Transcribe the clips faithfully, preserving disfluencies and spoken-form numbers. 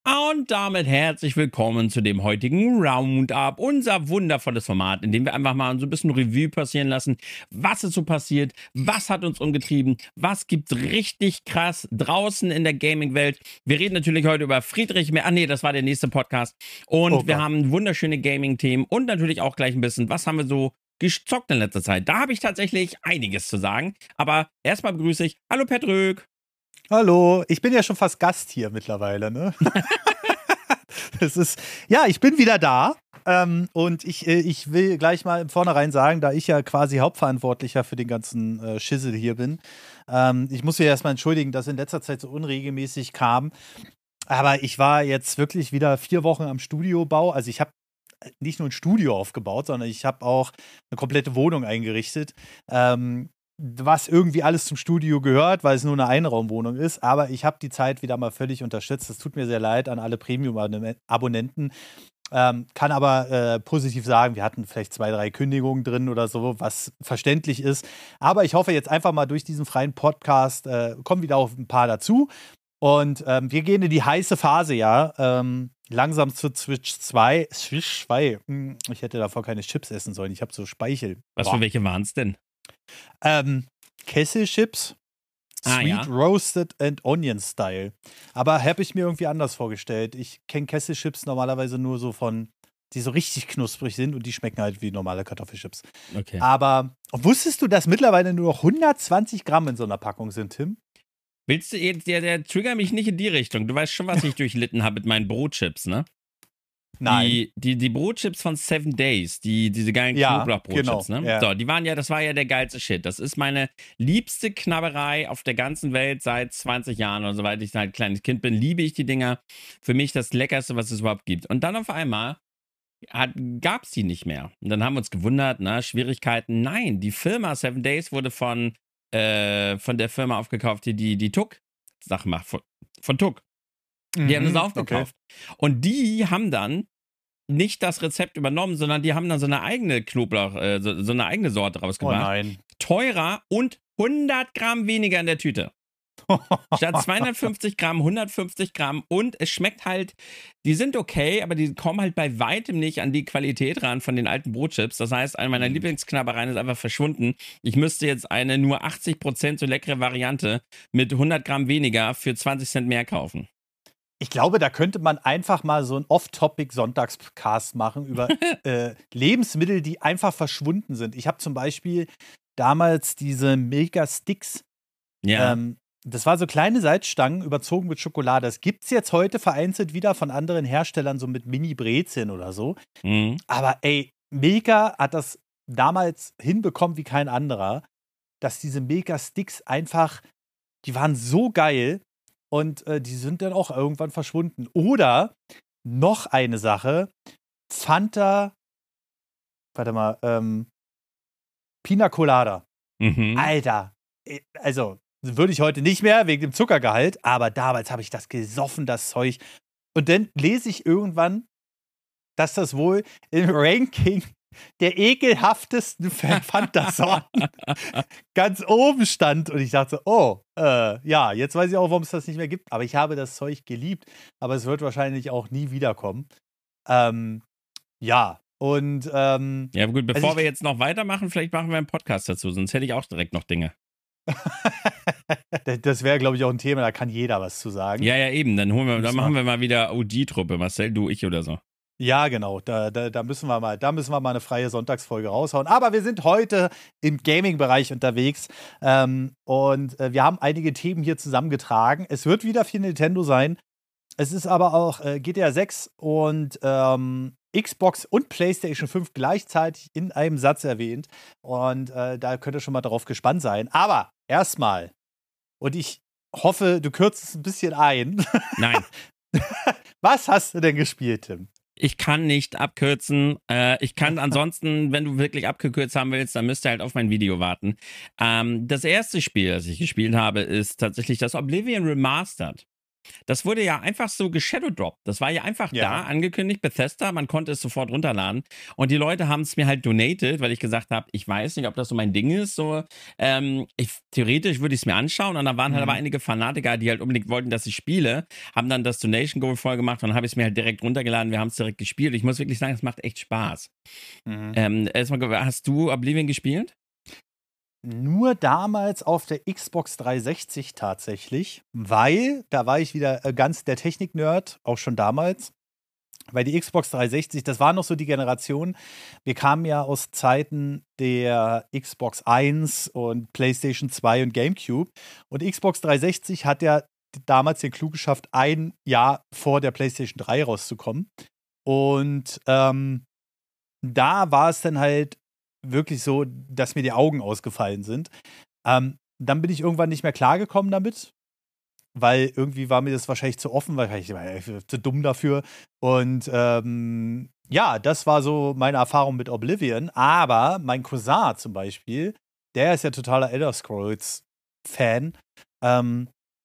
Und damit herzlich willkommen zu dem heutigen Roundup, unser wundervolles Format, in dem wir einfach mal so ein bisschen Revue passieren lassen, was ist so passiert, was hat uns umgetrieben, was gibt's richtig krass draußen in der Gaming-Welt. Wir reden natürlich heute über Friedrich Merz, ah nee, das war der nächste Podcast. Und oh wir haben wunderschöne Gaming-Themen und natürlich auch gleich ein bisschen, was haben wir so gezockt in letzter Zeit. Da habe ich tatsächlich einiges zu sagen, aber erstmal begrüße ich, hallo Petrük. Hallo, ich bin ja schon fast Gast hier mittlerweile, ne? Das ist, ja, ich bin wieder da ähm, und ich, äh, ich will gleich mal im Vornherein sagen, da ich ja quasi Hauptverantwortlicher für den ganzen äh, Schissel hier bin, ähm, ich muss mich erstmal entschuldigen, dass in letzter Zeit so unregelmäßig kam, aber ich war jetzt wirklich wieder vier Wochen am Studiobau, also ich habe nicht nur ein Studio aufgebaut, sondern ich habe auch eine komplette Wohnung eingerichtet, ähm, was irgendwie alles zum Studio gehört, weil es nur eine Einraumwohnung ist. Aber ich habe die Zeit wieder mal völlig unterstützt. Es tut mir sehr leid an alle Premium-Abonnenten. Ähm, kann aber äh, positiv sagen, wir hatten vielleicht zwei, drei Kündigungen drin oder so, was verständlich ist. Aber ich hoffe jetzt einfach mal durch diesen freien Podcast äh, kommen wieder auf ein paar dazu. Und ähm, wir gehen in die heiße Phase, ja. Ähm, langsam zu Switch zwei. Switch zwei. Ich hätte davor keine Chips essen sollen. Ich habe so Speichel. Was Boah. Für welche waren es denn? Ähm, Kesselchips, ah, Sweet ja? Roasted and Onion Style. Aber habe ich mir irgendwie anders vorgestellt. Ich kenne Kesselchips normalerweise nur so von, die so richtig knusprig sind und die schmecken halt wie normale Kartoffelchips. Okay. Aber wusstest du, dass mittlerweile nur noch hundertzwanzig Gramm in so einer Packung sind, Tim? Willst du jetzt, der, der trigger mich nicht in die Richtung. Du weißt schon, was ich durchlitten habe mit meinen Brotchips, ne? Nein. Die, die, die Brotchips von Seven Days, die, diese geilen ja, Knoblauchbrotchips, genau, ne? Ja. So, die waren ja, das war ja der geilste Shit. Das ist meine liebste Knabberei auf der ganzen Welt seit zwanzig Jahren oder soweit ich halt ein kleines Kind bin, liebe ich die Dinger. Für mich das Leckerste, was es überhaupt gibt. Und dann auf einmal gab es die nicht mehr. Und dann haben wir uns gewundert, ne, Schwierigkeiten. Nein, die Firma Seven Days wurde von, äh, von der Firma aufgekauft, die die, die Tuck Sache macht, von, von Tuck. Die Mhm, haben das aufgekauft. Okay. Und die haben dann nicht das Rezept übernommen, sondern die haben dann so eine eigene Knoblauch, äh, so, so eine eigene Sorte rausgebracht. Oh nein. Teurer und hundert Gramm weniger in der Tüte. Statt zweihundertfünfzig Gramm, hundertfünfzig Gramm. Und es schmeckt halt, die sind okay, aber die kommen halt bei weitem nicht an die Qualität ran von den alten Brotchips. Das heißt, eine meiner mhm. Lieblingsknabbereien ist einfach verschwunden. Ich müsste jetzt eine nur achtzig Prozent so leckere Variante mit hundert Gramm weniger für zwanzig Cent mehr kaufen. Ich glaube, da könnte man einfach mal so einen Off-Topic-Sonntagscast machen über äh, Lebensmittel, die einfach verschwunden sind. Ich habe zum Beispiel damals diese Milka-Sticks. Ja. Ähm, das war so kleine Salzstangen, überzogen mit Schokolade. Das gibt es jetzt heute vereinzelt wieder von anderen Herstellern, so mit Mini-Brezeln oder so. Mhm. Aber ey, Milka hat das damals hinbekommen wie kein anderer, dass diese Milka-Sticks einfach, die waren so geil. Und äh, die sind dann auch irgendwann verschwunden. Oder noch eine Sache: Fanta, warte mal, ähm, Pina Colada. Mhm. Alter, also würde ich heute nicht mehr wegen dem Zuckergehalt, aber damals habe ich das gesoffen, das Zeug. Und dann lese ich irgendwann, dass das wohl im Ranking der ekelhaftesten Fanta-Sorten ganz oben stand. Und ich dachte, oh, äh, ja, jetzt weiß ich auch, warum es das nicht mehr gibt. Aber ich habe das Zeug geliebt. Aber es wird wahrscheinlich auch nie wiederkommen. Ähm, ja, und ähm, ja, gut, bevor also ich, wir jetzt noch weitermachen, vielleicht machen wir einen Podcast dazu, sonst hätte ich auch direkt noch Dinge. Das wäre, glaube ich, auch ein Thema, da kann jeder was zu sagen. Ja, ja, eben. Dann holen wir, dann machen wir mal wieder O G-Truppe. Marcel, du, ich oder so. Ja, genau. Da, da, da, müssen wir mal, da müssen wir mal eine freie Sonntagsfolge raushauen. Aber wir sind heute im Gaming-Bereich unterwegs. Ähm, und äh, wir haben einige Themen hier zusammengetragen. Es wird wieder viel Nintendo sein. Es ist aber auch äh, G T A sechs und ähm, Xbox und PlayStation fünf gleichzeitig in einem Satz erwähnt. Und äh, da könnt ihr schon mal drauf gespannt sein. Aber erstmal, und ich hoffe, du kürzt es ein bisschen ein. Nein. Was hast du denn gespielt, Tim? Ich kann nicht abkürzen. Äh, ich kann ansonsten, wenn du wirklich abgekürzt haben willst, dann müsst ihr halt auf mein Video warten. Ähm, das erste Spiel, das ich gespielt habe, ist tatsächlich das Oblivion Remastered. das wurde ja einfach so geshadowdroppt. Das war ja einfach Ja. da angekündigt, Bethesda, man konnte es sofort runterladen. Und die Leute haben es mir halt donated, weil ich gesagt habe, ich weiß nicht, ob das so mein Ding ist. So, ähm, ich, theoretisch würde ich es mir anschauen. Und dann waren halt Mhm. aber einige Fanatiker, die halt unbedingt wollten, dass ich spiele, haben dann das Donation Goal voll gemacht und dann habe ich es mir halt direkt runtergeladen. Wir haben es direkt gespielt. Ich muss wirklich sagen, es macht echt Spaß. Mhm. Ähm, erstmal, hast du Oblivion gespielt? Nur damals auf der Xbox dreihundertsechzig tatsächlich, weil da war ich wieder äh, ganz der Technik-Nerd, auch schon damals. Weil die Xbox dreihundertsechzig, das war noch so die Generation. Wir kamen ja aus Zeiten der Xbox eins und PlayStation zwei und GameCube. Und Xbox dreihundertsechzig hat ja damals den Clou geschafft, ein Jahr vor der PlayStation drei rauszukommen. Und ähm, da war es dann halt wirklich so, dass mir die Augen ausgefallen sind. Ähm, dann bin ich irgendwann nicht mehr klargekommen damit, weil irgendwie war mir das wahrscheinlich zu offen, weil ich war ja zu dumm dafür. Und ähm, ja, das war so meine Erfahrung mit Oblivion. Aber mein Cousin zum Beispiel, der ist ja totaler Elder Scrolls-Fan. Ähm,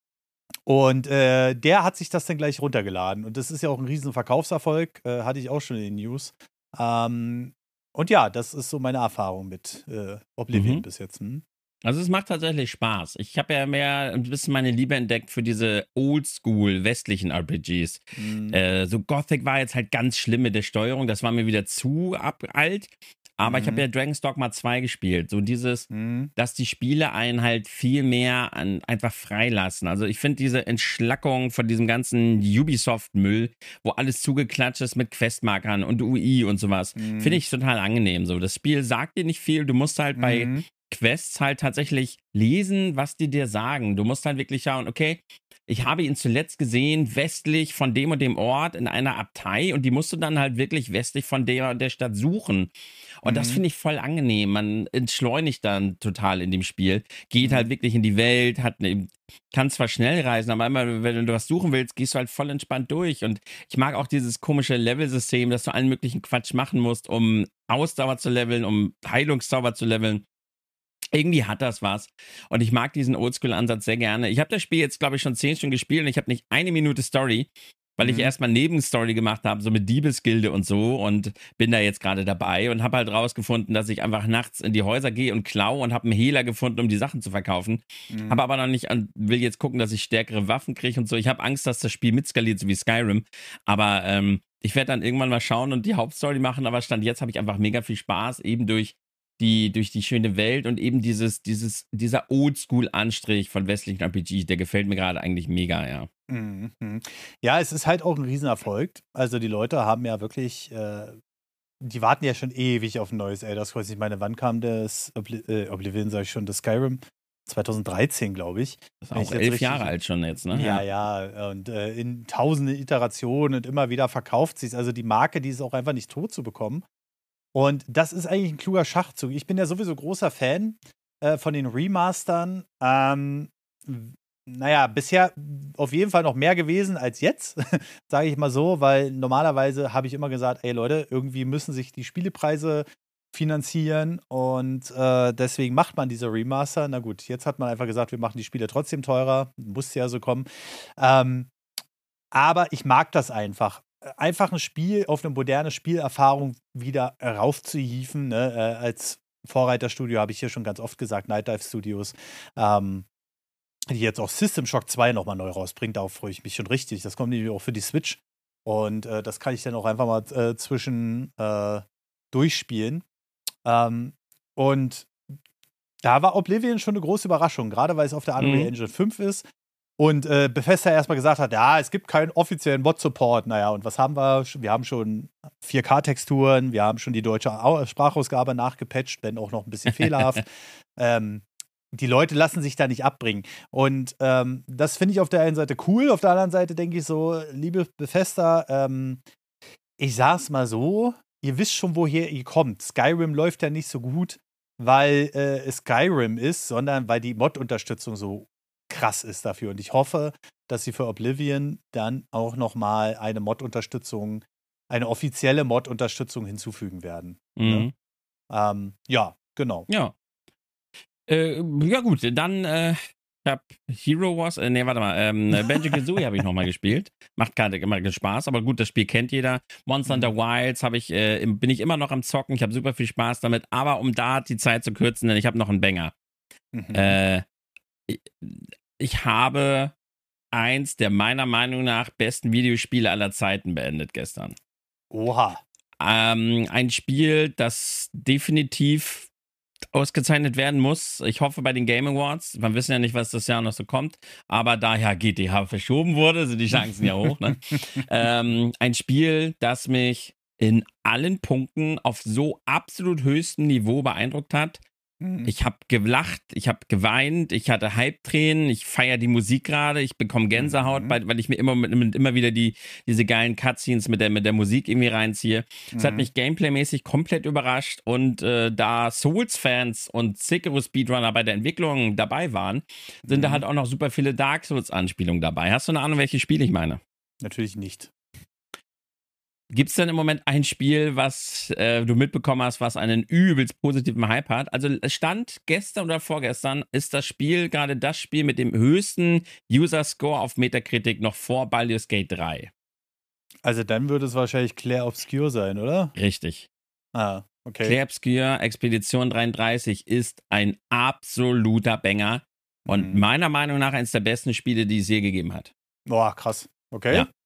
und äh, der hat sich das dann gleich runtergeladen. Und das ist ja auch ein riesen Verkaufserfolg, äh, hatte ich auch schon in den News. Ähm, und ja, das ist so meine Erfahrung mit äh, Oblivion Mhm. bis jetzt. Hm? Also es macht tatsächlich Spaß. Ich habe ja mehr ein bisschen meine Liebe entdeckt für diese oldschool westlichen R P Gs. Mhm. Äh, so Gothic war jetzt halt ganz schlimm mit der Steuerung, das war mir wieder zu ab alt. Aber ich habe ja Dragon's Dogma zwei gespielt. So dieses, Mhm. dass die Spiele einen halt viel mehr an, einfach freilassen. Also ich finde diese Entschlackung von diesem ganzen Ubisoft-Müll, wo alles zugeklatscht ist mit Questmarkern und U I und sowas, Mhm. finde ich total angenehm. So, das Spiel sagt dir nicht viel. Du musst halt bei Mhm. Quests halt tatsächlich lesen, was die dir sagen. Du musst halt wirklich schauen, okay, ich habe ihn zuletzt gesehen, westlich von dem und dem Ort in einer Abtei und die musst du dann halt wirklich westlich von der, der Stadt suchen. Und das Mhm. finde ich voll angenehm. Man entschleunigt dann total in dem Spiel, geht Mhm. halt wirklich in die Welt, hat ne, kann zwar schnell reisen, aber immer, wenn du was suchen willst, gehst du halt voll entspannt durch. Und ich mag auch dieses komische Level-System, dass du allen möglichen Quatsch machen musst, um Ausdauer zu leveln, um Heilungszauber zu leveln. Irgendwie hat das was. Und ich mag diesen Oldschool-Ansatz sehr gerne. Ich habe das Spiel jetzt, glaube ich, schon zehn Stunden gespielt und ich habe nicht eine Minute Story, weil ich Mhm. erstmal Nebenstory gemacht habe, so mit Diebesgilde und so und bin da jetzt gerade dabei und habe halt rausgefunden, dass ich einfach nachts in die Häuser gehe und klaue und habe einen Hehler gefunden, um die Sachen zu verkaufen. Mhm. Habe aber noch nicht, an, will jetzt gucken, dass ich stärkere Waffen kriege und so. Ich habe Angst, dass das Spiel mitskaliert, so wie Skyrim. Aber ähm, ich werde dann irgendwann mal schauen und die Hauptstory machen, aber Stand jetzt habe ich einfach mega viel Spaß, eben durch die, durch die schöne Welt und eben dieses, dieses, dieser Oldschool-Anstrich von westlichen R P Gs, der gefällt mir gerade eigentlich mega, ja. Mhm. Mhm. Ja, es ist halt auch ein Riesenerfolg. Also die Leute haben ja wirklich, äh, die warten ja schon ewig auf ein neues Elder Scrolls. Ich meine, wann kam das Obli äh, Oblivion, sag ich schon, das Skyrim? zwanzig dreizehn, glaube ich. Das ist Wenn ich auch jetzt elf richtig- Jahre alt schon jetzt, ne? Ja, ja, und äh, in tausende Iterationen und immer wieder verkauft sich. Also die Marke, die ist auch einfach nicht tot zu bekommen. Und das ist eigentlich ein kluger Schachzug. Ich bin ja sowieso großer Fan äh, von den Remastern. Ähm, w- naja, bisher auf jeden Fall noch mehr gewesen als jetzt, sage ich mal so, weil normalerweise habe ich immer gesagt, ey Leute, irgendwie müssen sich die Spielepreise finanzieren und äh, deswegen macht man diese Remaster. Na gut, jetzt hat man einfach gesagt, wir machen die Spiele trotzdem teurer. Muss ja so kommen. Ähm, aber ich mag das einfach. Einfach ein Spiel auf eine moderne Spielerfahrung wieder raufzuhieven. Ne? Äh, als Vorreiterstudio habe ich hier schon ganz oft gesagt, Night Dive Studios, ähm, die jetzt auch System Shock zwei nochmal neu rausbringt. Darauf freue ich mich schon richtig. Das kommt nämlich auch für die Switch. Und äh, das kann ich dann auch einfach mal äh, zwischen äh, durchspielen. Ähm, und da war Oblivion schon eine große Überraschung, gerade weil es auf der Unreal Mhm. Engine fünf ist. Und äh, Bethesda erstmal gesagt hat, ja, es gibt keinen offiziellen Mod-Support. Naja, und was haben wir? Wir haben schon vier K-Texturen, wir haben schon die deutsche Au- Sprachausgabe nachgepatcht, wenn auch noch ein bisschen fehlerhaft. ähm, die Leute lassen sich da nicht abbringen. Und ähm, das finde ich auf der einen Seite cool, auf der anderen Seite denke ich so, liebe Bethesda, ähm, ich sag's mal so, ihr wisst schon, woher ihr kommt. Skyrim läuft ja nicht so gut, weil äh, es Skyrim ist, sondern weil die Mod-Unterstützung so krass ist dafür. Und ich hoffe, dass sie für Oblivion dann auch noch mal eine Mod-Unterstützung, eine offizielle Mod-Unterstützung hinzufügen werden. Ne? Mhm. Ähm, ja, genau. Ja. Äh, ja gut, dann äh, Ich habe Hero Wars, äh, nee, warte mal, ähm, Banjo-Kazooie habe ich nochmal gespielt. Macht gerade immer Spaß, aber gut, das Spiel kennt jeder. Monster Hunter Wilds habe ich, äh, im, bin ich immer noch am Zocken. Ich habe super viel Spaß damit, aber um da die Zeit zu kürzen, denn ich habe noch einen Banger. Mhm. Äh, ich, ich habe eins der meiner Meinung nach besten Videospiele aller Zeiten beendet gestern. Oha. Ähm, ein Spiel, das definitiv ausgezeichnet werden muss. Ich hoffe bei den Game Awards. Wir wissen ja nicht, was das Jahr noch so kommt. Aber da ja G T A verschoben wurde, sind die Chancen ja hoch. Ne? ähm, ein Spiel, das mich in allen Punkten auf so absolut höchstem Niveau beeindruckt hat. Mhm. Ich habe gelacht, ich habe geweint, ich hatte Hype-Tränen, ich feiere die Musik gerade, ich bekomme Gänsehaut, Mhm. weil, weil ich mir immer, mit, mit, immer wieder die, diese geilen Cutscenes mit der, mit der Musik irgendwie reinziehe. Es Mhm. hat mich gameplaymäßig komplett überrascht und äh, da Souls-Fans und Sekiro-Speedrunner bei der Entwicklung dabei waren, sind Mhm. da halt auch noch super viele Dark Souls-Anspielungen dabei. Hast du eine Ahnung, welches Spiel ich meine? Natürlich nicht. Gibt es denn im Moment ein Spiel, was äh, du mitbekommen hast, was einen übelst positiven Hype hat? Also es stand gestern oder vorgestern, ist das Spiel gerade das Spiel mit dem höchsten User-Score auf Metacritic noch vor Baldur's Gate drei. Also dann würde es wahrscheinlich Claire Obscure sein, oder? Richtig. Ah, okay. Claire Obscure Expedition dreiunddreißig ist ein absoluter Banger und Mhm. meiner Meinung nach eines der besten Spiele, die es je gegeben hat. Boah, krass. Okay. Ja.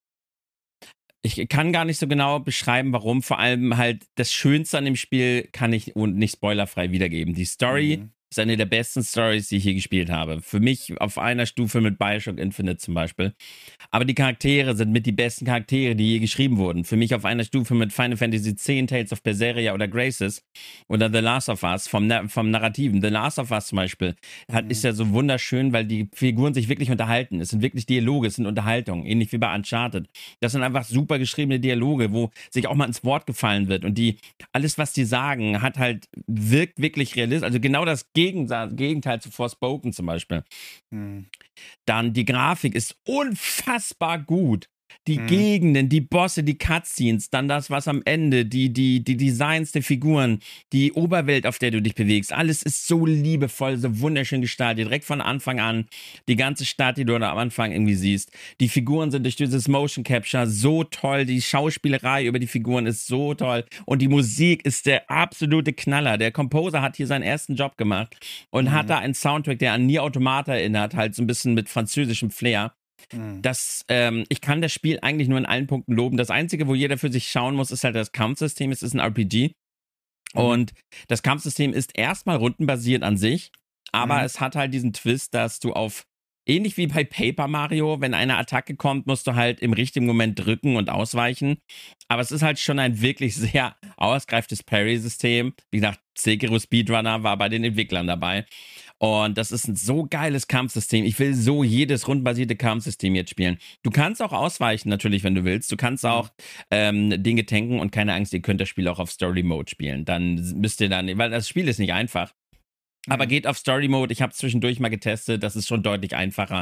Ich kann gar nicht so genau beschreiben, warum. Vor allem halt das Schönste an dem Spiel kann ich und nicht spoilerfrei wiedergeben. Die Story Mhm. ist eine der besten Stories, die ich je gespielt habe. Für mich auf einer Stufe mit Bioshock Infinite zum Beispiel. Aber die Charaktere sind mit die besten Charaktere, die je geschrieben wurden. Für mich auf einer Stufe mit Final Fantasy X, Tales of Berseria oder Graces oder The Last of Us vom, Na- vom Narrativen. The Last of Us zum Beispiel hat, Mhm. ist ja so wunderschön, weil die Figuren sich wirklich unterhalten. Es sind wirklich Dialoge, es sind Unterhaltungen. Ähnlich wie bei Uncharted. Das sind einfach super geschriebene Dialoge, wo sich auch mal ins Wort gefallen wird. Und die, alles, was die sagen, hat halt, wirkt wirklich realistisch. Also genau das Gegenteil, Gegenteil zu Forspoken zum Beispiel. Mhm. Dann die Grafik ist unfassbar gut. Die Mhm. Gegenden, die Bosse, die Cutscenes, dann das, was am Ende, die, die, die Designs der Figuren, die Oberwelt, auf der du dich bewegst, alles ist so liebevoll, so wunderschön gestaltet, direkt von Anfang an. Die ganze Stadt, die du da am Anfang irgendwie siehst. Die Figuren sind durch dieses Motion Capture so toll, die Schauspielerei über die Figuren ist so toll und die Musik ist der absolute Knaller. Der Composer hat hier seinen ersten Job gemacht und Mhm. hat da einen Soundtrack, der an Nier Automata erinnert, halt so ein bisschen mit französischem Flair. Mhm. Das, ähm, ich kann das Spiel eigentlich nur in allen Punkten loben. Das Einzige, wo jeder für sich schauen muss, ist halt das Kampfsystem. Es ist ein R P G. Mhm. Und das Kampfsystem ist erstmal rundenbasiert an sich, aber Mhm. es hat halt diesen Twist, dass du auf, ähnlich wie bei Paper Mario, wenn eine Attacke kommt, musst du halt im richtigen Moment drücken und ausweichen. Aber es ist halt schon ein wirklich sehr ausgereiftes Parry-System. Wie gesagt, Sekiro Speedrunner war bei den Entwicklern dabei. Und das ist ein so geiles Kampfsystem. Ich will so jedes rundenbasierte Kampfsystem jetzt spielen. Du kannst auch ausweichen, natürlich, wenn du willst. Du kannst auch ähm, Dinge tanken und keine Angst, ihr könnt das Spiel auch auf Story Mode spielen. Dann müsst ihr dann, weil das Spiel ist nicht einfach. Aber Mhm. geht auf Story Mode. Ich habe es zwischendurch mal getestet. Das ist schon deutlich einfacher.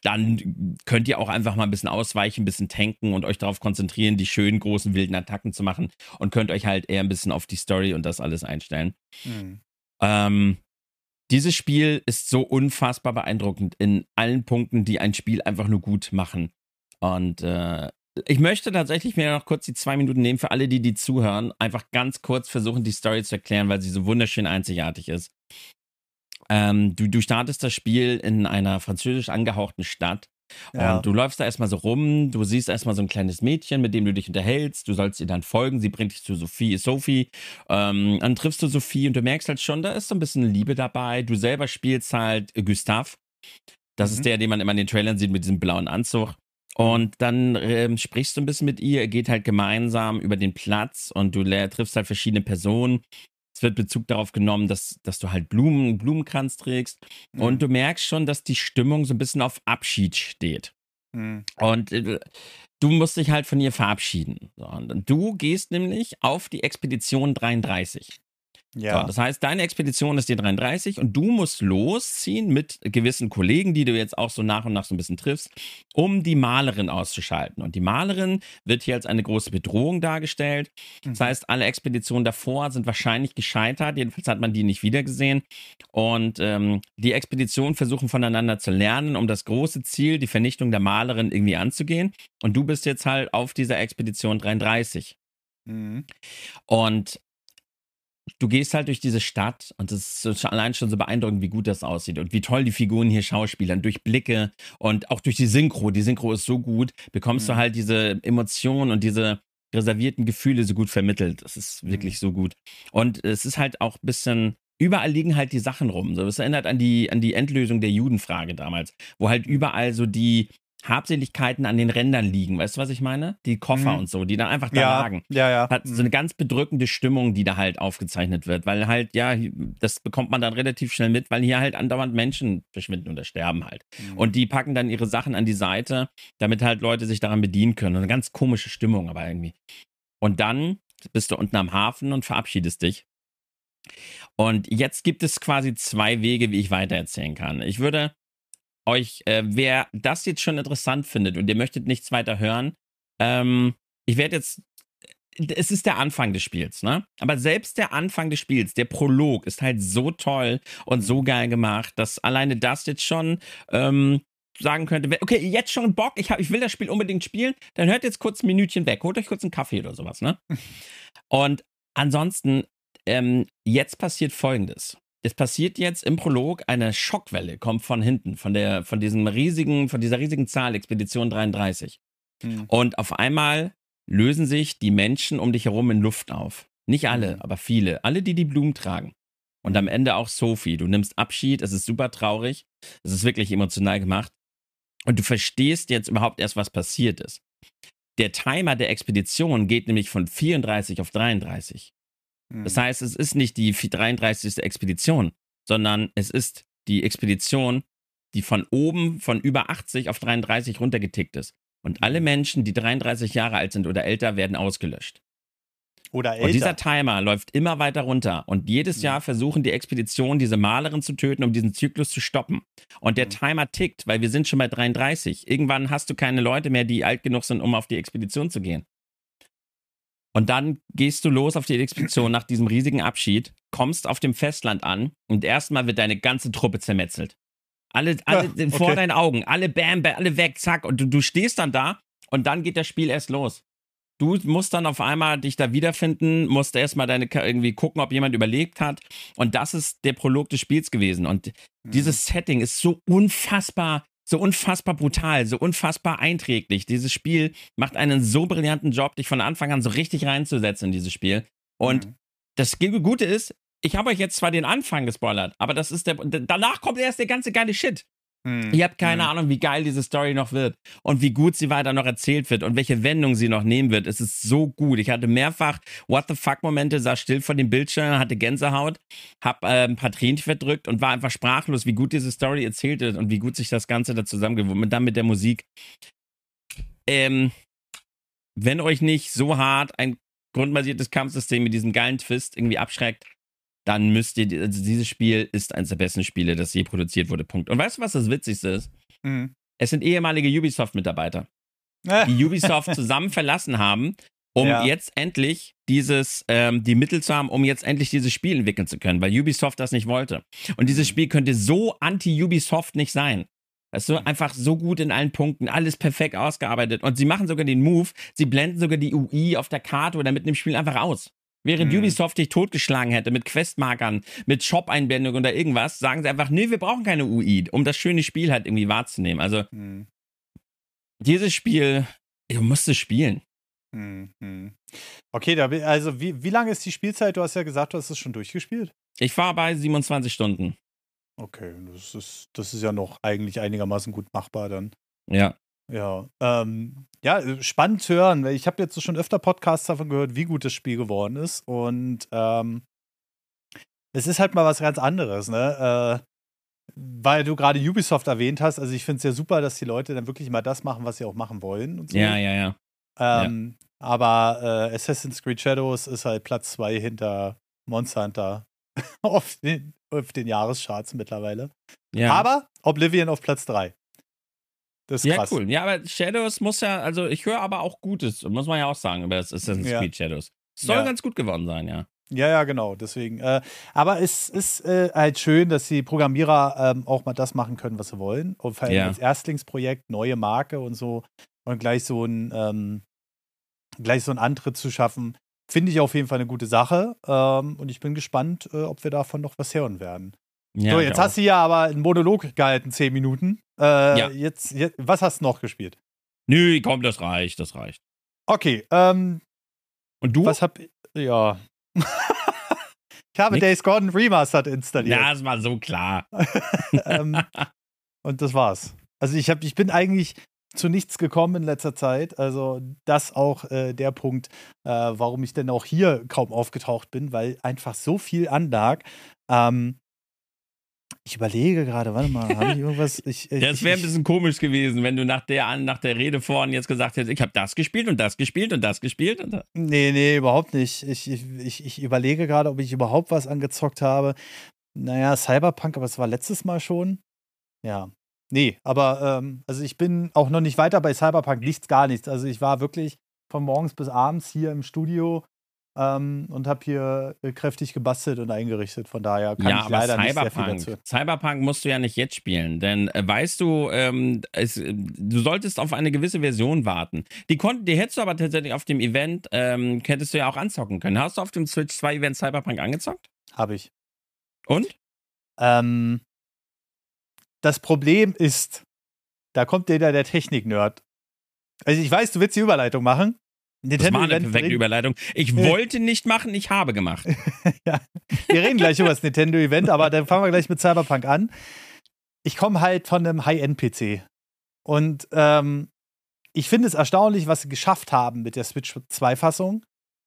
Dann könnt ihr auch einfach mal ein bisschen ausweichen, ein bisschen tanken und euch darauf konzentrieren, die schönen, großen, wilden Attacken zu machen. Und könnt euch halt eher ein bisschen auf die Story und das alles einstellen. Mhm. Ähm, dieses Spiel ist so unfassbar beeindruckend in allen Punkten, die ein Spiel einfach nur gut machen. Und äh, ich möchte tatsächlich mir noch kurz die zwei Minuten nehmen für alle, die die zuhören. Einfach ganz kurz versuchen, die Story zu erklären, weil sie so wunderschön einzigartig ist. Ähm, du, du startest das Spiel in einer französisch angehauchten Stadt. Ja. Und du läufst da erstmal so rum, du siehst erstmal so ein kleines Mädchen, mit dem du dich unterhältst, du sollst ihr dann folgen, sie bringt dich zu Sophie, Sophie, ähm, dann triffst du Sophie und du merkst halt schon, da ist so ein bisschen Liebe dabei, du selber spielst halt Gustave, das Mhm. ist der, den man immer in den Trailern sieht mit diesem blauen Anzug. Und dann ähm, sprichst du ein bisschen mit ihr, ihr geht halt gemeinsam über den Platz und du le- triffst halt verschiedene Personen. Es wird Bezug darauf genommen, dass, dass du halt Blumen, einen Blumenkranz trägst. Mhm. Und du merkst schon, dass die Stimmung so ein bisschen auf Abschied steht. Mhm. Und äh, du musst dich halt von ihr verabschieden. So, und du gehst nämlich auf die Expedition dreiunddreißig. Ja. So, das heißt, deine Expedition ist die dreiunddreißig und du musst losziehen mit gewissen Kollegen, die du jetzt auch so nach und nach so ein bisschen triffst, um die Malerin auszuschalten. Und die Malerin wird hier als eine große Bedrohung dargestellt. Das heißt, alle Expeditionen davor sind wahrscheinlich gescheitert. Jedenfalls hat man die nicht wiedergesehen. Und ähm, die Expeditionen versuchen voneinander zu lernen, um das große Ziel, die Vernichtung der Malerin, irgendwie anzugehen. Und du bist jetzt halt auf dieser Expedition dreiunddreißig. Mhm. Und du gehst halt durch diese Stadt und es ist allein schon so beeindruckend, wie gut das aussieht und wie toll die Figuren hier schauspielern, durch Blicke und auch durch die Synchro. Die Synchro ist so gut, bekommst Mhm. du halt diese Emotionen und diese reservierten Gefühle so gut vermittelt. Das ist wirklich so gut. Und es ist halt auch ein bisschen, überall liegen halt die Sachen rum. So, es erinnert an die, an die Endlösung der Judenfrage damals, wo halt überall so die Habseligkeiten an den Rändern liegen. Weißt du, was ich meine? Die Koffer Mhm. und so, die dann einfach da Ja, lagen. ja, ja. Hat so eine ganz bedrückende Stimmung, die da halt aufgezeichnet wird, weil halt, ja, das bekommt man dann relativ schnell mit, weil hier halt andauernd Menschen verschwinden oder sterben halt. Mhm. Und die packen dann ihre Sachen an die Seite, damit halt Leute sich daran bedienen können. Und eine ganz komische Stimmung aber irgendwie. Und dann bist du unten am Hafen und verabschiedest dich. Und jetzt gibt es quasi zwei Wege, wie ich weitererzählen kann. Ich würde euch, äh, wer das jetzt schon interessant findet und ihr möchtet nichts weiter hören, ähm, ich werde jetzt, es ist der Anfang des Spiels, ne? Aber selbst der Anfang des Spiels, der Prolog, ist halt so toll und so geil gemacht, dass alleine das jetzt schon ähm, sagen könnte, okay, jetzt schon Bock, ich, hab, ich will das Spiel unbedingt spielen, dann hört jetzt kurz ein Minütchen weg, holt euch kurz einen Kaffee oder sowas, ne? Und ansonsten, ähm, jetzt passiert Folgendes. Es passiert jetzt im Prolog, eine Schockwelle kommt von hinten, von der, von diesem riesigen, von dieser riesigen Zahl, Expedition dreiunddreißig. Mhm. Und auf einmal lösen sich die Menschen um dich herum in Luft auf. Nicht alle, Mhm. aber viele. Alle, die die Blumen tragen. Und am Ende auch Sophie. Du nimmst Abschied, es ist super traurig. Es ist wirklich emotional gemacht. Und du verstehst jetzt überhaupt erst, was passiert ist. Der Timer der Expedition geht nämlich von vierunddreißig auf dreiunddreißig. Mhm. Das heißt, es ist nicht die dreiunddreißigste Expedition, sondern es ist die Expedition, die von oben von über achtzig auf dreiunddreißig runtergetickt ist. Und alle Menschen, die dreiunddreißig Jahre alt sind oder älter, werden ausgelöscht. Oder älter. Und dieser Timer läuft immer weiter runter. Und jedes Jahr versuchen die Expeditionen, diese Malerin zu töten, um diesen Zyklus zu stoppen. Und der Timer tickt, weil wir sind schon bei dreiunddreißig. Irgendwann hast du keine Leute mehr, die alt genug sind, um auf die Expedition zu gehen. Und dann gehst du los auf die Expedition nach diesem riesigen Abschied, kommst auf dem Festland an und erstmal wird deine ganze Truppe zermetzelt. Alle, alle Ja, okay. vor deinen Augen, alle bam, bam, alle weg, zack. Und du, du stehst dann da und dann geht das Spiel erst los. Du musst dann auf einmal dich da wiederfinden, musst erstmal deine irgendwie gucken, ob jemand überlebt hat. Und das ist der Prolog des Spiels gewesen. Und Mhm. dieses Setting ist so unfassbar, so unfassbar brutal, so unfassbar einträglich. Dieses Spiel macht einen so brillanten Job, dich von Anfang an so richtig reinzusetzen in dieses Spiel. Und Mhm. das Gute ist, ich habe euch jetzt zwar den Anfang gespoilert, aber das ist der, danach kommt erst der ganze geile Shit. Mhm. Ihr habt keine Mhm. Ahnung, wie geil diese Story noch wird und wie gut sie weiter noch erzählt wird und welche Wendung sie noch nehmen wird. Es ist so gut. Ich hatte mehrfach What-the-fuck-Momente, saß still vor dem Bildschirm, hatte Gänsehaut, hab äh, ein paar Tränchen verdrückt und war einfach sprachlos, wie gut diese Story erzählt wird und wie gut sich das Ganze da zusammengewoben und dann mit der Musik. Ähm, wenn euch nicht so hart ein grundbasiertes Kampfsystem mit diesem geilen Twist irgendwie abschreckt, dann müsst ihr, also dieses Spiel ist eines der besten Spiele, das je produziert wurde, Punkt. Und weißt du, was das Witzigste ist? Mhm. Es sind ehemalige Ubisoft-Mitarbeiter, die Ubisoft zusammen verlassen haben, um Ja. jetzt endlich dieses, ähm, die Mittel zu haben, um jetzt endlich dieses Spiel entwickeln zu können, weil Ubisoft das nicht wollte. Und dieses Spiel könnte so anti-Ubisoft nicht sein. Weißt du, einfach so gut in allen Punkten, alles perfekt ausgearbeitet. Und sie machen sogar den Move, sie blenden sogar die U I auf der Karte oder mitten im Spiel einfach aus. Während Mhm. Ubisoft dich totgeschlagen hätte mit Questmarkern, mit Shop-Einblendung oder irgendwas, sagen sie einfach, nee, wir brauchen keine U I, um das schöne Spiel halt irgendwie wahrzunehmen. Also, Mhm. dieses Spiel, du musst es spielen. Mhm. Mhm. Okay, da, bin- also wie, wie lange ist die Spielzeit? Du hast ja gesagt, du hast es schon durchgespielt. Ich war bei siebenundzwanzig Stunden. Okay, das ist, das ist ja noch eigentlich einigermaßen gut machbar dann. Ja. Ja, ähm, ja, äh, spannend zu hören, weil ich habe jetzt so schon öfter Podcasts davon gehört, wie gut das Spiel geworden ist. Und ähm, es ist halt mal was ganz anderes, ne? Äh, weil du gerade Ubisoft erwähnt hast, also ich finde es ja super, dass die Leute dann wirklich mal das machen, was sie auch machen wollen und so. Ja, ja, ja. Ähm, Aber äh, Assassin's Creed Shadows ist halt Platz zwei hinter Monster Hunter auf den, auf den Jahrescharts mittlerweile. Ja. Aber Oblivion auf Platz drei. Das ist ja, krass. cool. Ja, aber Shadows muss ja, also ich höre aber auch Gutes, muss man ja auch sagen, über das Assassin's Ja. Creed Shadows. Soll Ja. ganz gut geworden sein, ja. Ja, ja, genau, deswegen. Äh, aber es ist äh, halt schön, dass die Programmierer ähm, auch mal das machen können, was sie wollen. Und vor allem Ja. als Erstlingsprojekt, neue Marke und so. Und gleich so ein, ähm, gleich so einen Antritt zu schaffen, finde ich auf jeden Fall eine gute Sache. Ähm, und ich bin gespannt, äh, ob wir davon noch was hören werden. ja so, ich jetzt auch. hast du ja aber einen Monolog gehalten, zehn Minuten. Äh, Ja. jetzt, jetzt, was hast du noch gespielt? Nö, komm, das reicht, das reicht. Okay, ähm, Und du? was hab ich. Ja. Ich habe Nix? Days Gone Remastered installiert. Ja, das war so klar. ähm, und das war's. Also ich, hab, ich bin eigentlich zu nichts gekommen in letzter Zeit. Also das auch äh, der Punkt, äh, warum ich denn auch hier kaum aufgetaucht bin, weil einfach so viel anlag. Ähm, ich überlege gerade, warte mal, habe ich irgendwas? Ich, ich, Das wäre ein ich, bisschen komisch gewesen, wenn du nach der, nach der Rede vorhin jetzt gesagt hättest, ich habe das gespielt und das gespielt und das gespielt. Und das. Nee, nee, überhaupt nicht. Ich, ich, ich, ich überlege gerade, ob ich überhaupt was angezockt habe. Naja, Cyberpunk, aber es war letztes Mal schon. Ja. Nee, aber ähm, also ich bin auch noch nicht weiter bei Cyberpunk, nichts, gar nichts. Also ich war wirklich von morgens bis abends hier im Studio ähm, und habe hier äh, kräftig gebastelt und eingerichtet. Von daher kann Ja, ich aber leider nicht sehr viel dazu. Cyberpunk, Cyberpunk musst du ja nicht jetzt spielen, denn äh, weißt du, ähm, es, äh, du solltest auf eine gewisse Version warten. Die, kon die hättest du aber tatsächlich auf dem Event, ähm, hättest du ja auch anzocken können. Hast du auf dem Switch zwei Event Cyberpunk angezockt? Habe ich. Und? Ähm, das Problem ist, da kommt dir da der Technik-Nerd. Also ich weiß, du willst die Überleitung machen. Das war eine Event perfekte reden- Überleitung. Ich wollte nicht machen, ich habe gemacht. Ja, wir reden gleich über das Nintendo-Event, aber dann fangen wir gleich mit Cyberpunk an. Ich komme halt von einem High-End-P C. Und ähm, ich finde es erstaunlich, was sie geschafft haben mit der Switch zwei Fassung.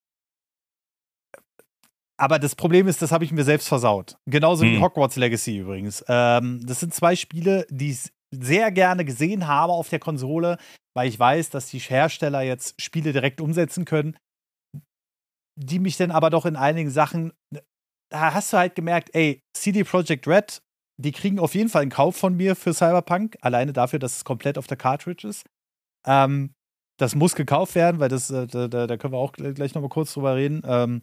Aber das Problem ist, das habe ich mir selbst versaut. Genauso wie Hm. Hogwarts Legacy übrigens. Ähm, das sind zwei Spiele, die ich sehr gerne gesehen habe auf der Konsole, weil ich weiß, dass die Hersteller jetzt Spiele direkt umsetzen können, die mich dann aber doch in einigen Sachen, da hast du halt gemerkt, ey, C D Projekt Red, die kriegen auf jeden Fall einen Kauf von mir für Cyberpunk, alleine dafür, dass es komplett auf der Cartridge ist. Ähm, das muss gekauft werden, weil das, äh, da, da da können wir auch gleich noch mal kurz drüber reden. Ähm,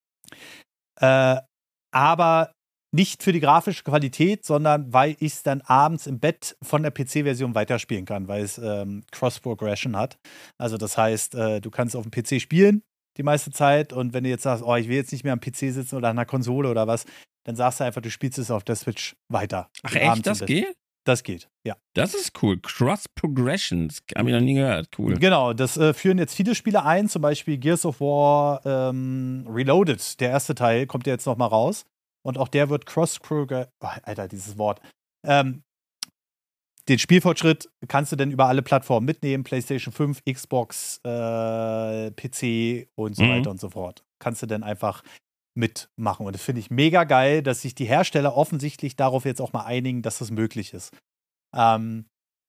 äh, aber nicht für die grafische Qualität, sondern weil ich es dann abends im Bett von der P C-Version weiterspielen kann, weil es ähm, Cross-Progression hat. Also das heißt, äh, du kannst auf dem P C spielen die meiste Zeit und wenn du jetzt sagst, oh, ich will jetzt nicht mehr am P C sitzen oder an einer Konsole oder was, dann sagst du einfach, du spielst es auf der Switch weiter. Ach Abends echt, im das Bett. geht? Das geht, ja. Das ist cool. Cross Progression, das habe ich noch nie gehört. Cool. Genau, das äh, führen jetzt viele Spiele ein, zum Beispiel Gears of War ähm, Reloaded, der erste Teil, kommt ja jetzt noch mal raus. Und auch der wird Cross-Progression, oh, Alter, dieses Wort. Ähm, den Spielfortschritt kannst du dann über alle Plattformen mitnehmen, PlayStation fünf, Xbox, äh, P C und so Mhm. weiter und so fort. Kannst du dann einfach mitmachen. Und das finde ich mega geil, dass sich die Hersteller offensichtlich darauf jetzt auch mal einigen, dass das möglich ist. Ähm,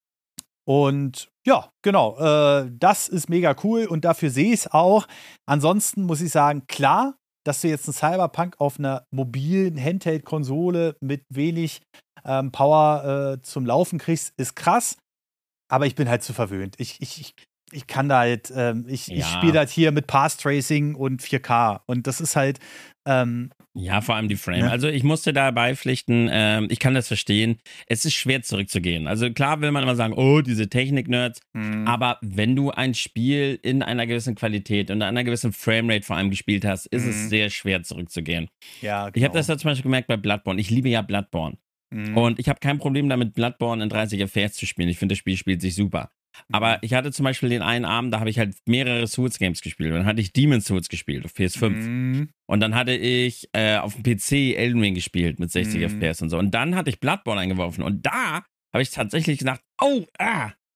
und ja, genau, äh, das ist mega cool und dafür sehe ich es auch. Ansonsten muss ich sagen, klar, dass du jetzt einen Cyberpunk auf einer mobilen Handheld-Konsole mit wenig ähm, Power äh, zum Laufen kriegst, ist krass. Aber ich bin halt zu verwöhnt. Ich, ich, ich, ich kann da halt, ähm, ich, ich Ja. spiele halt hier mit Path Tracing und vier K. Und das ist halt, ähm, Ja, vor allem die Frame. Ja. Also ich musste da beipflichten, ähm, ich kann das verstehen. Es ist schwer zurückzugehen. Also klar will man immer sagen, oh, diese Technik-Nerds. Aber wenn du ein Spiel in einer gewissen Qualität und einer gewissen Framerate vor allem gespielt hast, ist Mhm. es sehr schwer zurückzugehen. ja, Ich habe das ja zum Beispiel gemerkt bei Bloodborne. Ich liebe ja Bloodborne. Mhm. Und ich habe kein Problem damit, Bloodborne in dreißig F P S zu spielen. Ich finde, das Spiel spielt sich super. Aber ich hatte zum Beispiel den einen Abend, da habe ich halt mehrere Souls-Games gespielt. Und dann hatte ich Demon's Souls gespielt auf P S fünf. Mhm. Und dann hatte ich äh, auf dem P C Elden Ring gespielt mit sechzig Mhm. F P S und so. Und dann hatte ich Bloodborne eingeworfen. Und da habe ich tatsächlich gedacht, oh, ah,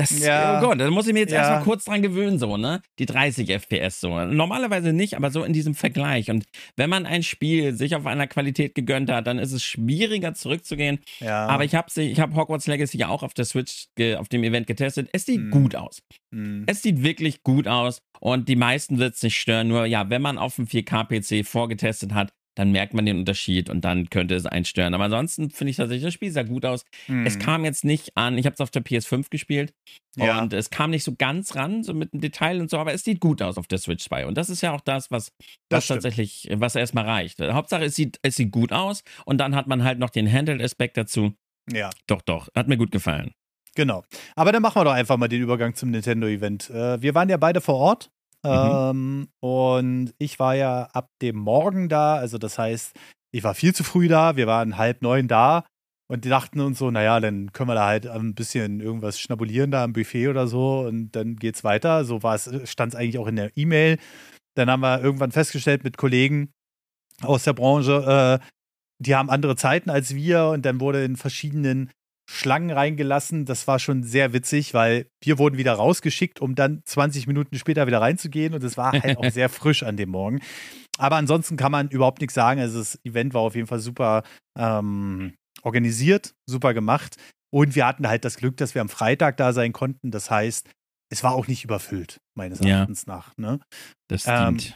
Das, Ja. oh Gott, da muss ich mir jetzt Ja. erstmal kurz dran gewöhnen, so, ne? Die dreißig F P S so. Normalerweise nicht, aber so in diesem Vergleich. Und wenn man ein Spiel sich auf einer Qualität gegönnt hat, dann ist es schwieriger zurückzugehen. Ja. Aber ich habe ich hab Hogwarts Legacy ja auch auf der Switch ge- auf dem Event getestet. Es sieht Mhm. gut aus. Mhm. Es sieht wirklich gut aus und die meisten wird es nicht stören. Nur ja, wenn man auf dem vier K P C vorgetestet hat, dann merkt man den Unterschied und dann könnte es einen stören. Aber ansonsten finde ich tatsächlich, das Spiel sah gut aus. Mhm. Es kam jetzt nicht an, ich habe es auf der P S fünf gespielt Ja. und es kam nicht so ganz ran, so mit dem Detail und so, aber es sieht gut aus auf der Switch zwei. Und das ist ja auch das, was, Das was stimmt. tatsächlich, was erstmal reicht. Hauptsache, es sieht, es sieht gut aus und dann hat man halt noch den Handheld-Aspekt dazu. Ja, Doch, doch, hat mir gut gefallen. genau. Aber dann machen wir doch einfach mal den Übergang zum Nintendo-Event. Äh, wir waren ja beide vor Ort. Mhm. Ähm, und ich war ja ab dem Morgen da. Also, das heißt, ich war viel zu früh da. Wir waren halb neun da. Und die dachten uns so, naja, dann können wir da halt ein bisschen irgendwas schnabulieren da am Buffet oder so. Und dann geht's weiter. So war es, stand es eigentlich auch in der E-Mail. Dann haben wir irgendwann festgestellt mit Kollegen aus der Branche, äh, die haben andere Zeiten als wir. Und dann wurde in verschiedenen Schlangen reingelassen. Das war schon sehr witzig, weil wir wurden wieder rausgeschickt, um dann zwanzig Minuten später wieder reinzugehen. Und es war halt auch sehr frisch an dem Morgen. Aber ansonsten kann man überhaupt nichts sagen. Also das Event war auf jeden Fall super ähm, organisiert, super gemacht. Und wir hatten halt das Glück, dass wir am Freitag da sein konnten. Das heißt, es war auch nicht überfüllt, meines Ja. Erachtens nach. Ne? Das Ähm, stimmt.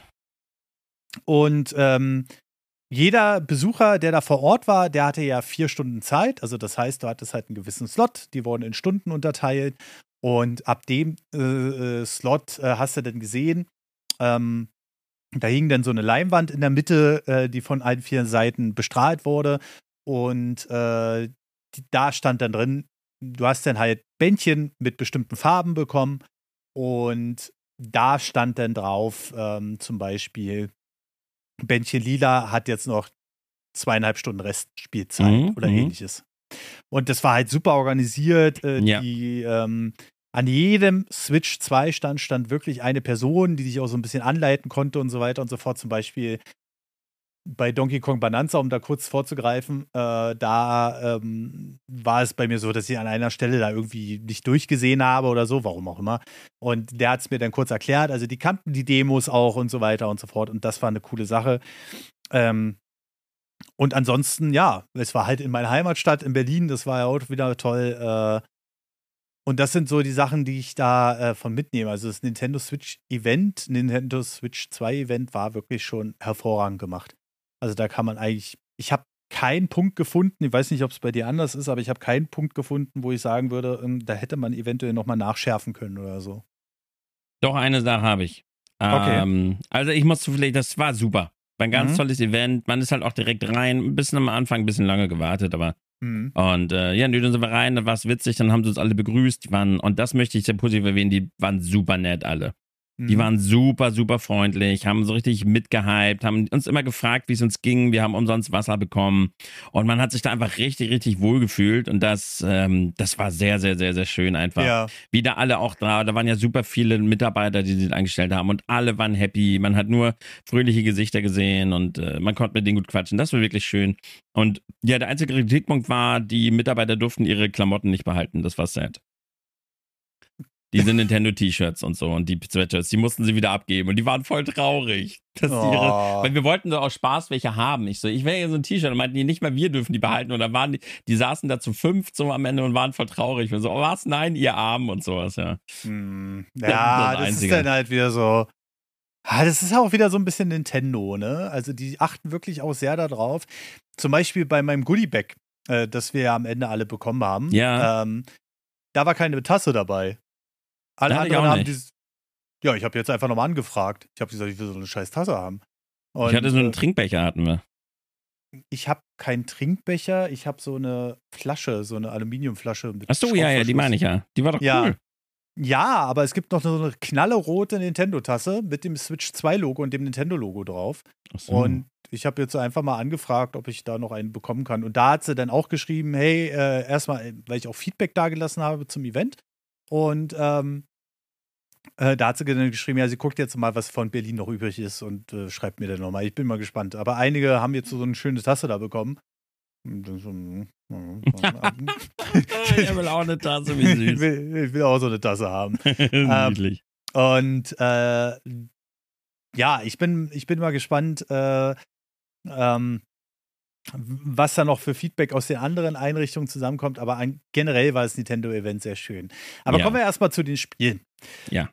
Und ähm, jeder Besucher, der da vor Ort war, der hatte ja vier Stunden Zeit. Also das heißt, du hattest halt einen gewissen Slot, die wurden in Stunden unterteilt. Und ab dem äh, äh, Slot äh, hast du dann gesehen, ähm, da hing dann so eine Leinwand in der Mitte, äh, die von allen vier Seiten bestrahlt wurde. Und äh, die, da stand dann drin, du hast dann halt Bändchen mit bestimmten Farben bekommen. Und da stand dann drauf, ähm, zum Beispiel, Bändchen Lila hat jetzt noch zweieinhalb Stunden Restspielzeit Mhm, oder mhm. ähnliches. Und das war halt super organisiert. Äh, Ja. die, ähm, an jedem Switch zwei Stand stand wirklich eine Person, die dich auch so ein bisschen anleiten konnte und so weiter und so fort. Zum Beispiel bei Donkey Kong Bonanza, um da kurz vorzugreifen, äh, da ähm, war es bei mir so, dass ich an einer Stelle da irgendwie nicht durchgesehen habe oder so, warum auch immer. Und der hat es mir dann kurz erklärt. Also die kannten die Demos auch und so weiter und so fort. Und das war eine coole Sache. Ähm, und ansonsten, ja, es war halt in meiner Heimatstadt in Berlin, das war ja auch wieder toll. Äh, und das sind so die Sachen, die ich da äh, von mitnehme. Also das Nintendo Switch Event, Nintendo Switch zwei Event war wirklich schon hervorragend gemacht. Also da kann man eigentlich, ich habe keinen Punkt gefunden, ich weiß nicht, ob es bei dir anders ist, aber ich habe keinen Punkt gefunden, wo ich sagen würde, ähm, da hätte man eventuell nochmal nachschärfen können oder so. Doch, eine Sache habe ich. Okay. Ähm, also ich muss vielleicht, das war super. War ein ganz Mhm. tolles Event. Man ist halt auch direkt rein. Ein bisschen am Anfang, ein bisschen lange gewartet, aber Mhm. und äh, ja, nö, dann sind wir rein, dann war es witzig, dann haben sie uns alle begrüßt. Die waren, und das möchte ich sehr positiv erwähnen, die waren super nett alle. Die Mhm. waren super, super freundlich, haben so richtig mitgehypt, haben uns immer gefragt, wie es uns ging. Wir haben umsonst Wasser bekommen und man hat sich da einfach richtig, richtig wohl gefühlt und das, ähm, das war sehr, sehr, sehr, sehr schön einfach. Ja. Wieder alle auch da, da waren ja super viele Mitarbeiter, die sich eingestellt haben und alle waren happy. Man hat nur fröhliche Gesichter gesehen und äh, man konnte mit denen gut quatschen. Das war wirklich schön. Und ja, der einzige Kritikpunkt war, die Mitarbeiter durften ihre Klamotten nicht behalten. Das war sad. Diese Nintendo-T-Shirts und so und die Sweatshirts, die mussten sie wieder abgeben und die waren voll traurig. Dass die ihre, Oh. weil wir wollten doch auch Spaß welche haben. Ich so, ich will ja so ein T-Shirt und meinten die, nicht mal wir dürfen die behalten. Und dann waren die, die saßen da zu fünf so am Ende und waren voll traurig. Wir so, oh was, nein, ihr Armen und sowas, ja. Hm. Das ist Ja, das das ist Einzige. dann halt wieder so. Ah, das ist auch wieder so ein bisschen Nintendo, ne? Also die achten wirklich auch sehr darauf. Zum Beispiel bei meinem Goodie-Bag, äh, das wir ja am Ende alle bekommen haben. Ja. Ähm, da war keine Tasse dabei. Alle Da hatte ich anderen auch haben nicht. dieses. Ja, ich habe jetzt einfach nochmal angefragt. Ich habe gesagt, ich will so eine scheiß Tasse haben. Und, Ich hatte so einen äh, Trinkbecher, hatten wir. ich habe keinen Trinkbecher, ich habe so eine Flasche, so eine Aluminiumflasche mit Ach so, ja, ja, die Schraubverschluss. meine ich ja. Die war doch Ja. cool. Ja, aber es gibt noch so eine knallerote Nintendo-Tasse mit dem Switch zwei Logo und dem Nintendo-Logo drauf. Ach so. Und ich habe jetzt einfach mal angefragt, ob ich da noch einen bekommen kann. Und da hat sie dann auch geschrieben, hey, äh, erstmal, weil ich auch Feedback dagelassen habe zum Event. Und ähm, äh, da hat sie dann geschrieben, ja, sie guckt jetzt mal, was von Berlin noch übrig ist und äh, schreibt mir dann nochmal. Ich bin mal gespannt. Aber einige haben jetzt so eine schöne Tasse da bekommen. Das, ähm, Ich will auch eine Tasse, wie ich, süß. will, ich will auch so eine Tasse haben. Niedlich. Und äh, ja, ich bin, ich bin mal gespannt, äh, ähm, was da noch für Feedback aus den anderen Einrichtungen zusammenkommt. Aber ein, generell war das Nintendo-Event sehr schön. Aber Ja. kommen wir erstmal zu den Spielen. Ja.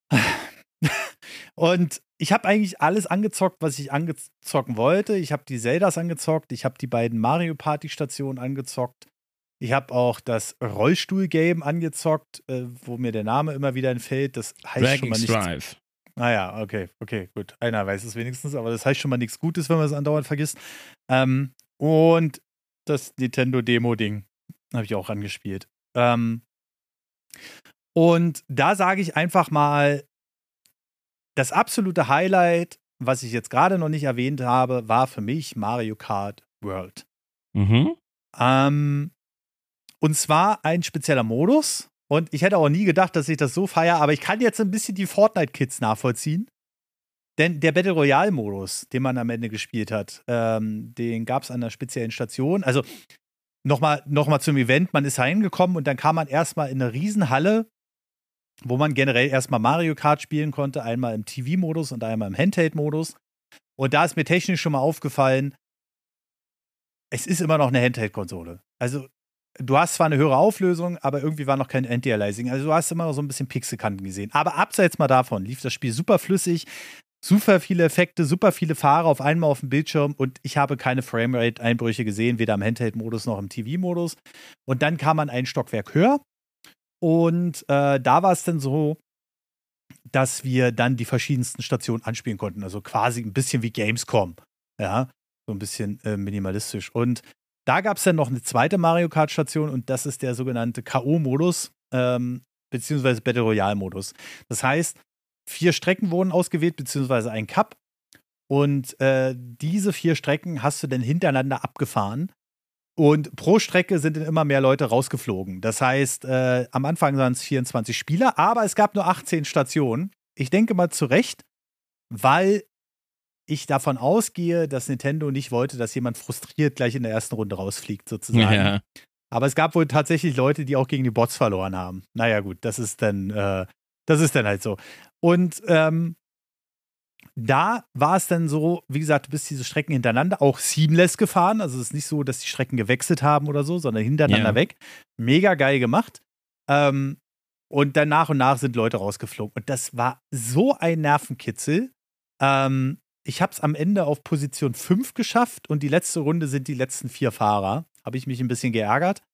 Und ich habe eigentlich alles angezockt, was ich angezocken wollte. Ich habe die Zeldas angezockt, ich habe die beiden Mario Party Stationen angezockt. Ich habe auch das Rollstuhl-Game angezockt, äh, wo mir der Name immer wieder entfällt. Das heißt Dragon's schon mal nichts. Drive. Naja, okay, okay, gut. Einer weiß es wenigstens, aber das heißt schon mal nichts Gutes, wenn man es andauernd vergisst. Ähm, und das Nintendo-Demo-Ding habe ich auch angespielt. Ähm, und da sage ich einfach mal, das absolute Highlight, was ich jetzt gerade noch nicht erwähnt habe, war für mich Mario Kart World. Mhm. Ähm, und zwar ein spezieller Modus. Und ich hätte auch nie gedacht, dass ich das so feiere, aber ich kann jetzt ein bisschen die Fortnite-Kids nachvollziehen. Denn der Battle Royale-Modus, den man am Ende gespielt hat, ähm, den gab es an einer speziellen Station. Also nochmal noch mal zum Event, man ist reingekommen und dann kam man erstmal in eine Riesenhalle, wo man generell erstmal Mario Kart spielen konnte, einmal im T V-Modus und einmal im Handheld-Modus. Und da ist mir technisch schon mal aufgefallen, es ist immer noch eine Handheld-Konsole. Also du hast zwar eine höhere Auflösung, aber irgendwie war noch kein Anti-Aliasing. Also du hast immer noch so ein bisschen Pixelkanten gesehen. Aber abseits mal davon lief das Spiel super flüssig, super viele Effekte, super viele Fahrer auf einmal auf dem Bildschirm und ich habe keine Framerate-Einbrüche gesehen, weder im Handheld-Modus noch im T V-Modus. Und dann kam man ein Stockwerk höher und äh, da war es dann so, dass wir dann die verschiedensten Stationen anspielen konnten. Also quasi ein bisschen wie Gamescom. Ja, so ein bisschen äh, minimalistisch. Und da gab es dann noch eine zweite Mario Kart-Station und das ist der sogenannte K O-Modus, ähm, beziehungsweise Battle Royale-Modus. Das heißt, vier Strecken wurden ausgewählt, beziehungsweise ein Cup. Und äh, diese vier Strecken hast du dann hintereinander abgefahren. Und pro Strecke sind dann immer mehr Leute rausgeflogen. Das heißt, äh, am Anfang waren es vierundzwanzig Spieler, aber es gab nur achtzehn Stationen. Ich denke mal zu Recht, weil ich davon ausgehe, dass Nintendo nicht wollte, dass jemand frustriert gleich in der ersten Runde rausfliegt, sozusagen. Ja. Aber es gab wohl tatsächlich Leute, die auch gegen die Bots verloren haben. Naja, gut, das ist dann, äh, das ist dann halt so. Und ähm, da war es dann so, wie gesagt, du bist diese Strecken hintereinander auch seamless gefahren. Also es ist nicht so, dass die Strecken gewechselt haben oder so, sondern hintereinander Ja. weg. Mega geil gemacht. Ähm, und dann nach und nach sind Leute rausgeflogen. Und das war so ein Nervenkitzel. Ähm, ich habe es am Ende auf Position fünf geschafft und die letzte Runde sind die letzten vier Fahrer. Habe ich mich ein bisschen geärgert.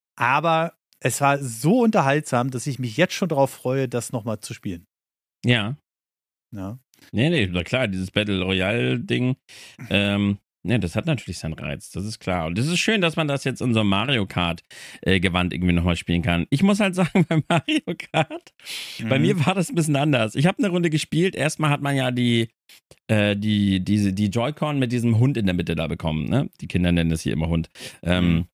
Aber es war so unterhaltsam, dass ich mich jetzt schon darauf freue, das nochmal zu spielen. Ja. Ja. Nee, nee, na klar, dieses Battle Royale-Ding, ähm, ne, das hat natürlich seinen Reiz, das ist klar. Und es ist schön, dass man das jetzt in so einem Mario Kart-Gewand äh, irgendwie nochmal spielen kann. Ich muss halt sagen, bei Mario Kart, mhm. bei mir war das ein bisschen anders. Ich habe eine Runde gespielt, erstmal hat man ja die, äh, die, diese, die Joy-Con mit diesem Hund in der Mitte da bekommen, ne? Die Kinder nennen das hier immer Hund. Ähm, Mhm.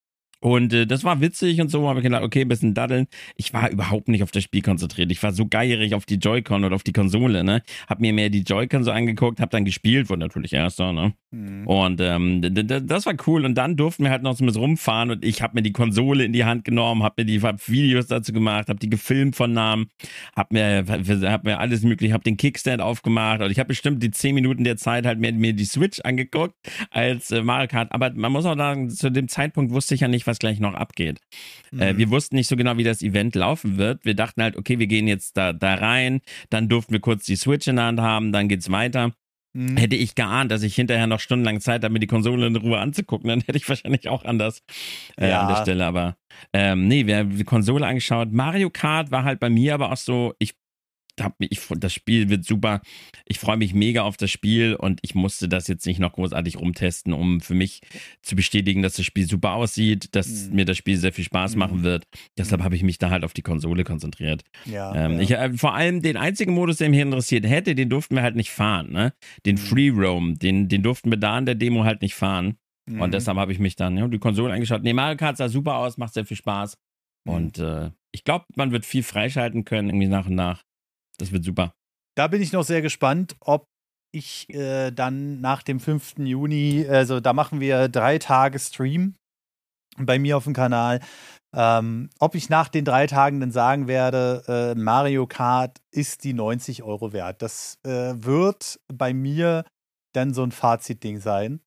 Und äh, das war witzig und so, habe ich gedacht, okay, ein bisschen daddeln. Ich war überhaupt nicht auf das Spiel konzentriert. Ich war so geierig auf die Joy-Con oder auf die Konsole, ne? Hab mir mehr die Joy-Con so angeguckt, hab dann gespielt, wurde natürlich erster, ne? Mhm. Und ähm, d- d- das war cool. Und dann durften wir halt noch so ein bisschen rumfahren und ich hab mir die Konsole in die Hand genommen, hab mir die hab Videos dazu gemacht, hab die gefilmt von Namen, hab mir, hab mir alles mögliche, hab den Kickstand aufgemacht und ich habe bestimmt die zehn Minuten der Zeit halt mir, mir die Switch angeguckt als äh, Mario Kart. Aber man muss auch sagen, zu dem Zeitpunkt wusste ich ja nicht, was gleich noch abgeht. Mhm. Äh, wir wussten nicht so genau, wie das Event laufen wird. Wir dachten halt, okay, wir gehen jetzt da, da rein, dann durften wir kurz die Switch in der Hand haben, dann geht's weiter. Mhm. Hätte ich geahnt, dass ich hinterher noch stundenlang Zeit habe, mir die Konsole in Ruhe anzugucken, dann hätte ich wahrscheinlich auch anders äh, ja. an der Stelle. Aber ähm, nee, wir haben die Konsole angeschaut. Mario Kart war halt bei mir aber auch so, ich hab mich, ich, das Spiel wird super. Ich freue mich mega auf das Spiel und ich musste das jetzt nicht noch großartig rumtesten, um für mich zu bestätigen, dass das Spiel super aussieht, dass mhm. mir das Spiel sehr viel Spaß machen wird. Mhm. Deshalb habe ich mich da halt auf die Konsole konzentriert. Ja, ähm, ja. Ich, äh, vor allem den einzigen Modus, der mich interessiert hätte, den durften wir halt nicht fahren. Ne? Den mhm. Free Roam, den, den durften wir da in der Demo halt nicht fahren. Mhm. Und deshalb habe ich mich dann ja, die Konsole angeschaut. Nee, Mario Kart sah super aus, macht sehr viel Spaß. Mhm. Und äh, ich glaube, man wird viel freischalten können, irgendwie nach und nach. Das wird super. Da bin ich noch sehr gespannt, ob ich äh, dann nach dem fünften Juni, also da machen wir drei Tage Stream bei mir auf dem Kanal. Ähm, ob ich nach den drei Tagen dann sagen werde, äh, Mario Kart ist die neunzig Euro wert. Das äh, wird bei mir dann so ein Fazitding sein.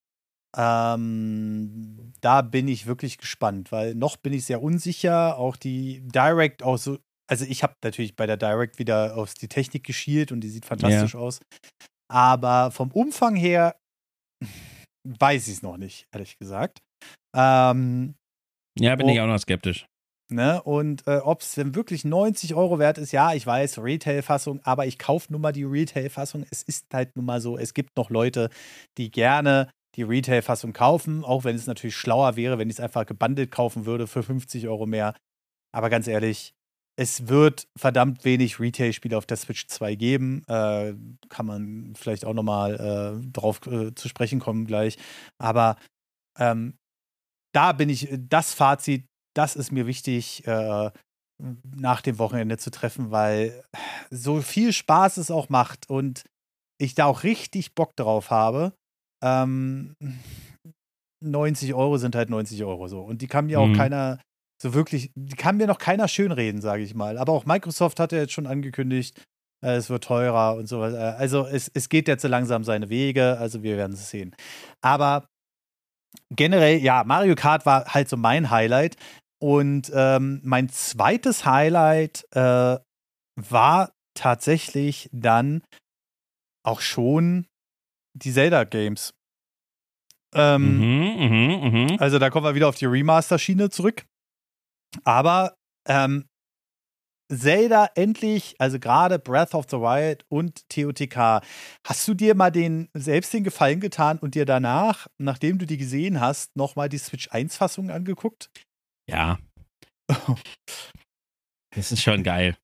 Ähm, da bin ich wirklich gespannt, weil noch bin ich sehr unsicher. Auch die Direct, auch so, also ich habe natürlich bei der Direct wieder auf die Technik geschielt und die sieht fantastisch Ja. aus. Aber vom Umfang her weiß ich es noch nicht, ehrlich gesagt. Ähm, Ja, bin oh, ich auch noch skeptisch. Ne? Und äh, ob es denn wirklich neunzig Euro wert ist, ja, ich weiß, Retail-Fassung, aber ich kaufe nun mal die Retail-Fassung. Es ist halt nun mal so, es gibt noch Leute, die gerne die Retail-Fassung kaufen, auch wenn es natürlich schlauer wäre, wenn ich es einfach gebundelt kaufen würde für fünfzig Euro mehr. Aber ganz ehrlich, es wird verdammt wenig Retail-Spiele auf der Switch zwei geben. Äh, kann man vielleicht auch nochmal äh, drauf äh, zu sprechen kommen gleich. Aber ähm, da bin ich, das Fazit, das ist mir wichtig, äh, nach dem Wochenende zu treffen, weil so viel Spaß es auch macht und ich da auch richtig Bock drauf habe. Ähm, neunzig Euro sind halt neunzig Euro so. Und die kann mir auch Mhm. keiner so wirklich, die kann mir noch keiner schönreden, sage ich mal. Aber auch Microsoft hat ja jetzt schon angekündigt, äh, es wird teurer und sowas. Äh, also es, es geht jetzt so langsam seine Wege, also wir werden es sehen. Aber generell, ja, Mario Kart war halt so mein Highlight. Und ähm, mein zweites Highlight äh, war tatsächlich dann auch schon die Zelda-Games. Ähm, Mhm, mhm, mhm. also da kommen wir wieder auf die Remaster-Schiene zurück. Aber ähm, Zelda endlich, also gerade Breath of the Wild und T O T K, hast du dir mal den, selbst den Gefallen getan und dir danach, nachdem du die gesehen hast, nochmal die Switch eins Fassung angeguckt? Ja. Das ist schon geil.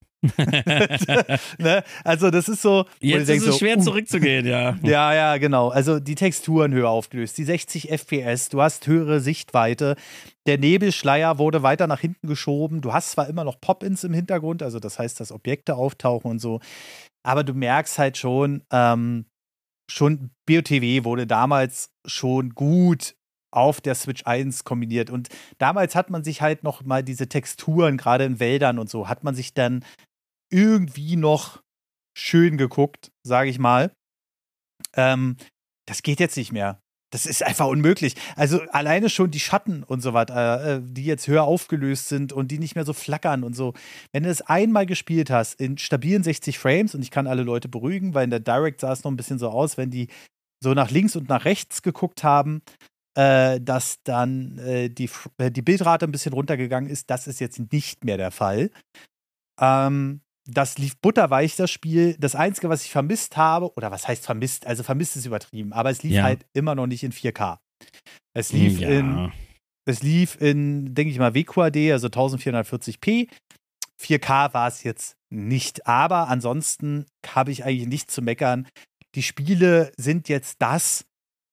Ne? Also, das ist so. Jetzt ist ist es so, schwer uh, zurückzugehen, ja. Ja, ja, genau. Also, die Texturen höher aufgelöst, die sechzig F P S, du hast höhere Sichtweite, der Nebelschleier wurde weiter nach hinten geschoben. Du hast zwar immer noch Pop-ins im Hintergrund, also das heißt, dass Objekte auftauchen und so, aber du merkst halt schon, ähm, schon B O T W wurde damals schon gut auf der Switch eins kombiniert. Und damals hat man sich halt noch mal diese Texturen, gerade in Wäldern und so, hat man sich dann irgendwie noch schön geguckt, sage ich mal. Ähm, das geht jetzt nicht mehr. Das ist einfach unmöglich. Also alleine schon die Schatten und so weiter, äh, die jetzt höher aufgelöst sind und die nicht mehr so flackern und so. Wenn du es einmal gespielt hast in stabilen sechzig Frames, und ich kann alle Leute beruhigen, weil in der Direct sah es noch ein bisschen so aus, wenn die so nach links und nach rechts geguckt haben, äh, dass dann äh, die, äh, die Bildrate ein bisschen runtergegangen ist. Das ist jetzt nicht mehr der Fall. Ähm, Das lief butterweich, das Spiel. Das Einzige, was ich vermisst habe, oder was heißt vermisst? Also vermisst ist übertrieben, aber es lief Ja. halt immer noch nicht in vier K. Es lief Ja. in, es lief in, denke ich mal, W Q A D, also vierzehnhundertvierzig p. vier K war es jetzt nicht, aber ansonsten habe ich eigentlich nichts zu meckern. Die Spiele sind jetzt das,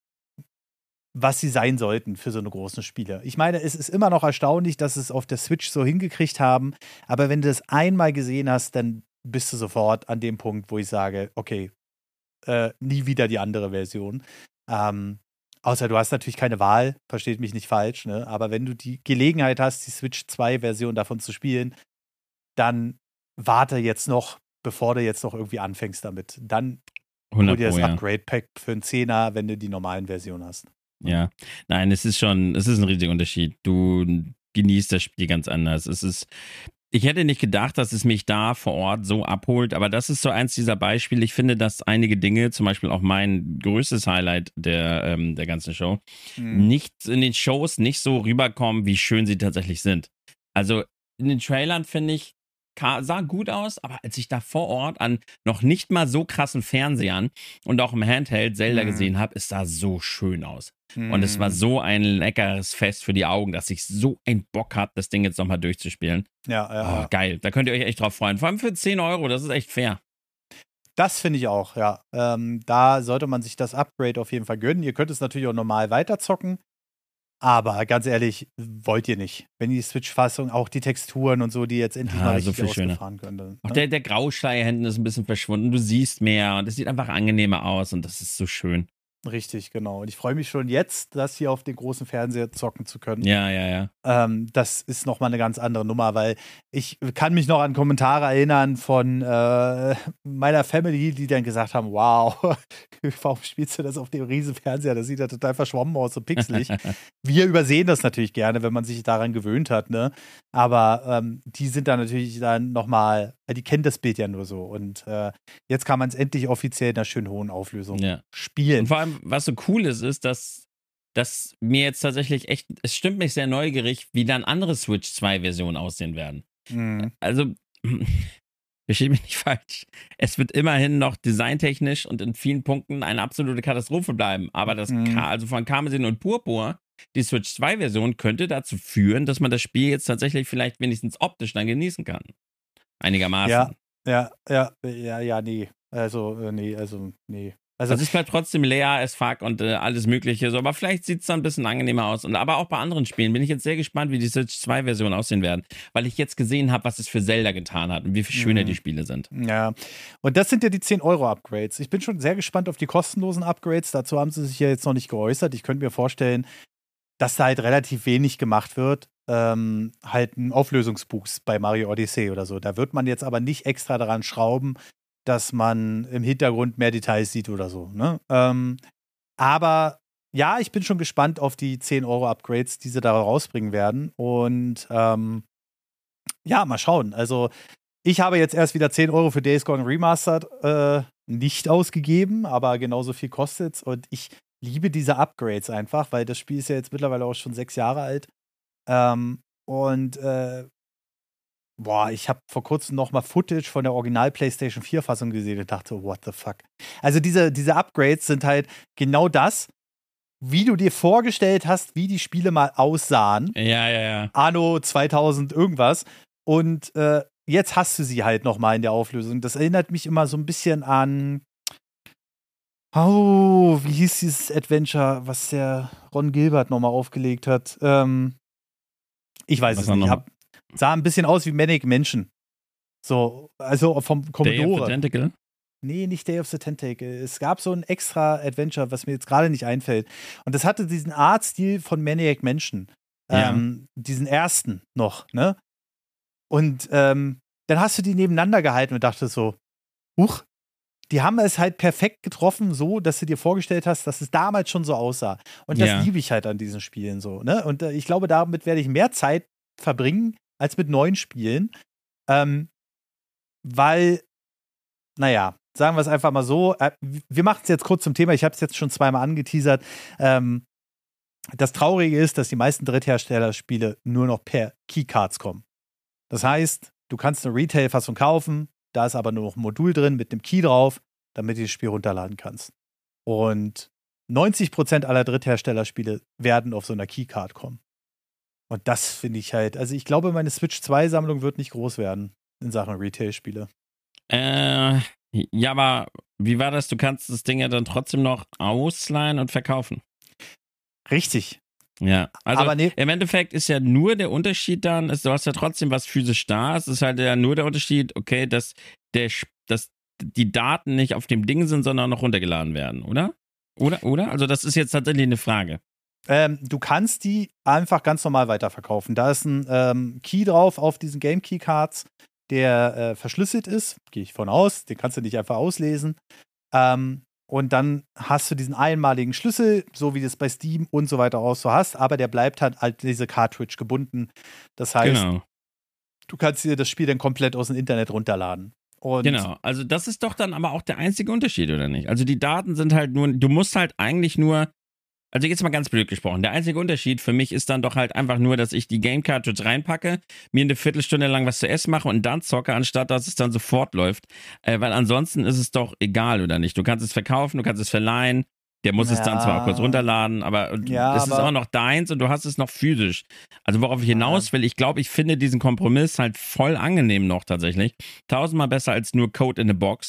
was sie sein sollten für so eine großen Spiele. Ich meine, es ist immer noch erstaunlich, dass es auf der Switch so hingekriegt haben, aber wenn du das einmal gesehen hast, dann bist du sofort an dem Punkt, wo ich sage, okay, äh, nie wieder die andere Version. Ähm, außer du hast natürlich keine Wahl, versteht mich nicht falsch, ne? Aber wenn du die Gelegenheit hast, die Switch zwei Version davon zu spielen, dann warte jetzt noch, bevor du jetzt noch irgendwie anfängst damit. Dann hol dir das ja. Upgrade-Pack für einen Zehner, wenn du die normalen Versionen hast. Ja, nein, es ist schon, es ist ein riesiger Unterschied. Du genießt das Spiel ganz anders. Es ist, ich hätte nicht gedacht, dass es mich da vor Ort so abholt, aber das ist so eins dieser Beispiele. Ich finde, dass einige Dinge, zum Beispiel auch mein größtes Highlight der, ähm, der ganzen Show, Mhm. nicht in den Shows nicht so rüberkommen, wie schön sie tatsächlich sind. Also in den Trailern, finde ich, sah gut aus, aber als ich da vor Ort an noch nicht mal so krassen Fernsehern und auch im Handheld Zelda Mhm. gesehen habe, es sah so schön aus. Und es war so ein leckeres Fest für die Augen, dass ich so einen Bock habe, das Ding jetzt nochmal durchzuspielen. Ja, ja, oh, ja. Geil, da könnt ihr euch echt drauf freuen. Vor allem für zehn Euro, das ist echt fair. Das finde ich auch, ja. Ähm, da sollte man sich das Upgrade auf jeden Fall gönnen. Ihr könnt es natürlich auch normal weiterzocken. Aber ganz ehrlich, wollt ihr nicht. Wenn die Switch-Fassung auch die Texturen und so, die jetzt endlich Ja, mal so richtig viel schöner. ausgefahren können. Ne? Auch der, der Grauschleier hinten ist ein bisschen verschwunden. Du siehst mehr und es sieht einfach angenehmer aus und das ist so schön. Richtig, genau. Und ich freue mich schon jetzt, das hier auf den großen Fernseher zocken zu können. Ja, ja, ja. Ähm, das ist nochmal eine ganz andere Nummer, weil ich kann mich noch an Kommentare erinnern von äh, meiner Family, die dann gesagt haben, wow, warum spielst du das auf dem riesen Fernseher? Das sieht ja total verschwommen aus, so pixelig. Wir übersehen das natürlich gerne, wenn man sich daran gewöhnt hat, ne? Aber ähm, die sind dann natürlich dann nochmal, die kennen das Bild ja nur so. Und äh, jetzt kann man es endlich offiziell in einer schön hohen Auflösung Ja. spielen. Und vor allem, was so cool ist, ist, dass, dass mir jetzt tatsächlich echt, es stimmt mich sehr neugierig, wie dann andere Switch zwei Versionen aussehen werden. Mhm. Also, verstehe mich nicht falsch. Es wird immerhin noch designtechnisch und in vielen Punkten eine absolute Katastrophe bleiben. Aber das, Mhm. Ka- also von Karmesin und Purpur, die Switch zwei Version könnte dazu führen, dass man das Spiel jetzt tatsächlich vielleicht wenigstens optisch dann genießen kann. Einigermaßen. Ja, ja, ja, ja, ja, nee. Also, äh, nee, also, nee. Also, Also es bleibt trotzdem leer as fuck und äh, alles mögliche, so, aber vielleicht sieht es dann ein bisschen angenehmer aus. Und aber auch bei anderen Spielen bin ich jetzt sehr gespannt, wie die Switch zwei Version aussehen werden, weil ich jetzt gesehen habe, was es für Zelda getan hat und wie viel schöner Mhm. die Spiele sind. ja. Und das sind ja die zehn Euro Upgrades. Ich bin schon sehr gespannt auf die kostenlosen Upgrades. Dazu haben sie sich ja jetzt noch nicht geäußert. Ich könnte mir vorstellen, dass da halt relativ wenig gemacht wird. Ähm, halt ein Auflösungsboost bei Mario Odyssey oder so. Da wird man jetzt aber nicht extra daran schrauben, dass man im Hintergrund mehr Details sieht oder so. Ne? Ähm, aber ja, ich bin schon gespannt auf die zehn Euro Upgrades, die sie da rausbringen werden. Und ähm, ja, mal schauen. Also, ich habe jetzt erst wieder zehn Euro für Days Gone Remastered äh, nicht ausgegeben, aber genauso viel kostet es. Und ich liebe diese Upgrades einfach, weil das Spiel ist ja jetzt mittlerweile auch schon sechs Jahre alt. Ähm, und äh, boah, ich habe vor kurzem noch mal Footage von der Original PlayStation vier Fassung gesehen und dachte, what the fuck. Also diese, diese Upgrades sind halt genau das, wie du dir vorgestellt hast, wie die Spiele mal aussahen. Ja, ja, ja. Anno zweitausend irgendwas. Und äh, jetzt hast du sie halt noch mal in der Auflösung. Das erinnert mich immer so ein bisschen an oh, wie hieß dieses Adventure, was der Ron Gilbert noch mal aufgelegt hat? Ähm, ich weiß Was es war nicht. noch? Hab, sah ein bisschen aus wie Manic Mansion. So, also vom Day of the Commodore. Tentacle? Nee, nicht Day of the Tentacle. Es gab so ein extra Adventure, was mir jetzt gerade nicht einfällt. Und das hatte diesen Artstil von Maniac Mansion. Ja. Ähm, diesen ersten noch, ne? Und ähm, dann hast du die nebeneinander gehalten und dachtest so, huch, die haben es halt perfekt getroffen, so, dass du dir vorgestellt hast, dass es damals schon so aussah. Und das Ja. liebe ich halt an diesen Spielen so, ne? Und äh, ich glaube, damit werde ich mehr Zeit verbringen als mit neuen Spielen. Ähm, weil, naja, sagen wir es einfach mal so, äh, wir machen es jetzt kurz zum Thema, ich habe es jetzt schon zweimal angeteasert. Ähm, das Traurige ist, dass die meisten Drittherstellerspiele nur noch per Keycards kommen. Das heißt, du kannst eine Retail-Fassung kaufen, da ist aber nur noch ein Modul drin mit einem Key drauf, damit du das Spiel runterladen kannst. Und neunzig Prozent aller Drittherstellerspiele werden auf so einer Keycard kommen. Und das finde ich halt, also ich glaube, meine Switch zwei Sammlung wird nicht groß werden in Sachen Retail-Spiele. Äh, ja, aber wie war das? Du kannst das Ding ja dann trotzdem noch ausleihen und verkaufen. Richtig. Ja, also Aber nee. im Endeffekt ist ja nur der Unterschied dann, ist, du hast ja trotzdem was physisch da. Es ist halt ja nur der Unterschied, okay, dass, der, dass die Daten nicht auf dem Ding sind, sondern noch runtergeladen werden, oder? Oder? Oder? Also das ist jetzt tatsächlich eine Frage. Ähm, du kannst die einfach ganz normal weiterverkaufen. Da ist ein ähm, Key drauf auf diesen Game Key Cards, der äh, verschlüsselt ist. Gehe ich von aus. Den kannst du nicht einfach auslesen. Ähm, und dann hast du diesen einmaligen Schlüssel, so wie du es bei Steam und so weiter auch so hast. Aber der bleibt halt an diese Cartridge gebunden. Das heißt, Genau. du kannst dir das Spiel dann komplett aus dem Internet runterladen. Und Genau, also das ist doch dann aber auch der einzige Unterschied, oder nicht? Also die Daten sind halt nur, du musst halt eigentlich nur, also jetzt mal ganz blöd gesprochen, der einzige Unterschied für mich ist dann doch halt einfach nur, dass ich die Game Cartridge reinpacke, mir eine Viertelstunde lang was zu essen mache und dann zocke, anstatt dass es dann sofort läuft. Äh, weil ansonsten ist es doch egal, oder nicht? Du kannst es verkaufen, du kannst es verleihen, der muss es dann zwar Ja. kurz runterladen, aber Ja, es ist aber- auch noch deins und du hast es noch physisch. Also worauf ich hinaus will, ich glaube, ich finde diesen Kompromiss halt voll angenehm noch tatsächlich. Tausendmal besser als nur Code in a Box.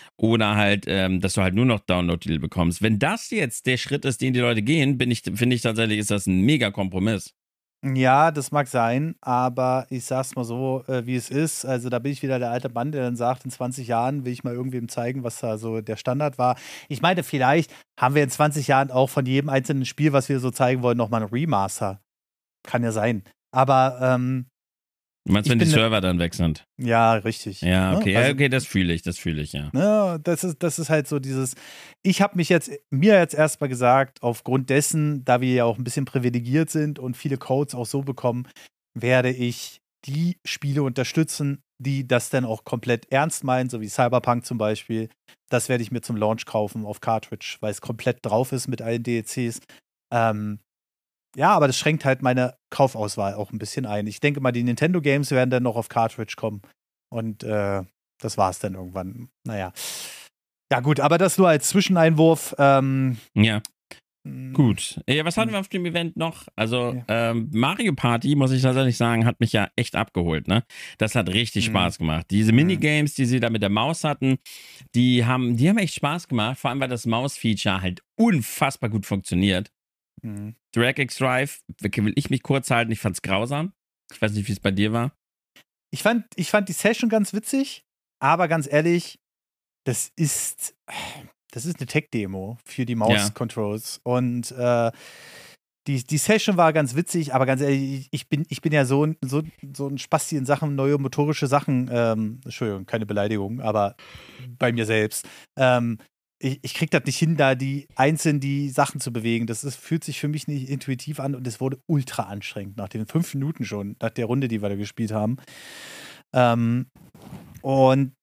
oder halt, ähm, dass du halt nur noch Download-Titel bekommst. Wenn das jetzt der Schritt ist, den die Leute gehen, bin ich, finde ich tatsächlich, ist das ein mega Kompromiss. Ja, das mag sein, aber ich sag's mal so, äh, wie es ist. Also da bin ich wieder der alte Mann, der dann sagt, in zwanzig Jahren will ich mal irgendwem zeigen, was da so der Standard war. Ich meine, vielleicht haben wir in zwanzig Jahren auch von jedem einzelnen Spiel, was wir so zeigen wollen, nochmal ein Remaster. Kann ja sein. Aber, ähm, Du meinst, ich wenn die bin- Server dann weg sind? ja, richtig. Ja, Ne? okay, ja, Also, okay, das fühle ich, das fühle ich, ja. ne, das ist, das ist halt so dieses, ich habe mich jetzt, mir jetzt erstmal gesagt, aufgrund dessen, da wir ja auch ein bisschen privilegiert sind und viele Codes auch so bekommen, werde ich die Spiele unterstützen, die das dann auch komplett ernst meinen, so wie Cyberpunk zum Beispiel. Das werde ich mir zum Launch kaufen auf Cartridge, weil es komplett drauf ist mit allen D L Cs. Ähm, ja, aber das schränkt halt meine Kaufauswahl auch ein bisschen ein. Ich denke mal, die Nintendo Games werden dann noch auf Cartridge kommen. Und äh, das war's dann irgendwann. Naja. Ja, gut, aber das nur als Zwischeneinwurf. Ähm, Ja. mh, Gut. Ja, was hatten wir auf dem Event noch? Also, Ja. ähm, Mario Party, muss ich tatsächlich sagen, hat mich ja echt abgeholt, ne? Das hat richtig Mhm. Spaß gemacht. Diese Minigames, die sie da mit der Maus hatten, die haben, die haben echt Spaß gemacht, vor allem, weil das Maus-Feature halt unfassbar gut funktioniert. mh. DirectX Drive, will ich mich kurz halten, ich fand's grausam. Ich weiß nicht, wie es bei dir war. Ich fand, ich fand die Session ganz witzig, aber ganz ehrlich, das ist, das ist eine Tech-Demo für die Ja. Maus-Controls. Und äh, die, die Session war ganz witzig, aber ganz ehrlich, ich bin, ich bin ja so, ein- so, so ein Spasti in Sachen neue motorische Sachen, ähm, Entschuldigung, keine Beleidigung, aber bei mir selbst. Ähm, ich, ich krieg das nicht hin, da die einzeln die Sachen zu bewegen. Das ist, fühlt sich für mich nicht intuitiv an und es wurde ultra anstrengend, nach den fünf Minuten schon, nach der Runde, die wir da gespielt haben. Ähm, und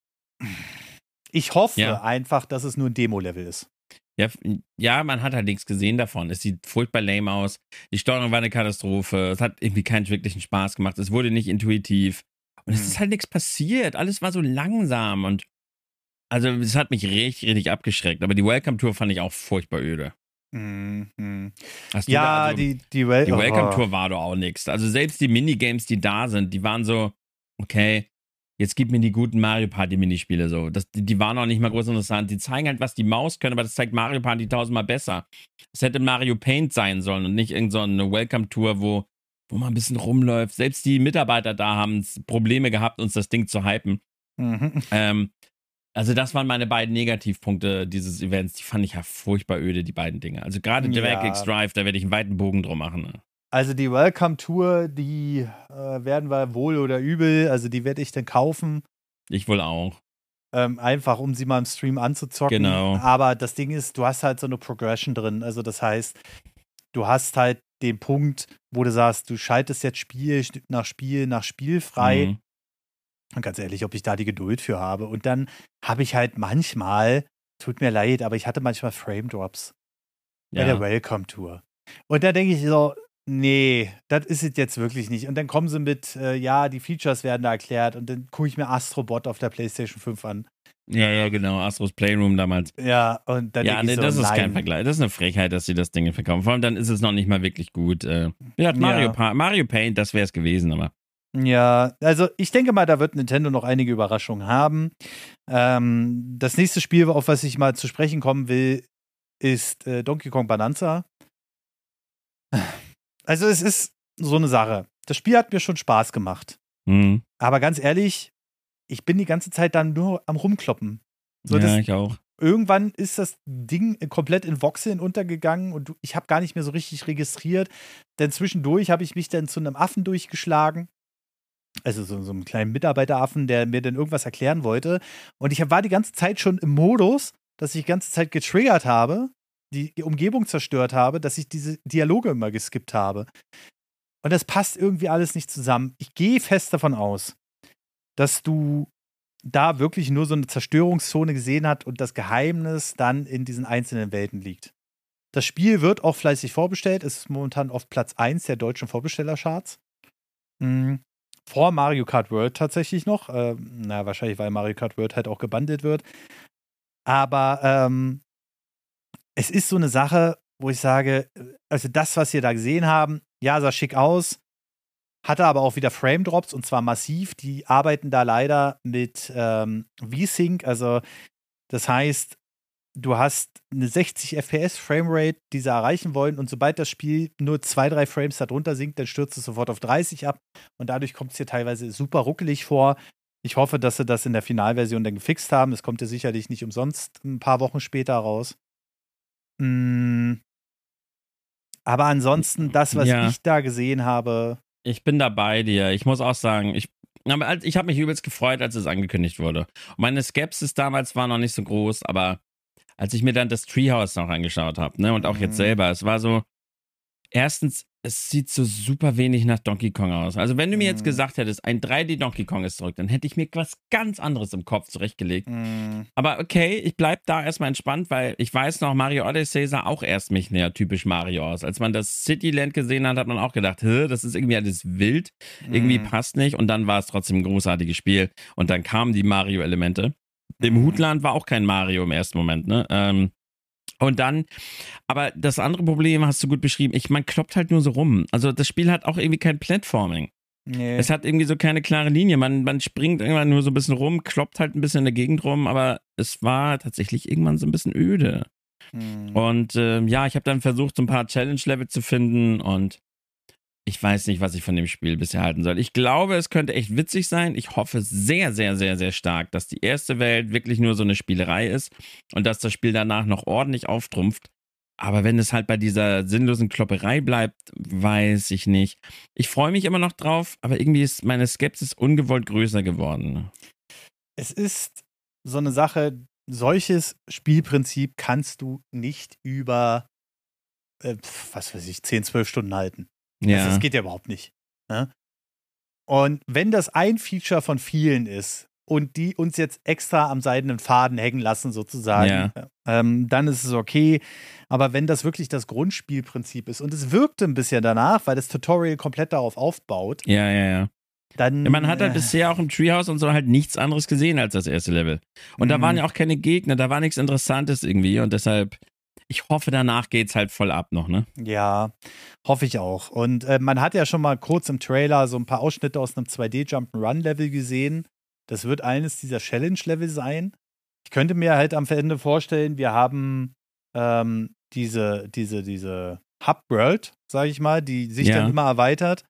ich hoffe Ja. einfach, dass es nur ein Demo-Level ist. Ja, f- ja, man hat halt nichts gesehen davon. Es sieht furchtbar lame aus. Die Steuerung war eine Katastrophe. Es hat irgendwie keinen wirklichen Spaß gemacht. Es wurde nicht intuitiv. Und es Hm. ist halt nichts passiert. Alles war so langsam und also es hat mich richtig, richtig abgeschreckt. Aber die Welcome Tour fand ich auch furchtbar öde. Mhm. Hast du da, Ja, also, die, die, Wel die Welcome oh. Tour war doch auch nichts. Also selbst die Minigames, die da sind, die waren so, okay, jetzt gib mir die guten Mario Party Minispiele so. Das, die, die waren auch nicht mal groß interessant. Die zeigen halt, was die Maus können, aber das zeigt Mario Party tausendmal besser. Es hätte Mario Paint sein sollen und nicht irgendeine so Welcome Tour, wo, wo man ein bisschen rumläuft. Selbst die Mitarbeiter da haben Probleme gehabt, uns das Ding zu hypen. Mhm. Ähm, also das waren meine beiden Negativpunkte dieses Events. Die fand ich ja furchtbar öde, die beiden Dinge. Also gerade Ja. DirectX Drive, da werde ich einen weiten Bogen drum machen. Ne? Also die Welcome Tour, die äh, werden wir wohl oder übel, also die werde ich dann kaufen, Ich wohl auch. ähm, einfach um sie mal im Stream anzuzocken. Genau. Aber das Ding ist, du hast halt so eine Progression drin. Also das heißt, du hast halt den Punkt, wo du sagst, du schaltest jetzt Spiel nach Spiel nach Spiel frei. Mhm. Und ganz ehrlich, ob ich da die Geduld für habe. Und dann habe ich halt manchmal, tut mir leid, aber ich hatte manchmal Frame Drops bei der Ja. Welcome Tour. Und da denke ich so, nee, das ist es jetzt wirklich nicht. Und dann kommen sie mit, äh, ja, die Features werden da erklärt und dann gucke ich mir Astrobot auf der PlayStation fünf an. ja, ja, genau. Astros Playroom damals. Ja, und dann Ja, denke nee, ich so, das ist nein. kein Vergleich. Das ist eine Frechheit, dass sie das Ding verkaufen. Vor allem dann ist es noch nicht mal wirklich gut. Äh, ja, Mario, Ja. Pa- Mario Paint, das wäre es gewesen, aber. Ja, also ich denke mal, da wird Nintendo noch einige Überraschungen haben. Ähm, das nächste Spiel, auf was ich mal zu sprechen kommen will, ist äh, Donkey Kong Bonanza. Also es ist so eine Sache. Das Spiel hat mir schon Spaß gemacht. Mhm. Aber ganz ehrlich, ich bin die ganze Zeit dann nur am Rumkloppen. So, ja, das, ich auch. irgendwann ist das Ding komplett in Voxeln untergegangen und du- ich habe gar nicht mehr so richtig registriert. Denn zwischendurch habe ich mich dann zu einem Affen durchgeschlagen. Also so, so einem kleinen Mitarbeiteraffen, der mir dann irgendwas erklären wollte. Und ich war die ganze Zeit schon im Modus, dass ich die ganze Zeit getriggert habe, die Umgebung zerstört habe, dass ich diese Dialoge immer geskippt habe. Und das passt irgendwie alles nicht zusammen. Ich gehe fest davon aus, dass du da wirklich nur so eine Zerstörungszone gesehen hast und das Geheimnis dann in diesen einzelnen Welten liegt. Das Spiel wird auch fleißig vorbestellt. Es ist momentan auf Platz eins der deutschen Vorbestellercharts. Mhm. Vor Mario Kart World tatsächlich noch. Ähm, na, wahrscheinlich, weil Mario Kart World halt auch gebundelt wird. Aber ähm, es ist so eine Sache, wo ich sage, also das, was wir da gesehen haben, ja, sah schick aus, hatte aber auch wieder Frame Drops und zwar massiv. Die arbeiten da leider mit ähm, V-Sync, also Das heißt, du hast eine sechzig F P S Framerate, die sie erreichen wollen, und sobald das Spiel nur zwei, drei Frames darunter sinkt, dann stürzt es sofort auf dreißig ab und dadurch kommt es dir teilweise super ruckelig vor. Ich hoffe, dass sie das in der Finalversion dann gefixt haben. Das kommt ja sicherlich nicht umsonst ein paar Wochen später raus. Mm. Aber ansonsten, das, was Ja. ich da gesehen habe. Ich bin da bei dir. Ich muss auch sagen, ich, aber als- ich habe mich übelst gefreut, als es angekündigt wurde. Und meine Skepsis damals war noch nicht so groß, aber als ich mir dann das Treehouse noch angeschaut habe, ne, und auch jetzt Mhm. selber, es war so, erstens, es sieht so super wenig nach Donkey Kong aus. Also wenn du mir jetzt Mhm. gesagt hättest, ein drei D Donkey Kong ist zurück, dann hätte ich mir was ganz anderes im Kopf zurechtgelegt. Mm. Aber okay, ich bleib da erstmal entspannt, weil ich weiß noch, Mario Odyssey sah auch erst nicht mehr typisch Mario aus. Als man das Cityland gesehen hat, hat man auch gedacht, hä, das ist irgendwie alles wild, irgendwie Mm. passt nicht. Und dann war es trotzdem ein großartiges Spiel. Und dann kamen die Mario-Elemente. Im Mhm. Hutland war auch kein Mario im ersten Moment, ne? Ähm, und dann, aber das andere Problem hast du gut beschrieben, ich, man kloppt halt nur so rum. Also das Spiel hat auch irgendwie kein Platforming. Nee. Es hat irgendwie so keine klare Linie. Man, man springt irgendwann nur so ein bisschen rum, kloppt halt ein bisschen in der Gegend rum, aber es war tatsächlich irgendwann so ein bisschen öde. Mm. Und ähm, ja, ich habe dann versucht, so ein paar Challenge-Level zu finden und ich weiß nicht, was ich von dem Spiel bisher halten soll. Ich glaube, es könnte echt witzig sein. Ich hoffe sehr, sehr, sehr, sehr stark, dass die erste Welt wirklich nur so eine Spielerei ist und dass das Spiel danach noch ordentlich auftrumpft. Aber wenn es halt bei dieser sinnlosen Klopperei bleibt, weiß ich nicht. Ich freue mich immer noch drauf, aber irgendwie ist meine Skepsis ungewollt größer geworden. Es ist so eine Sache, solches Spielprinzip kannst du nicht über, äh, pf, was weiß ich, zehn, zwölf Stunden halten. Also Ja, das geht ja überhaupt nicht. Ne? Und wenn das ein Feature von vielen ist und die uns jetzt extra am seidenen Faden hängen lassen, sozusagen, Ja. ähm, dann ist es okay. Aber wenn das wirklich das Grundspielprinzip ist und es wirkte ein bisschen danach, weil das Tutorial komplett darauf aufbaut, ja, ja, ja. dann. Ja, man hat halt äh, bisher auch im Treehouse und so halt nichts anderes gesehen als das erste Level. Und da waren ja auch keine Gegner, da war nichts Interessantes irgendwie und deshalb, ich hoffe, danach geht's halt voll ab noch, ne? Ja, hoffe ich auch. Und äh, man hat ja schon mal kurz im Trailer so ein paar Ausschnitte aus einem zwei D Jump'n'Run-Level gesehen. Das wird eines dieser Challenge-Level sein. Ich könnte mir halt am Ende vorstellen, wir haben ähm, diese, diese, diese Hub-World, sage ich mal, die sich Ja. dann immer erweitert.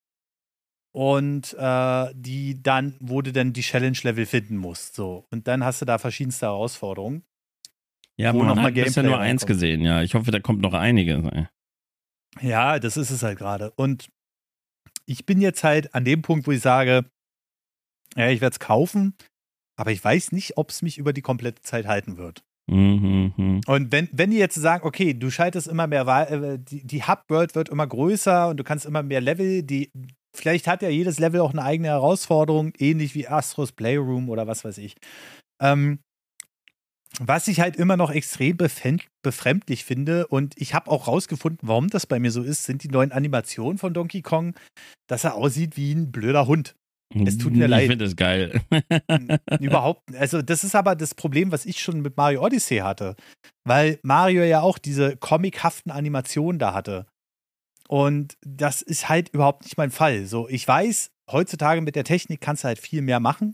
Und äh, die dann, wo du dann die Challenge-Level finden musst. So. Und dann hast du da verschiedenste Herausforderungen. Ja, Wo man noch mal hat bisher Gameplay nur eins reinkommt. gesehen, ja. Ich hoffe, da kommt noch einige. Ja, das ist es halt gerade. Und ich bin jetzt halt an dem Punkt, wo ich sage, ja, ich werde es kaufen, aber ich weiß nicht, ob es mich über die komplette Zeit halten wird. Mhm, mhm. Und wenn, wenn die jetzt sagen, okay, du schaltest immer mehr, Wa- äh, die, die Hub-World wird immer größer und du kannst immer mehr Level, die, vielleicht hat ja jedes Level auch eine eigene Herausforderung, ähnlich wie Astros Playroom oder was weiß ich. Ähm, was ich halt immer noch extrem befend, befremdlich finde, und ich habe auch rausgefunden, warum das bei mir so ist, sind die neuen Animationen von Donkey Kong, dass er aussieht wie ein blöder Hund. Es tut mir ich leid. finde es geil. Überhaupt, also das ist aber das Problem, was ich schon mit Mario Odyssey hatte, weil Mario ja auch diese comichaften Animationen da hatte. Und das ist halt überhaupt nicht mein Fall. So, ich weiß, heutzutage mit der Technik kannst du halt viel mehr machen,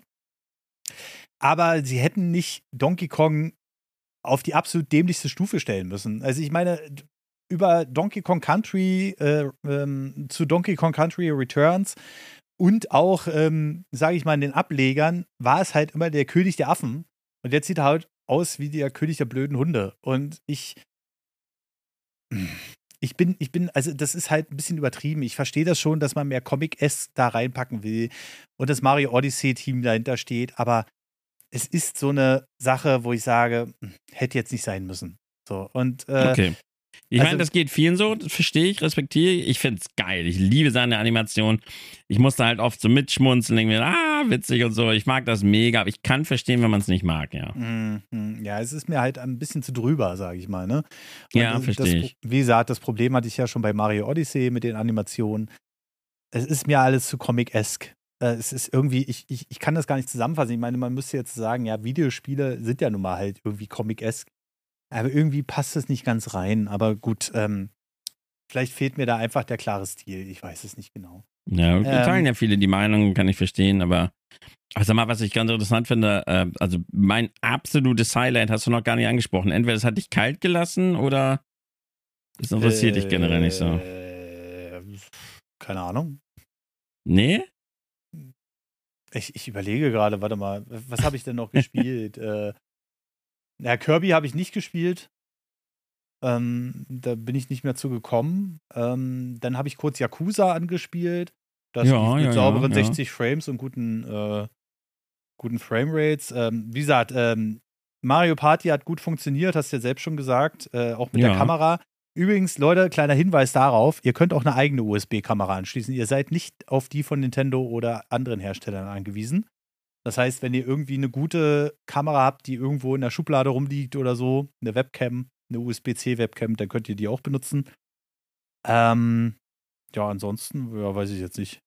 aber sie hätten nicht Donkey Kong auf die absolut dämlichste Stufe stellen müssen. Also ich meine, über Donkey Kong Country äh, ähm, zu Donkey Kong Country Returns und auch, ähm, sage ich mal, in den Ablegern war es halt immer der König der Affen. Und jetzt sieht er halt aus wie der König der blöden Hunde. Und ich, ich bin, ich bin, also das ist halt ein bisschen übertrieben. Ich verstehe das schon, dass man mehr Comic-esque da reinpacken will und das Mario Odyssey-Team dahinter steht. Aber es ist so eine Sache, wo ich sage, hätte jetzt nicht sein müssen. So, und äh, Okay. Ich also- meine, das geht vielen so, das verstehe ich, respektiere ich. Ich finde es geil. Ich liebe seine Animation. Ich musste halt oft so mitschmunzeln, denke mir, ah, witzig und so. Ich mag das mega, aber ich kann verstehen, wenn man es nicht mag, ja. Mhm. Ja, es ist mir halt ein bisschen zu drüber, sage ich mal, ne? Und Ja, das- verstehe das, ich. Wie gesagt, das Problem hatte ich ja schon bei Mario Odyssey mit den Animationen. Es ist mir alles zu comic-esque. Äh, Es ist irgendwie, ich, ich, ich kann das gar nicht zusammenfassen. Ich meine, man müsste jetzt sagen, ja, Videospiele sind ja nun mal halt irgendwie comic-esque. Aber irgendwie passt es nicht ganz rein. Aber gut, ähm, vielleicht fehlt mir da einfach der klare Stil. Ich weiß es nicht genau. Ja, Ähm, teilen ja viele die Meinung, kann ich verstehen, aber also mal, was ich ganz interessant finde, äh, also mein absolutes Highlight hast du noch gar nicht angesprochen. Entweder es hat dich kalt gelassen oder es interessiert dich generell nicht so. Äh, keine Ahnung. Nee? Ich, ich überlege gerade, warte mal, was habe ich denn noch gespielt? äh, ja, Kirby habe ich nicht gespielt. Ähm, da bin ich nicht mehr zu gekommen. Ähm, dann habe ich kurz Yakuza angespielt. Das lief Ja, mit ja, ja, sauberen ja. sechzig Frames und guten, äh, guten Framerates. Ähm, wie gesagt, ähm, Mario Party hat gut funktioniert, hast du ja selbst schon gesagt, äh, auch mit der Ja. Kamera. Übrigens, Leute, kleiner Hinweis darauf, ihr könnt auch eine eigene U S B-Kamera anschließen. Ihr seid nicht auf die von Nintendo oder anderen Herstellern angewiesen. Das heißt, wenn ihr irgendwie eine gute Kamera habt, die irgendwo in der Schublade rumliegt oder so, eine Webcam, eine U S B-C-Webcam, dann könnt ihr die auch benutzen. Ähm, ja, ansonsten, ja, weiß ich jetzt nicht.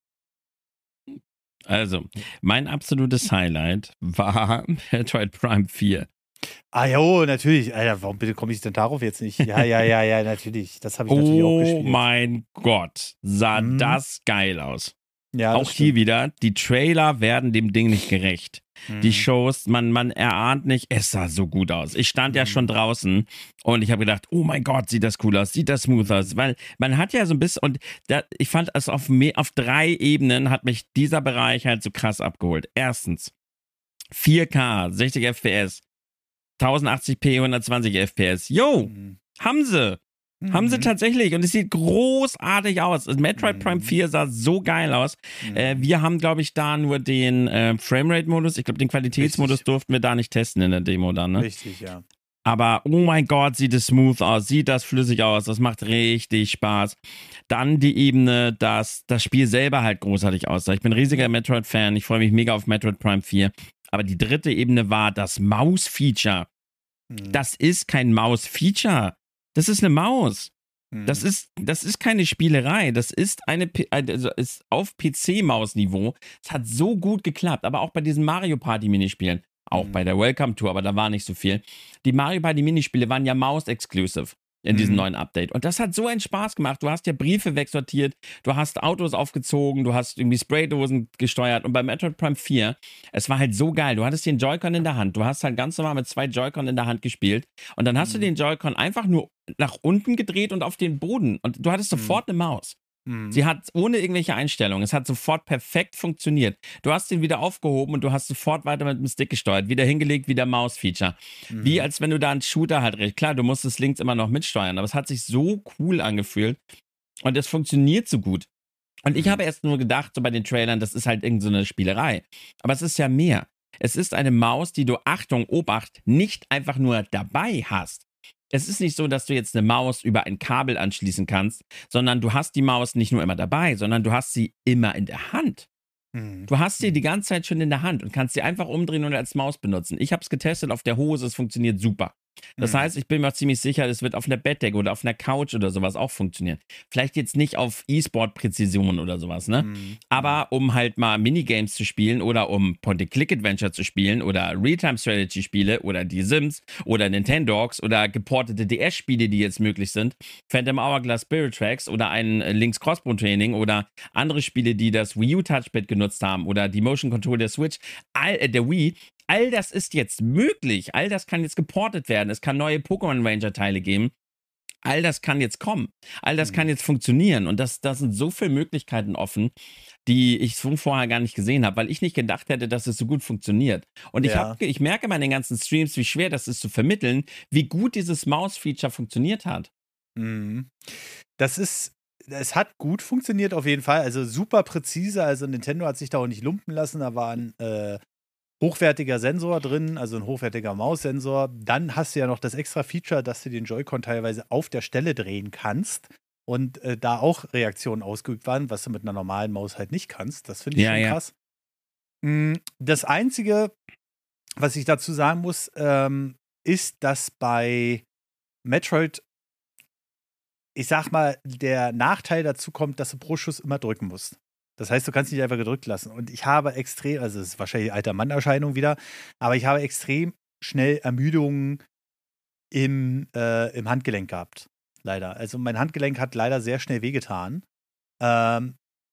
Also, mein absolutes Highlight war Metroid Prime vier. Ah ja, oh, natürlich. Alter, warum bitte komme ich denn darauf jetzt nicht? Ja, ja, ja, ja, natürlich. Das habe ich natürlich auch Oh gespielt. mein Gott, sah Mhm. das geil aus. Ja, das Auch hier stimmt. wieder, die Trailer werden dem Ding nicht gerecht. Die Mhm. Shows, man, man erahnt nicht, es sah so gut aus. Ich stand ja schon Mhm. draußen und ich habe gedacht, oh mein Gott, sieht das cool aus, sieht das smooth aus. Weil man hat ja so ein bisschen, und da, ich fand es auf, me- auf drei Ebenen hat mich dieser Bereich halt so krass abgeholt. Erstens, vier K, sechzig F P S, tausendachtzig p, hundertzwanzig F P S. Yo, Mhm. haben sie. Haben sie Mhm. tatsächlich. Und es sieht großartig aus. Also Metroid Mhm. Prime vier sah so geil aus. Mhm. Äh, wir haben, glaube ich, da nur den äh, Framerate-Modus. Ich glaube, den Qualitätsmodus Richtig. durften wir da nicht testen in der Demo dann, ne? Richtig, ja. Aber oh mein Gott, sieht es smooth aus, sieht das flüssig aus, das macht richtig Spaß. Dann die Ebene, dass das Spiel selber halt großartig aussah. Ich bin ein riesiger Metroid-Fan, ich freue mich mega auf Metroid Prime vier. Aber die dritte Ebene war das Maus-Feature. Mhm. Das ist kein Maus-Feature. Das ist eine Maus. Mhm. Das ist, das ist keine Spielerei. Das ist eine, P- also ist auf P C-Maus-Niveau. Es hat so gut geklappt, aber auch bei diesen Mario Party-Minispielen. Auch Mhm. bei der Welcome Tour, aber da war nicht so viel. Die Mario Party Minispiele waren ja Maus-exclusive in diesem Mhm. neuen Update. Und das hat so einen Spaß gemacht. Du hast ja Briefe wegsortiert, du hast Autos aufgezogen, du hast irgendwie Spraydosen gesteuert. Und bei Metroid Prime vier, es war halt so geil. Du hattest den Joy-Con in der Hand. Du hast halt ganz normal mit zwei Joy-Con in der Hand gespielt. Und dann hast du Mhm. den Joy-Con einfach nur nach unten gedreht und auf den Boden. Und du hattest sofort eine Maus. Mhm. Sie hat ohne irgendwelche Einstellungen, es hat sofort perfekt funktioniert. Du hast ihn wieder aufgehoben und du hast sofort weiter mit dem Stick gesteuert, wieder hingelegt, wieder Maus-Feature. Mhm. Wie als wenn du da einen Shooter halt recht. Klar, du musstest links immer noch mitsteuern, aber es hat sich so cool angefühlt und es funktioniert so gut. Und ich Mhm. habe erst nur gedacht, so bei den Trailern, das ist halt irgend so eine Spielerei. Aber es ist ja mehr. Es ist eine Maus, die du, Achtung, Obacht, nicht einfach nur dabei hast. Es ist nicht so, dass du jetzt eine Maus über ein Kabel anschließen kannst, sondern du hast die Maus nicht nur immer dabei, sondern du hast sie immer in der Hand. Mhm. Du hast sie die ganze Zeit schon in der Hand und kannst sie einfach umdrehen und als Maus benutzen. Ich habe es getestet auf der Hose, es funktioniert super. Das Mhm. heißt, ich bin mir ziemlich sicher, es wird auf einer Bettdecke oder auf einer Couch oder sowas auch funktionieren. Vielleicht jetzt nicht auf E-Sport-Präzision oder sowas, ne? Mhm. Aber um halt mal Minigames zu spielen oder um Point-and-Click-Adventure zu spielen oder Real-Time-Strategy-Spiele oder die Sims oder Nintendogs oder geportete D S-Spiele, die jetzt möglich sind, Phantom Hourglass Spirit Tracks oder ein äh, Link's Crossbow-Training oder andere Spiele, die das Wii U-Touchpad genutzt haben oder die Motion Control der Switch, all, äh, der Wii, all das ist jetzt möglich. All das kann jetzt geportet werden. Es kann neue Pokémon Ranger Teile geben. All das kann jetzt kommen. All das Mhm. kann jetzt funktionieren. Und das, das sind so viele Möglichkeiten offen, die ich so vorher gar nicht gesehen habe, weil ich nicht gedacht hätte, dass es so gut funktioniert. Und ich, Ja. hab, ich merke bei den ganzen Streams, wie schwer das ist zu vermitteln, wie gut dieses Maus-Feature funktioniert hat. Mhm. Das ist, es hat gut funktioniert auf jeden Fall. Also super präzise. Also Nintendo hat sich da auch nicht lumpen lassen. Da war ein äh, hochwertiger Sensor drin, also ein hochwertiger Maussensor. Dann hast du ja noch das extra Feature, dass du den Joy-Con teilweise auf der Stelle drehen kannst. Und äh, da auch Reaktionen ausgeübt waren, was du mit einer normalen Maus halt nicht kannst. Das finde ich Ja, schon ja. krass. Mm, Das Einzige, was ich dazu sagen muss, ähm, ist, dass bei Metroid, ich sag mal, der Nachteil dazu kommt, dass du pro Schuss immer drücken musst. Das heißt, du kannst nicht einfach gedrückt lassen. Und ich habe extrem, also es ist wahrscheinlich alter Mann-Erscheinung wieder, aber ich habe extrem schnell Ermüdungen im, äh, im Handgelenk gehabt. Leider. Also mein Handgelenk hat leider sehr schnell wehgetan. Ähm,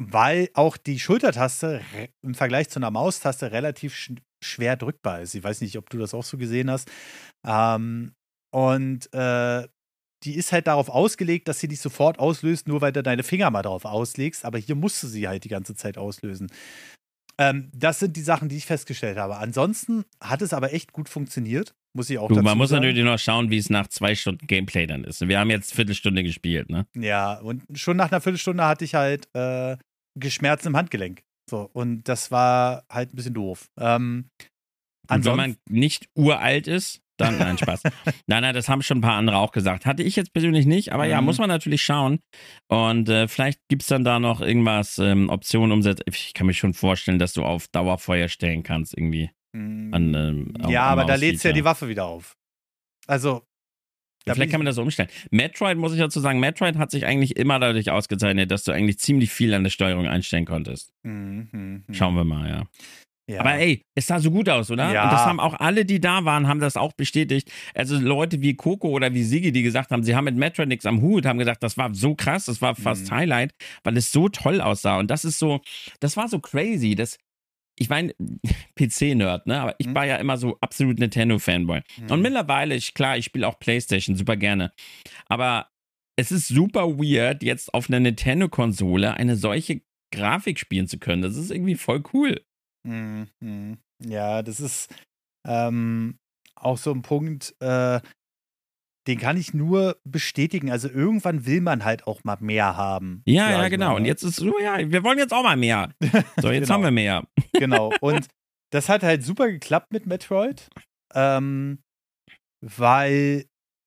weil auch die Schultertaste re- im Vergleich zu einer Maustaste relativ sch schwer drückbar ist. Ich weiß nicht, ob du das auch so gesehen hast. Ähm, und äh, die ist halt darauf ausgelegt, dass sie dich sofort auslöst, nur weil du deine Finger mal drauf auslegst. Aber hier musst du sie halt die ganze Zeit auslösen. Ähm, das sind die Sachen, die ich festgestellt habe. Ansonsten hat es aber echt gut funktioniert, muss ich auch Du, dazu man muss sagen. natürlich noch schauen, wie es nach zwei Stunden Gameplay dann ist. Wir haben jetzt Viertelstunde gespielt, ne? Ja, und schon nach einer Viertelstunde hatte ich halt äh, Geschmerzen im Handgelenk. So, und das war halt ein bisschen doof. Ähm, Und wenn man ansonsten, nicht uralt ist, dann, nein, Spaß. Nein, nein, das haben schon ein paar andere auch gesagt. Hatte ich jetzt persönlich nicht, aber ja, Mhm. muss man natürlich schauen. Und äh, vielleicht gibt es dann da noch irgendwas, ähm, Optionen umsetzen. Ich kann mir schon vorstellen, dass du auf Dauerfeuer stellen kannst, irgendwie. mm, An, ähm, am- ja, am aber da lädst du ja Mausfeature. die Waffe wieder auf. Also, da Ja, vielleicht bin kann man das so umstellen. Metroid, muss ich dazu sagen, Metroid hat sich eigentlich immer dadurch ausgezeichnet, dass du eigentlich ziemlich viel an der Steuerung einstellen konntest. ich, Mhm, mhm, Schauen wir mal, ja. ja. Aber ey, es sah so gut aus, oder? Ja. Und das haben auch alle, die da waren, haben das auch bestätigt. Also Leute wie Coco oder wie Sigi, die gesagt haben, sie haben mit Metroid nichts am Hut, haben gesagt, das war so krass, das war fast Mhm. Highlight, weil es so toll aussah. Und das ist so, das war so crazy. Das, ich meine, P C-Nerd, ne? Aber ich Mhm. war ja immer so absolut Nintendo-Fanboy. Mhm. Und mittlerweile, ich, klar, ich spiele auch PlayStation super gerne. Aber es ist super weird, jetzt auf einer Nintendo-Konsole eine solche Grafik spielen zu können. Das ist irgendwie voll cool. Mhm, mhm. Ja, das ist ähm, auch so ein Punkt, äh, den kann ich nur bestätigen. Also irgendwann will man halt auch mal mehr haben. Ja, sag ja, ich genau. mal, Und ne? jetzt ist so, ja, wir wollen jetzt auch mal mehr. So, jetzt Genau. haben wir mehr. Genau. Und das hat halt super geklappt mit Metroid, ähm, weil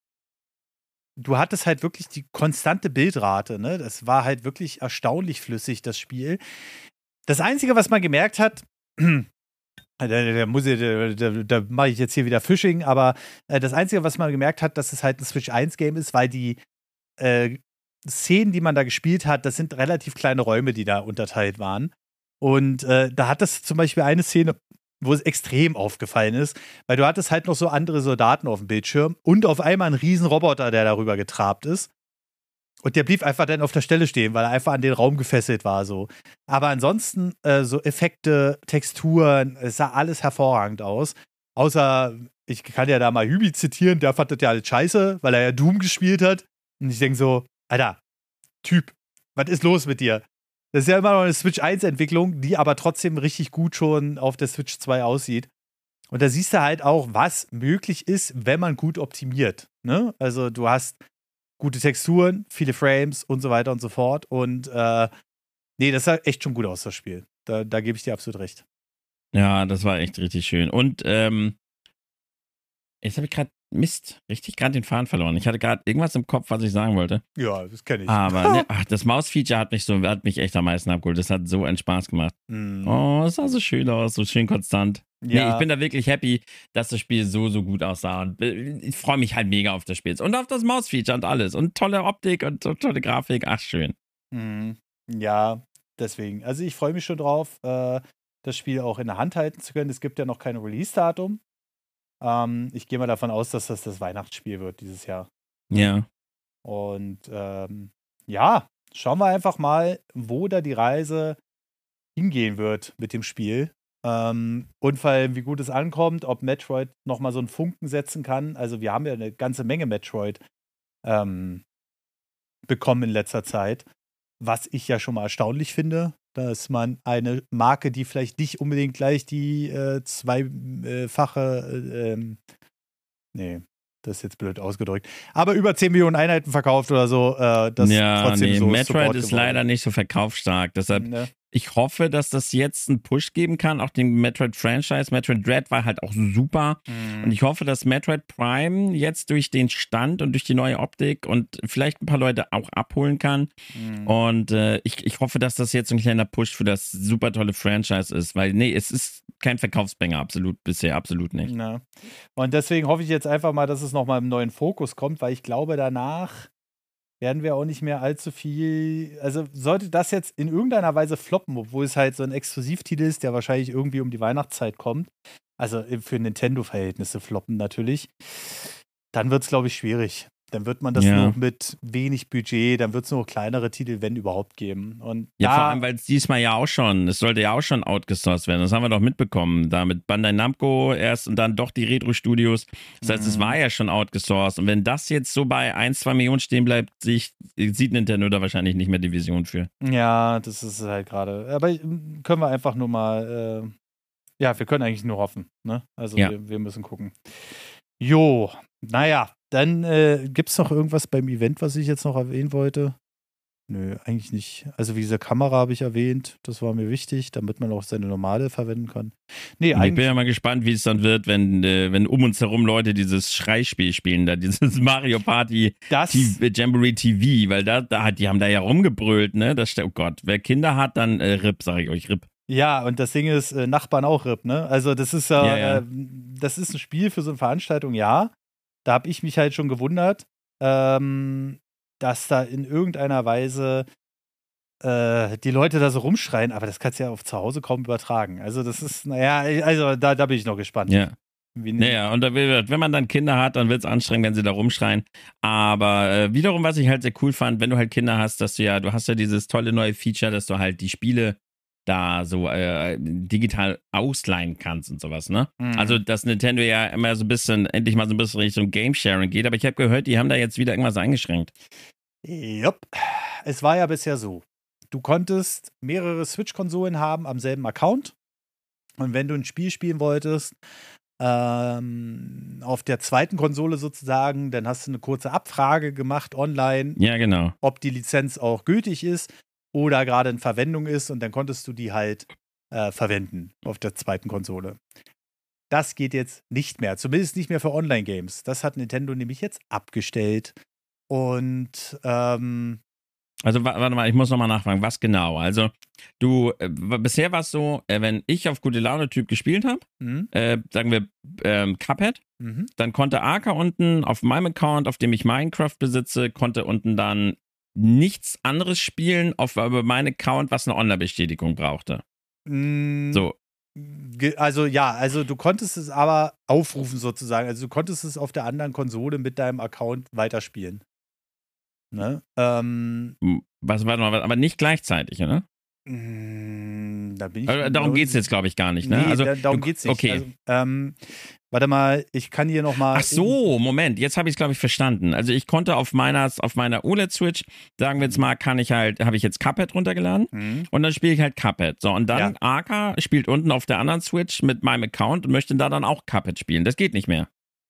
du hattest halt wirklich die konstante Bildrate, ne? Das war halt wirklich erstaunlich flüssig, das Spiel. Das Einzige, was man gemerkt hat, da, da, muss ich, da, da, da mache ich jetzt hier wieder Phishing, aber äh, das Einzige, was man gemerkt hat, dass es halt ein Switch eins Game ist, weil die äh, Szenen, die man da gespielt hat, das sind relativ kleine Räume, die da unterteilt waren. Und äh, da hat es zum Beispiel eine Szene, wo es extrem aufgefallen ist, weil du hattest halt noch so andere Soldaten auf dem Bildschirm und auf einmal einen riesen Roboter, der darüber getrabt ist. Und der blieb einfach dann auf der Stelle stehen, weil er einfach an den Raum gefesselt war. So. Aber ansonsten, äh, so Effekte, Texturen, es sah alles hervorragend aus. Außer, ich kann ja da mal Hübi zitieren, der fand das ja alles scheiße, weil er ja Doom gespielt hat. Und ich denke so, Alter, Typ, was ist los mit dir? Das ist ja immer noch eine Switch eins Entwicklung, die aber trotzdem richtig gut schon auf der Switch zwei aussieht. Und da siehst du halt auch, was möglich ist, wenn man gut optimiert. Ne? Also du hast gute Texturen, viele Frames und so weiter und so fort. Und äh, nee, das sah echt schon gut aus, das Spiel. Da, da gebe ich dir absolut recht. Ja, das war echt richtig schön. Und ähm, jetzt habe ich gerade, Mist, richtig gerade den Faden verloren. Ich hatte gerade irgendwas im Kopf, was ich sagen wollte. Ja, das kenne ich. Aber ne, ach, das Maus-Feature hat mich so, hat mich echt am meisten abgeholt. Das hat so einen Spaß gemacht. Mm. Oh, es sah so schön aus, so schön konstant. Ja. Nee, ich bin da wirklich happy, dass das Spiel so, so gut aussah. Und ich freue mich halt mega auf das Spiel. Und auf das Maus-Feature und alles. Und tolle Optik und so tolle Grafik. Ach, schön. Mm. Ja, deswegen. Also ich freue mich schon drauf, äh, das Spiel auch in der Hand halten zu können. Es gibt ja noch kein Release-Datum. Ähm, ich gehe mal davon aus, dass das das Weihnachtsspiel wird dieses Jahr. Ja. Und ähm, ja, schauen wir einfach mal, wo da die Reise hingehen wird mit dem Spiel. Ähm, und vor allem, wie gut es ankommt, ob Metroid nochmal so einen Funken setzen kann. Also wir haben ja eine ganze Menge Metroid ähm, bekommen in letzter Zeit, was ich ja schon mal erstaunlich finde, dass man eine Marke, die vielleicht nicht unbedingt gleich die äh, zweifache, äh, ähm, nee, das ist jetzt blöd ausgedrückt, aber über zehn Millionen Einheiten verkauft oder so, äh, das ja, trotzdem nee, so Metroid Support ist geworden. leider nicht so verkaufsstark. Deshalb, Ne? ich hoffe, dass das jetzt einen Push geben kann, auch dem Metroid-Franchise. Metroid Dread war halt auch super. Und ich hoffe, dass Metroid Prime jetzt durch den Stand und durch die neue Optik und vielleicht ein paar Leute auch abholen kann. Mhm. Und äh, ich, ich hoffe, dass das jetzt ein kleiner Push für das super tolle Franchise ist. Weil, nee, es ist kein Verkaufsbringer, absolut, bisher, absolut nicht. Na. Und deswegen hoffe ich jetzt einfach mal, dass es nochmal im neuen Fokus kommt, weil ich glaube, danach werden wir auch nicht mehr allzu viel, also sollte das jetzt in irgendeiner Weise floppen, obwohl es halt so ein Exklusivtitel ist, der wahrscheinlich irgendwie um die Weihnachtszeit kommt, also für Nintendo-Verhältnisse floppen natürlich, dann wird es, glaube ich, schwierig. Dann wird man das Ja. nur mit wenig Budget, dann wird es nur kleinere Titel, wenn überhaupt, geben. Und Ja, da, vor allem, weil es diesmal ja auch schon, es sollte ja auch schon outgesourced werden. Das haben wir doch mitbekommen. Da mit Bandai Namco erst und dann doch die Retro-Studios. Das heißt, es Mhm. war ja schon outgesourced. Und wenn das jetzt so bei ein, zwei Millionen stehen bleibt, sich, sieht Nintendo da wahrscheinlich nicht mehr die Vision für. ja, das ist halt gerade. Aber ähm, können wir einfach nur mal, äh, ja, wir können eigentlich nur hoffen. Ne? Also Ja. wir, wir müssen gucken. Jo, naja, dann äh, gibt es noch irgendwas beim Event, was ich jetzt noch erwähnen wollte? Nö, eigentlich nicht. Also wie diese Kamera habe ich erwähnt, das war mir wichtig, damit man auch seine normale verwenden kann. Nee, Und ich bin eigentlich. ja mal gespannt, wie es dann wird, wenn, äh, wenn um uns herum Leute dieses Schreispiel spielen, da dieses Mario Party Das, T- Jamboree T V, weil da, da, die haben da ja rumgebrüllt, ne? Das, oh Gott, wer Kinder hat, dann äh, R I P, sag ich euch, R I P. ja, und das Ding ist, äh, Nachbarn auch R I P, ne? Also das ist ja, Ja, ja. Äh, das ist ein Spiel für so eine Veranstaltung, ja. Da habe ich mich halt schon gewundert, ähm, dass da in irgendeiner Weise äh, die Leute da so rumschreien, aber das kannst du ja auf zu Hause kaum übertragen. Also das ist, naja, also da, da bin ich noch gespannt. Ja. Wie, Naja, und da will- wenn man dann Kinder hat, dann wird es anstrengend, wenn sie da rumschreien. Aber äh, wiederum, was ich halt sehr cool fand, wenn du halt Kinder hast, dass du ja, du hast ja dieses tolle neue Feature, dass du halt die Spiele da so äh, digital ausleihen kannst und sowas, ne? Mhm. Also, dass Nintendo ja immer so ein bisschen, endlich mal so ein bisschen Richtung Game-Sharing geht, aber ich habe gehört, die haben da jetzt wieder irgendwas eingeschränkt. Jupp. Es war ja bisher so. Du konntest mehrere Switch-Konsolen haben am selben Account. Und wenn du ein Spiel spielen wolltest, ähm, auf der zweiten Konsole sozusagen, dann hast du eine kurze Abfrage gemacht online, Ja, genau. ob die Lizenz auch gültig ist oder gerade in Verwendung ist. Und dann konntest du die halt äh, verwenden auf der zweiten Konsole. Das geht jetzt nicht mehr. Zumindest nicht mehr für Online-Games. Das hat Nintendo nämlich jetzt abgestellt. Und ähm, Also wa- warte mal, ich muss nochmal nachfragen, was genau? Also du, äh, w- bisher war es so, äh, wenn ich auf gute Laune-Typ gespielt habe, mhm, äh, sagen wir ähm, Cuphead, mhm. dann konnte Arca unten auf meinem Account, auf dem ich Minecraft besitze, konnte unten dann nichts anderes spielen auf aber mein Account, was eine Online-Bestätigung brauchte. Mm, So, ge- Also ja, also du konntest es aber aufrufen sozusagen. Also du konntest es auf der anderen Konsole mit deinem Account weiterspielen. Ne? Ähm, m- was war noch, aber nicht gleichzeitig, ne? mm, da bin ich. Aber darum geht es jetzt, glaube ich, gar nicht, ne? Nee, also, da, darum du- geht's nicht. Okay. Also, ähm, warte mal, ich kann hier noch mal. Ach so, Moment, jetzt habe ich es, glaube ich, verstanden. Also ich konnte auf meiner, auf meiner O L E D-Switch, sagen wir jetzt mal, kann ich halt, habe ich jetzt Cuphead runtergeladen Mhm. und dann spiele ich halt Cuphead. So, und dann Ja. Arca spielt unten auf der anderen Switch mit meinem Account und möchte da dann auch Cuphead spielen. Das geht nicht mehr,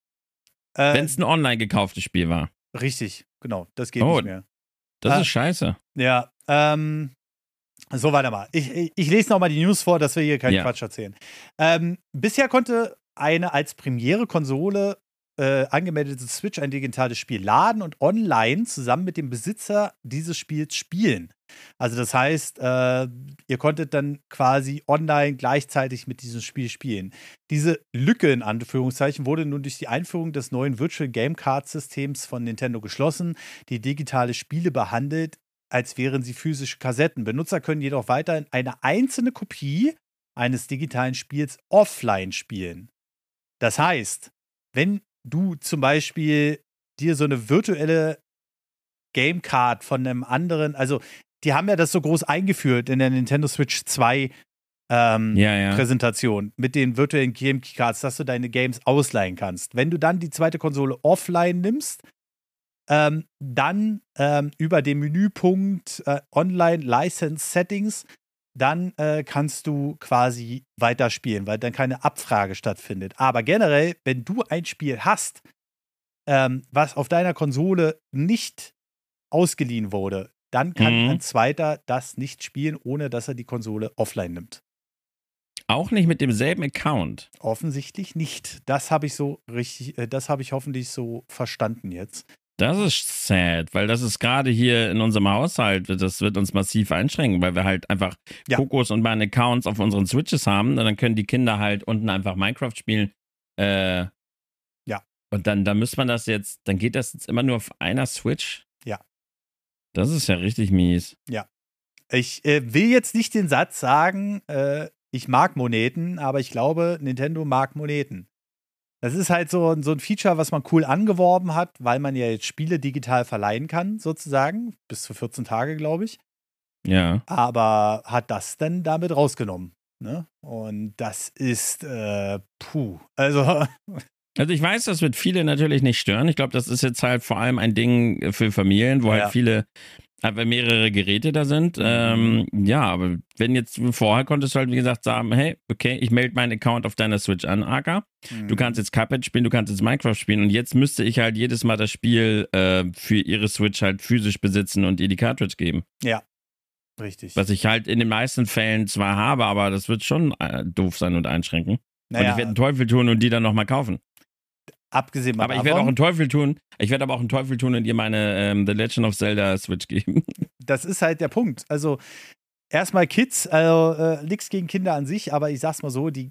Äh, wenn es ein online gekauftes Spiel war. richtig, genau, das geht Oh. nicht mehr. Das Ah. ist scheiße. Ja, ähm, so, warte mal. Ich, ich, ich lese nochmal die News vor, dass wir hier keinen Ja. Quatsch erzählen. Ähm, bisher konnte eine als Premiere-Konsole äh, angemeldete Switch ein digitales Spiel laden und online zusammen mit dem Besitzer dieses Spiels spielen. Also das heißt, äh, ihr konntet dann quasi online gleichzeitig mit diesem Spiel spielen. Diese Lücke in Anführungszeichen wurde nun durch die Einführung des neuen Virtual Game Card Systems von Nintendo geschlossen, die digitale Spiele behandelt, als wären sie physische Kassetten. Benutzer können jedoch weiterhin eine einzelne Kopie eines digitalen Spiels offline spielen. Das heißt, wenn du zum Beispiel dir so eine virtuelle Gamecard von einem anderen, also die haben ja das so groß eingeführt in der Nintendo Switch zwei ähm, Ja, ja. Präsentation mit den virtuellen Gamecards, dass du deine Games ausleihen kannst. Wenn du dann die zweite Konsole offline nimmst, ähm, dann ähm, über den Menüpunkt äh, Online License Settings, dann äh, kannst du quasi weiterspielen, weil dann keine Abfrage stattfindet. Aber generell, wenn du ein Spiel hast, ähm, was auf deiner Konsole nicht ausgeliehen wurde, dann kann Mhm. ein zweiter das nicht spielen, ohne dass er die Konsole offline nimmt. Auch nicht mit demselben Account. Offensichtlich nicht. Das habe ich so richtig, äh, das habe ich hoffentlich so verstanden jetzt. Das ist sad, weil das ist gerade hier in unserem Haushalt, das wird uns massiv einschränken, weil wir halt einfach Ja. Kokos und meine Accounts auf unseren Switches haben und dann können die Kinder halt unten einfach Minecraft spielen. Äh, Ja. Und dann, dann müsste man das jetzt, dann geht das jetzt immer nur auf einer Switch? Ja. Das ist ja richtig mies. Ich äh, will jetzt nicht den Satz sagen, äh, ich mag Moneten, aber ich glaube, Nintendo mag Moneten. Das ist halt so, so ein Feature, was man cool angeworben hat, weil man ja jetzt Spiele digital verleihen kann, sozusagen. Bis zu vierzehn Tage, glaube ich. Ja. Aber hat das dann damit rausgenommen. Ne? Und das ist, äh, puh. Also. Also ich weiß, das wird viele natürlich nicht stören. Ich glaube, das ist jetzt halt vor allem ein Ding für Familien, wo Ja. halt viele einfach mehrere Geräte da sind. Mhm. Ähm, ja, aber wenn jetzt vorher konntest du halt, wie gesagt, sagen, hey, okay, ich melde meinen Account auf deiner Switch an, Aka. Mhm. Du kannst jetzt Cuphead spielen, du kannst jetzt Minecraft spielen und jetzt müsste ich halt jedes Mal das Spiel äh, für ihre Switch halt physisch besitzen und ihr die Cartridge geben. Ja, richtig. Was ich halt in den meisten Fällen zwar habe, aber das wird schon äh, doof sein und einschränken. Naja, Und ich werde einen Teufel tun und die dann nochmal kaufen. abgesehen mal Aber ich davon, werde auch einen Teufel tun. Ich werde aber auch einen Teufel tun und ihr meine ähm, The Legend of Zelda Switch geben. das ist halt der Punkt. Also, erstmal Kids, also äh, nichts gegen Kinder an sich, aber ich sag's mal so, die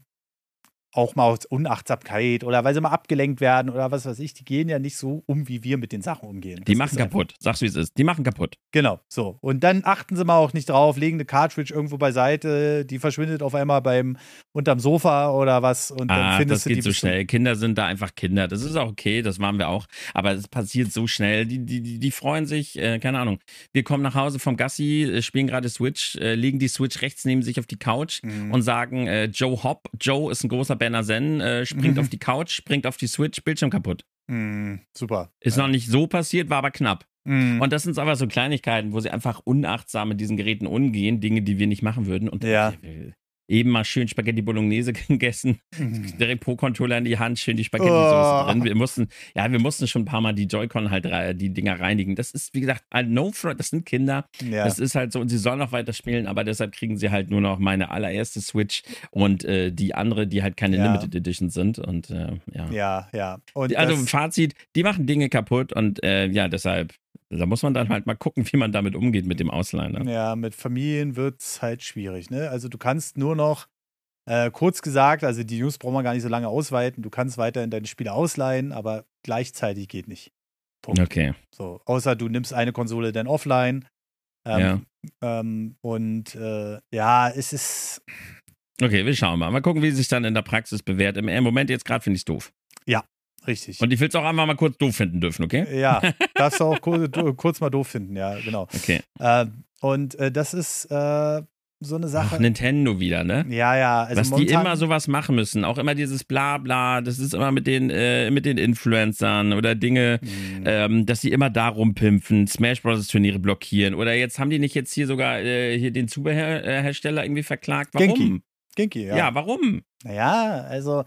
auch mal aus Unachtsamkeit oder weil sie mal abgelenkt werden oder was weiß ich, die gehen ja nicht so um, wie wir mit den Sachen umgehen. Die Das machen ist kaputt. Sag's wie es ist. Die machen kaputt. Genau, so. Und dann achten sie mal auch nicht drauf, legen eine Cartridge irgendwo beiseite, die verschwindet auf einmal beim unterm Sofa oder was und dann Ah, findest das du die geht so bestimmt- schnell. Kinder sind da einfach Kinder. Das ist auch okay, das waren wir auch. Aber es passiert so schnell. Die, die, die, die freuen sich, äh, keine Ahnung. Wir kommen nach Hause vom Gassi, äh, spielen gerade Switch, äh, legen die Switch rechts neben sich auf die Couch Mhm. und sagen, äh, Joe Hopp, Joe ist ein großer Banner Zen, äh, springt Mhm. auf die Couch, springt auf die Switch, Bildschirm kaputt. Mhm, super. Ist ja. noch nicht so passiert, war aber knapp. Mhm. Und das sind einfach so Kleinigkeiten, wo sie einfach unachtsam mit diesen Geräten umgehen, Dinge, die wir nicht machen würden. Und Ja. eben mal schön Spaghetti Bolognese gegessen, Mhm. direkt Pro-Controller in die Hand, schön die Spaghetti-Soße Oh. drin. Wir mussten, ja, wir mussten schon ein paar Mal die Joy-Con halt re- die Dinger reinigen. Das ist, wie gesagt, ein no front, das sind Kinder. Ja. Das ist halt so, und sie sollen noch weiter spielen, aber deshalb kriegen sie halt nur noch meine allererste Switch und äh, die andere, die halt keine Ja. Limited Edition sind. Und äh, ja. ja, ja. Und Also das, Fazit, die machen Dinge kaputt und äh, ja, deshalb, da muss man dann halt mal gucken, wie man damit umgeht mit dem Ausleihen. Ne? ja, mit Familien wird es halt schwierig, ne? Also du kannst nur noch, äh, kurz gesagt, also die News brauchen wir gar nicht so lange ausweiten, du kannst weiterhin deine Spiele ausleihen, aber gleichzeitig geht nicht. Punkt. Okay. So, außer du nimmst eine Konsole dann offline. Ähm, Ja. ähm, und äh, ja, es ist, Okay, wir schauen mal. Mal gucken, wie sich dann in der Praxis bewährt. Im, im Moment jetzt gerade finde ich es doof. richtig. Und ich will es auch einfach mal kurz doof finden dürfen, okay? Ja, darfst du auch kurz, du- kurz mal doof finden, ja, genau. Okay. Ähm, und äh, das ist äh, so eine Sache. Ach, Nintendo wieder, ne? Ja, ja, also Dass die momentan, immer sowas machen müssen. Auch immer dieses Blabla, das ist immer mit den, äh, mit den Influencern oder Dinge, Mhm. ähm, dass sie immer da rumpimpfen, Smash Bros. Turniere blockieren. Oder jetzt haben die nicht jetzt hier sogar äh, hier den Zubehörhersteller irgendwie verklagt. Warum? Genki. Genki, ja. Ja, warum? Naja, also,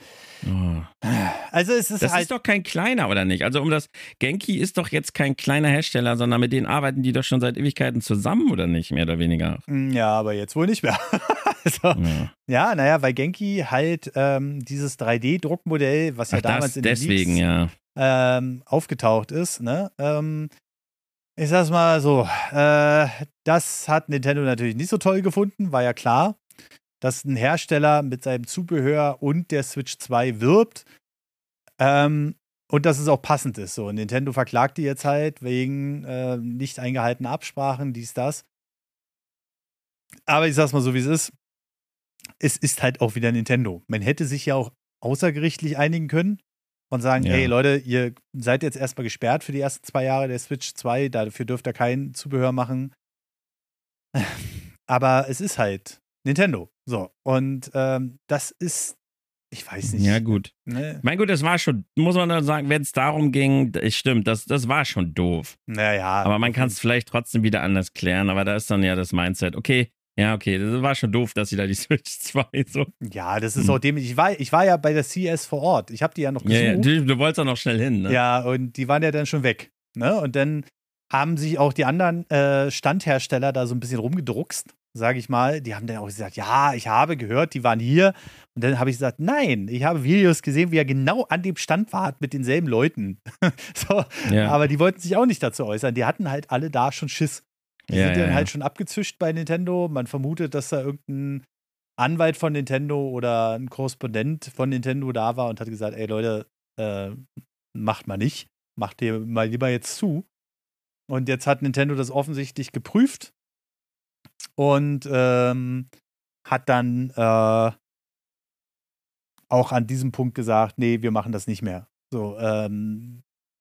Oh. also es ist Das halt. ist doch kein kleiner, oder nicht? Also um das, Genki ist doch jetzt kein kleiner Hersteller, sondern mit denen arbeiten die doch schon seit Ewigkeiten zusammen, oder nicht? Mehr oder weniger. Mm, Ja, aber jetzt wohl nicht mehr. also, Ja. ja, naja, weil Genki halt ähm, dieses drei D-Druckmodell, was ja Ach, damals das in den deswegen, Leaks ja. ähm, aufgetaucht ist, ne? Ähm, ich sag's mal so, äh, das hat Nintendo natürlich nicht so toll gefunden, war ja klar, dass ein Hersteller mit seinem Zubehör und der Switch zwei wirbt. Ähm, und dass es auch passend ist. So, Nintendo verklagt die jetzt halt wegen äh, nicht eingehaltener Absprachen, dies, das. Aber ich sag's mal so, wie es ist. Es ist halt auch wieder Nintendo. Man hätte sich ja auch außergerichtlich einigen können und sagen, Ja. hey Leute, ihr seid jetzt erstmal gesperrt für die ersten zwei Jahre der Switch zwei, dafür dürft ihr kein Zubehör machen. Aber es ist halt Nintendo. So, und ähm, das ist, ich weiß nicht. Ja, gut. Ne? Mein Gut, das war schon, muss man dann sagen, wenn es darum ging, es stimmt, das, das war schon doof. Naja. Aber man kann es vielleicht trotzdem wieder anders klären, aber da ist dann ja das Mindset, okay, ja, okay, das war schon doof, dass sie da die Switch zwei so. Ja, das ist auch dem. Ich war, ich war ja bei der C S vor Ort. Ich habe die ja noch Ja, gesucht. ja, du, du wolltest auch noch schnell hin, ne? Ja, und die waren ja dann schon weg. Ne? Und dann haben sich auch die anderen äh, Standhersteller da so ein bisschen rumgedruckst, sage ich mal. Die haben dann auch gesagt, ja, ich habe gehört, die waren hier. Und dann habe ich gesagt, nein, ich habe Videos gesehen, wie er genau an dem Stand war mit denselben Leuten. so, Ja. aber die wollten sich auch nicht dazu äußern. Die hatten halt alle da schon Schiss. Die Ja, sind ja, dann ja. halt schon abgezischt bei Nintendo. Man vermutet, dass da irgendein Anwalt von Nintendo oder ein Korrespondent von Nintendo da war und hat gesagt, ey Leute, äh, macht mal nicht. Macht ihr mal lieber jetzt zu. Und jetzt hat Nintendo das offensichtlich geprüft und ähm, hat dann äh, auch an diesem Punkt gesagt, nee, wir machen das nicht mehr. So, ähm,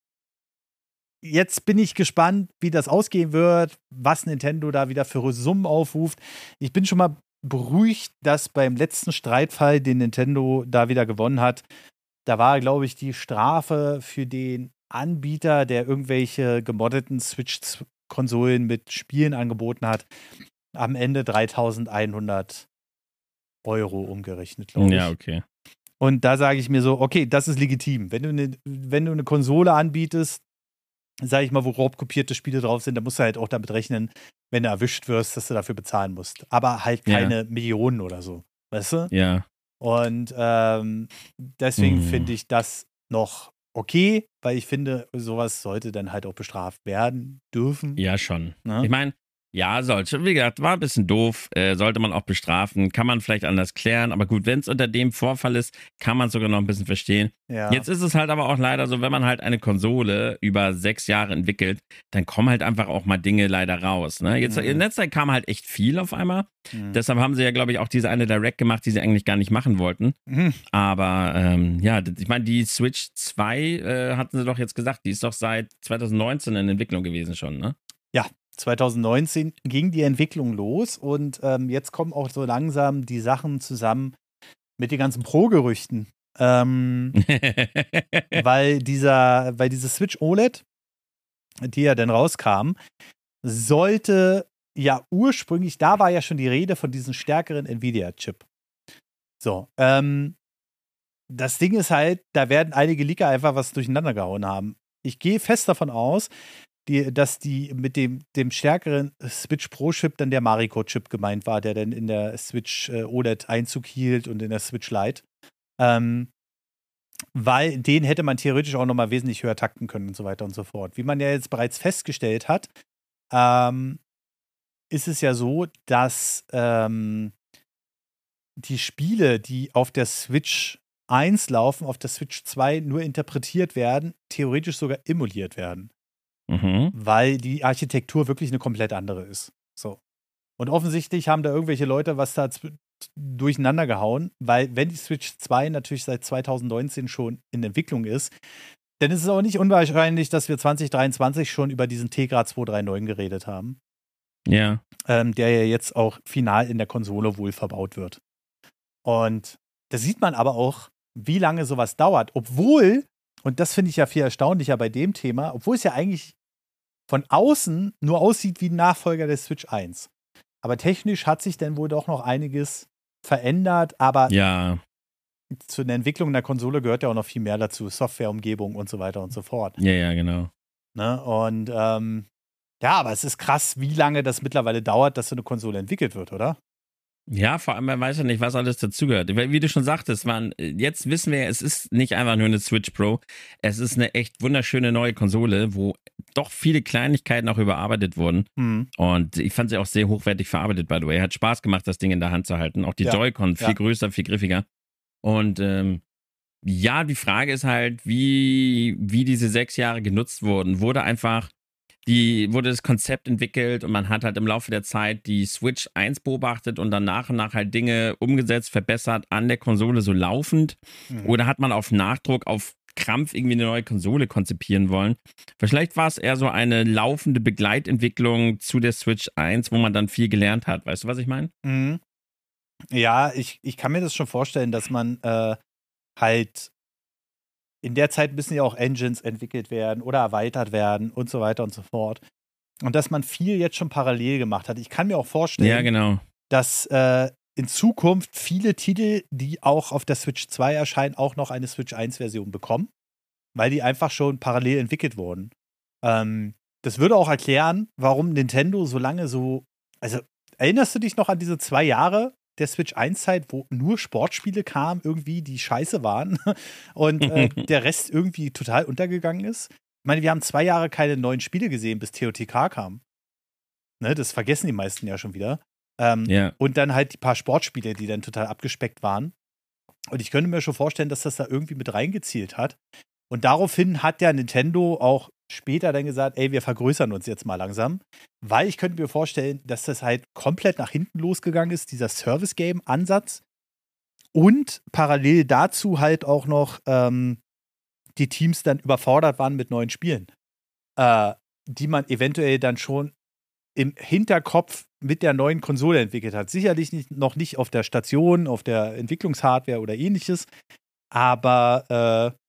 jetzt bin ich gespannt, wie das ausgehen wird, was Nintendo da wieder für Summen aufruft. Ich bin schon mal beruhigt, dass beim letzten Streitfall, den Nintendo da wieder gewonnen hat, da war, glaube ich, die Strafe für den Anbieter, der irgendwelche gemoddeten Switch-Konsolen mit Spielen angeboten hat, am Ende dreitausendeinhundert Euro umgerechnet, glaube ich. Ja, okay. Und da sage ich mir so, okay, das ist legitim. Wenn du eine, wenn du eine Konsole anbietest, sage ich mal, wo raubkopierte Spiele drauf sind, dann musst du halt auch damit rechnen, wenn du erwischt wirst, dass du dafür bezahlen musst. Aber halt keine ja. Millionen oder so. Weißt du? Ja. Und ähm, deswegen Mhm. finde ich das noch okay, weil ich finde, sowas sollte dann halt auch bestraft werden dürfen. Ja, schon. Ne? Ich meine, ja, sollte. Wie gesagt, war ein bisschen doof, äh, sollte man auch bestrafen, kann man vielleicht anders klären, aber gut, wenn es unter dem Vorfall ist, kann man es sogar noch ein bisschen verstehen. Ja. Jetzt ist es halt aber auch leider so, wenn man halt eine Konsole über sechs Jahre entwickelt, dann kommen halt einfach auch mal Dinge leider raus. Ne? Jetzt Mhm. in letzter Zeit kam halt echt viel auf einmal. Mhm. Deshalb haben sie ja, glaube ich, auch diese eine Direct gemacht, die sie eigentlich gar nicht machen wollten. Mhm. Aber ähm, ja, ich meine, die Switch zwei äh, hatten sie doch jetzt gesagt, die ist doch seit zwanzig neunzehn in Entwicklung gewesen schon, ne? Ja, zwanzig neunzehn ging die Entwicklung los und ähm, jetzt kommen auch so langsam die Sachen zusammen mit den ganzen Pro-Gerüchten. Ähm, weil dieser, weil diese Switch O L E D, die ja dann rauskam, sollte ja ursprünglich, da war ja schon die Rede von diesem stärkeren Nvidia-Chip. So, ähm, das Ding ist halt, da werden einige Leaker einfach was durcheinander gehauen haben. Ich gehe fest davon aus, die, dass die mit dem, dem stärkeren Switch Pro-Chip dann der Mariko-Chip gemeint war, der dann in der Switch äh, O L E D Einzug hielt und in der Switch Lite. Ähm, weil den hätte man theoretisch auch noch mal wesentlich höher takten können und so weiter und so fort. Wie man ja jetzt bereits festgestellt hat, ähm, ist es ja so, dass ähm, die Spiele, die auf der Switch eins laufen, auf der Switch zwei nur interpretiert werden, theoretisch sogar emuliert werden. Mhm. Weil die Architektur wirklich eine komplett andere ist. So. Und offensichtlich haben da irgendwelche Leute was da durcheinander gehauen, weil wenn die Switch zwei natürlich seit zwanzig neunzehn schon in Entwicklung ist, dann ist es auch nicht unwahrscheinlich, dass wir zwanzig dreiundzwanzig schon über diesen Tegra zweihundertneununddreißig geredet haben. Ja. Ähm, der ja jetzt auch final in der Konsole wohl verbaut wird. Und da sieht man aber auch, wie lange sowas dauert, obwohl, und das finde ich ja viel erstaunlicher bei dem Thema, obwohl es ja eigentlich von außen nur aussieht wie ein Nachfolger der Switch eins. Aber technisch hat sich dann wohl doch noch einiges verändert, aber Ja. zu der Entwicklung der Konsole gehört ja auch noch viel mehr dazu, Softwareumgebung und so weiter und so fort. Ja, ja, genau. Ne? Und ähm, ja, aber es ist krass, wie lange das mittlerweile dauert, dass so eine Konsole entwickelt wird, oder? Ja, vor allem, man weiß ja nicht, was alles dazugehört. Wie du schon sagtest, man, jetzt wissen wir, es ist nicht einfach nur eine Switch Pro. Es ist eine echt wunderschöne neue Konsole, wo doch viele Kleinigkeiten auch überarbeitet wurden. Mhm. Und ich fand sie auch sehr hochwertig verarbeitet, by the way. Hat Spaß gemacht, das Ding in der Hand zu halten. Auch die Ja. Joy-Con viel Ja. größer, viel griffiger. Und ähm, ja, die Frage ist halt, wie, wie diese sechs Jahre genutzt wurden. Wurde einfach Die wurde das Konzept entwickelt und man hat halt im Laufe der Zeit die Switch eins beobachtet und dann nach und nach halt Dinge umgesetzt, verbessert an der Konsole so laufend. Mhm. Oder hat man auf Nachdruck, auf Krampf irgendwie eine neue Konsole konzipieren wollen. Vielleicht war es eher so eine laufende Begleitentwicklung zu der Switch eins, wo man dann viel gelernt hat. Weißt du, was ich meine? Mhm. Ja, ich, ich kann mir das schon vorstellen, dass man äh, halt in der Zeit müssen ja auch Engines entwickelt werden oder erweitert werden und so weiter und so fort. Und dass man viel jetzt schon parallel gemacht hat. Ich kann mir auch vorstellen, Ja, genau. dass äh, in Zukunft viele Titel, die auch auf der Switch zwei erscheinen, auch noch eine Switch eins Version bekommen, weil die einfach schon parallel entwickelt wurden. Ähm, das würde auch erklären, warum Nintendo so lange so, also erinnerst du dich noch an diese zwei Jahre der Switch eins Zeit, wo nur Sportspiele kamen, irgendwie, die scheiße waren und äh, der Rest irgendwie total untergegangen ist? Ich meine, wir haben zwei Jahre keine neuen Spiele gesehen, bis T O T K kam. Ne, das vergessen die meisten ja schon wieder. Ähm, Ja. Und dann halt die paar Sportspiele, die dann total abgespeckt waren. Und ich könnte mir schon vorstellen, dass das da irgendwie mit reingezielt hat. Und daraufhin hat ja Nintendo auch später dann gesagt, ey, wir vergrößern uns jetzt mal langsam. Weil ich könnte mir vorstellen, dass das halt komplett nach hinten losgegangen ist, dieser Service-Game-Ansatz. und parallel dazu halt auch noch ähm, die Teams dann überfordert waren mit neuen Spielen, äh, die man eventuell dann schon im Hinterkopf mit der neuen Konsole entwickelt hat. Sicherlich nicht, noch nicht auf der Station, auf der Entwicklungshardware oder ähnliches, aber äh,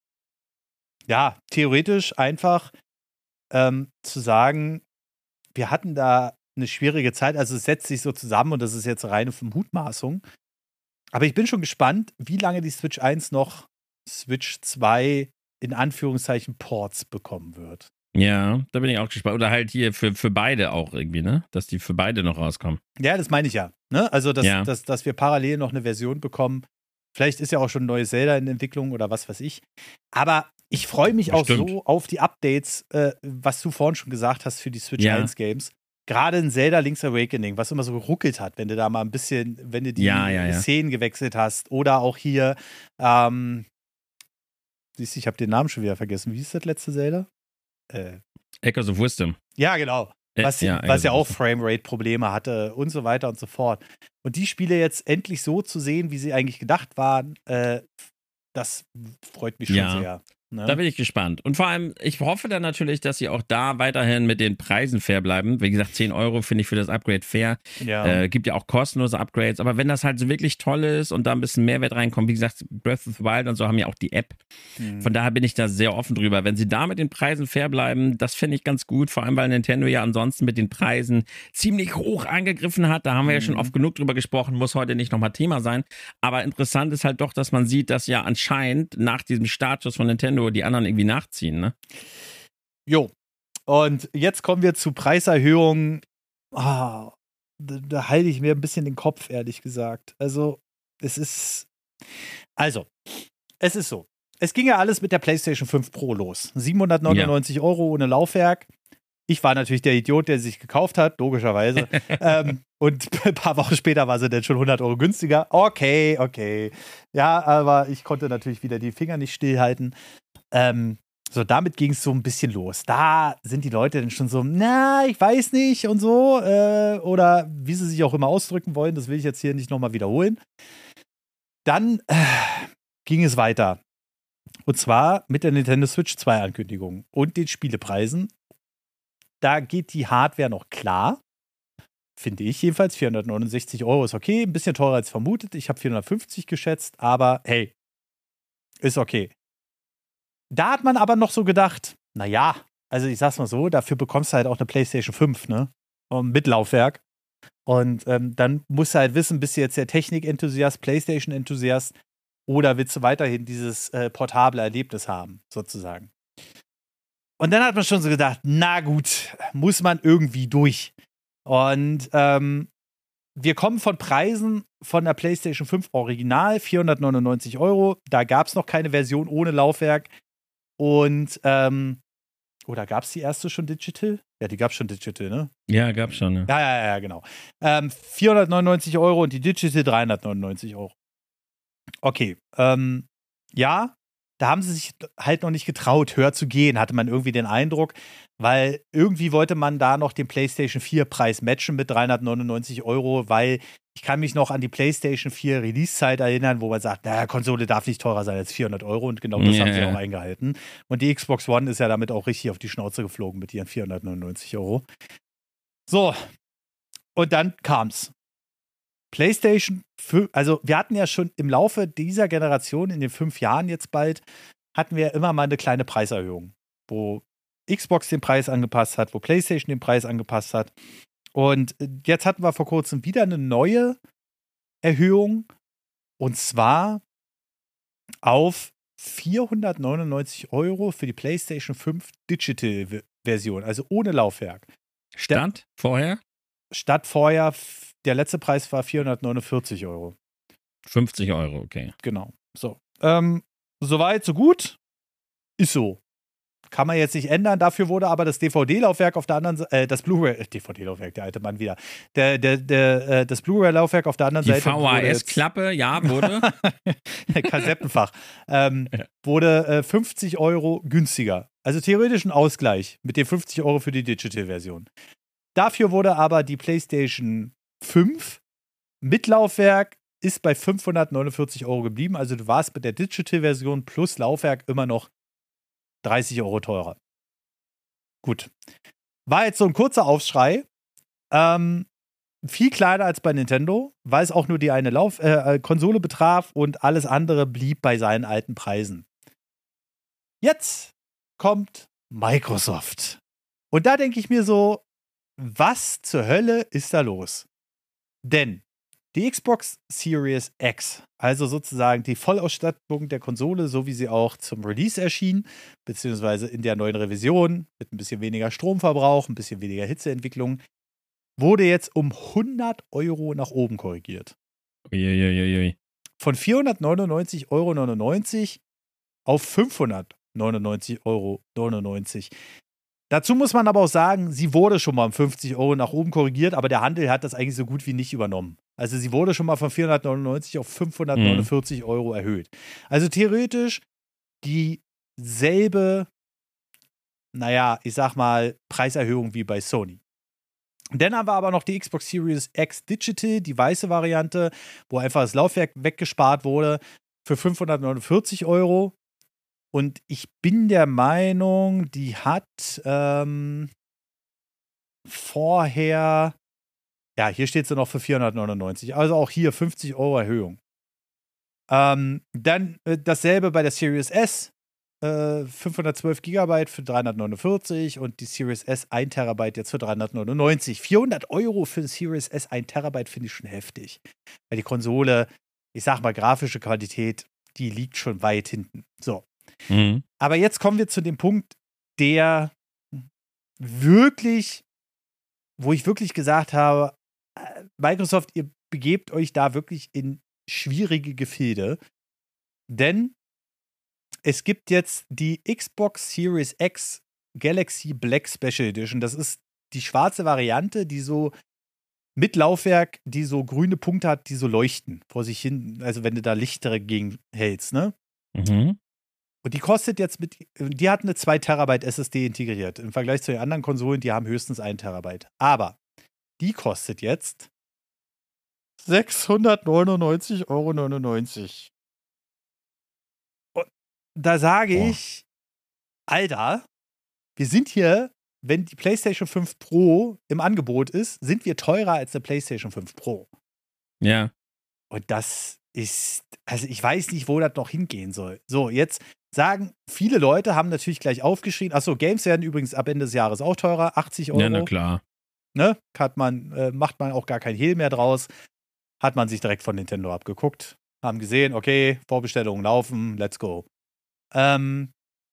ja, theoretisch einfach ähm, zu sagen, wir hatten da eine schwierige Zeit, also es setzt sich so zusammen und das ist jetzt reine Mutmaßung. Aber ich bin schon gespannt, wie lange die Switch eins noch Switch zwei in Anführungszeichen Ports bekommen wird. Ja, da bin ich auch gespannt. Oder halt hier für, für beide auch irgendwie, ne? Dass die für beide noch rauskommen. Ja, das meine ich ja. Ne? Also, dass, Ja. dass, dass wir parallel noch eine Version bekommen. Vielleicht ist ja auch schon ein neues Zelda in Entwicklung oder was weiß ich. Aber ich freue mich auch Bestimmt. so auf die Updates, äh, was du vorhin schon gesagt hast für die Switch Ja. eins Games. Gerade in Zelda Link's Awakening, was immer so geruckelt hat, wenn du da mal ein bisschen, wenn du die Ja, ja, ja. Szenen gewechselt hast. Oder auch hier, ähm, siehst du, ich habe den Namen schon wieder vergessen. Wie hieß das letzte Zelda? Äh, Echoes of Wisdom. ja, genau. Äh, Was ja, was ja auch Framerate-Probleme hatte und so weiter und so fort. Und die Spiele jetzt endlich so zu sehen, wie sie eigentlich gedacht waren, äh, das freut mich schon Ja. sehr. Ne? Da bin ich gespannt. Und vor allem, ich hoffe dann natürlich, dass sie auch da weiterhin mit den Preisen fair bleiben. Wie gesagt, zehn Euro finde ich für das Upgrade fair. Ja. Äh, gibt ja auch kostenlose Upgrades. Aber wenn das halt so wirklich toll ist und da ein bisschen Mehrwert reinkommt, wie gesagt, Breath of the Wild und so haben ja auch die App. Hm. Von daher bin ich da sehr offen drüber. Wenn sie da mit den Preisen fair bleiben, das finde ich ganz gut. Vor allem, weil Nintendo ja ansonsten mit den Preisen ziemlich hoch angegriffen hat. Da haben wir ja schon Mhm. oft genug drüber gesprochen. Muss heute nicht nochmal Thema sein. Aber interessant ist halt doch, dass man sieht, dass ja anscheinend nach diesem Startschuss von Nintendo die anderen irgendwie nachziehen. Ne? Jo. Und jetzt kommen wir zu Preiserhöhungen. Ah, da, da halte ich mir ein bisschen den Kopf, ehrlich gesagt. Also, es ist. Also, es ist so. Es ging ja alles mit der PlayStation fünf Pro los. siebenhundertneunundneunzig Euro ohne Laufwerk. Ich war natürlich der Idiot, der sie sich gekauft hat, logischerweise. ähm, und ein paar Wochen später war sie dann schon hundert Euro günstiger. Okay, okay. Ja, aber ich konnte natürlich wieder die Finger nicht stillhalten. Ähm, so, damit ging es so ein bisschen los. Da sind die Leute dann schon so, na, ich weiß nicht und so. Äh, oder wie sie sich auch immer ausdrücken wollen, das will ich jetzt hier nicht nochmal wiederholen. Dann äh, ging es weiter. Und zwar mit der Nintendo Switch zwei Ankündigung und den Spielepreisen. Da geht die Hardware noch klar. Finde ich jedenfalls. vierhundertneunundsechzig Euro ist okay. Ein bisschen teurer als vermutet. Ich habe vierhundertfünfzig geschätzt, aber hey, ist okay. Da hat man aber noch so gedacht, naja, also ich sag's mal so, dafür bekommst du halt auch eine PlayStation fünf, ne? Mit Laufwerk. Und ähm, dann musst du halt wissen, bist du jetzt der Technik-Enthusiast, PlayStation-Enthusiast oder willst du weiterhin dieses äh, portable Erlebnis haben, sozusagen. Und dann hat man schon so gedacht, na gut, muss man irgendwie durch. Und ähm, wir kommen von Preisen von der PlayStation fünf Original, vierhundertneunundneunzig Euro. Da gab es noch keine Version ohne Laufwerk. Und, ähm, oder gab es die erste schon digital? Ja, die gab es schon digital, ne? Ja, gab's schon. Ne? Ja, ja, ja, genau. Ähm, vierhundertneunundneunzig Euro und die digital dreihundertneunundneunzig Euro. Okay, ähm, ja, da haben sie sich halt noch nicht getraut, höher zu gehen, hatte man irgendwie den Eindruck, weil irgendwie wollte man da noch den PlayStation vier Preis matchen mit dreihundertneunundneunzig Euro, weil ich kann mich noch an die PlayStation vier Release-Zeit erinnern, wo man sagt, naja, Konsole darf nicht teurer sein als vierhundert Euro und genau das Ja, haben sie ja. auch eingehalten. Und die Xbox One ist ja damit auch richtig auf die Schnauze geflogen mit ihren vierhundertneunundneunzig Euro. So, und dann kam's. PlayStation, also wir hatten ja schon im Laufe dieser Generation, in den fünf Jahren jetzt bald, hatten wir immer mal eine kleine Preiserhöhung, wo Xbox den Preis angepasst hat, wo PlayStation den Preis angepasst hat. Und jetzt hatten wir vor kurzem wieder eine neue Erhöhung und zwar auf vierhundertneunundneunzig Euro für die PlayStation fünf Digital-Version, also ohne Laufwerk. Stand vorher? Statt vorher, der letzte Preis war vierhundertneunundvierzig Euro. fünfzig Euro, okay. Genau. So. Ähm, soweit, so gut. Ist so. Kann man jetzt nicht ändern. Dafür wurde aber das D V D-Laufwerk auf der anderen Seite, äh, das Blu-ray, äh, D V D-Laufwerk, der alte Mann wieder. Der, der, der, äh, das Blu-ray-Laufwerk auf der anderen Die Seite. V H S-Klappe, ja, wurde. Kassettenfach. ähm, wurde äh, fünfzig Euro günstiger. Also theoretisch ein Ausgleich mit den fünfzig Euro für die Digital-Version. Dafür wurde aber die PlayStation fünf mit Laufwerk ist bei fünfhundertneunundvierzig Euro geblieben. Also du warst mit der Digital-Version plus Laufwerk immer noch dreißig Euro teurer. Gut. War jetzt so ein kurzer Aufschrei. Ähm, viel kleiner als bei Nintendo, weil es auch nur die eine Lauf äh, Konsole betraf und alles andere blieb bei seinen alten Preisen. Jetzt kommt Microsoft. Und da denke ich mir so, was zur Hölle ist da los? Denn die Xbox Series X, also sozusagen die Vollausstattung der Konsole, so wie sie auch zum Release erschien, beziehungsweise in der neuen Revision, mit ein bisschen weniger Stromverbrauch, ein bisschen weniger Hitzeentwicklung, wurde jetzt um hundert Euro nach oben korrigiert. Uiuiuiui. Von vierhundertneunundneunzig Euro neunundneunzig auf fünfhundertneunundneunzig Euro neunundneunzig. Dazu muss man aber auch sagen, sie wurde schon mal um fünfzig Euro nach oben korrigiert, aber der Handel hat das eigentlich so gut wie nicht übernommen. Also sie wurde schon mal von vierhundertneunundneunzig auf fünfhundertneunundvierzig mhm. Euro erhöht. Also theoretisch dieselbe, naja, ich sag mal, Preiserhöhung wie bei Sony. Dann haben wir aber noch die Xbox Series X Digital, die weiße Variante, wo einfach das Laufwerk weggespart wurde, für fünfhundertneunundvierzig Euro. Und ich bin der Meinung, die hat ähm, vorher, ja, hier steht sie noch für vierhundertneunundneunzig, also auch hier fünfzig Euro Erhöhung. Ähm, dann äh, dasselbe bei der Series S, äh, fünfhundertzwölf Gigabyte für dreihundertneunundvierzig und die Series S ein Terabyte jetzt für dreihundertneunundneunzig. vierhundert Euro für eine Series S ein Terabyte finde ich schon heftig. Weil die Konsole, ich sag mal, grafische Qualität, die liegt schon weit hinten. So. Mhm. Aber jetzt kommen wir zu dem Punkt, der wirklich, wo ich wirklich gesagt habe, Microsoft, ihr begebt euch da wirklich in schwierige Gefilde, denn es gibt jetzt die Xbox Series X Galaxy Black Special Edition. Das ist die schwarze Variante, die so mit Laufwerk, die so grüne Punkte hat, die so leuchten vor sich hin, also wenn du da Licht dagegen hältst, ne? Mhm. Und die kostet jetzt mit, die hat eine zwei Terabyte S S D integriert. Im Vergleich zu den anderen Konsolen, die haben höchstens ein Terabyte. Aber die kostet jetzt sechshundertneunundneunzig Euro neunundneunzig. Und da sage Boah. ich, Alter, wir sind hier, wenn die PlayStation fünf Pro im Angebot ist, sind wir teurer als eine PlayStation fünf Pro. Ja. Und das ist, also ich weiß nicht, wo das noch hingehen soll. So, jetzt sagen, viele Leute haben natürlich gleich aufgeschrien, achso, Games werden übrigens ab Ende des Jahres auch teurer, achtzig Euro. Ja, na klar. Ne? Hat man, äh, macht man auch gar kein Hehl mehr draus. Hat man sich direkt von Nintendo abgeguckt. Haben gesehen, okay, Vorbestellungen laufen, let's go. Ähm,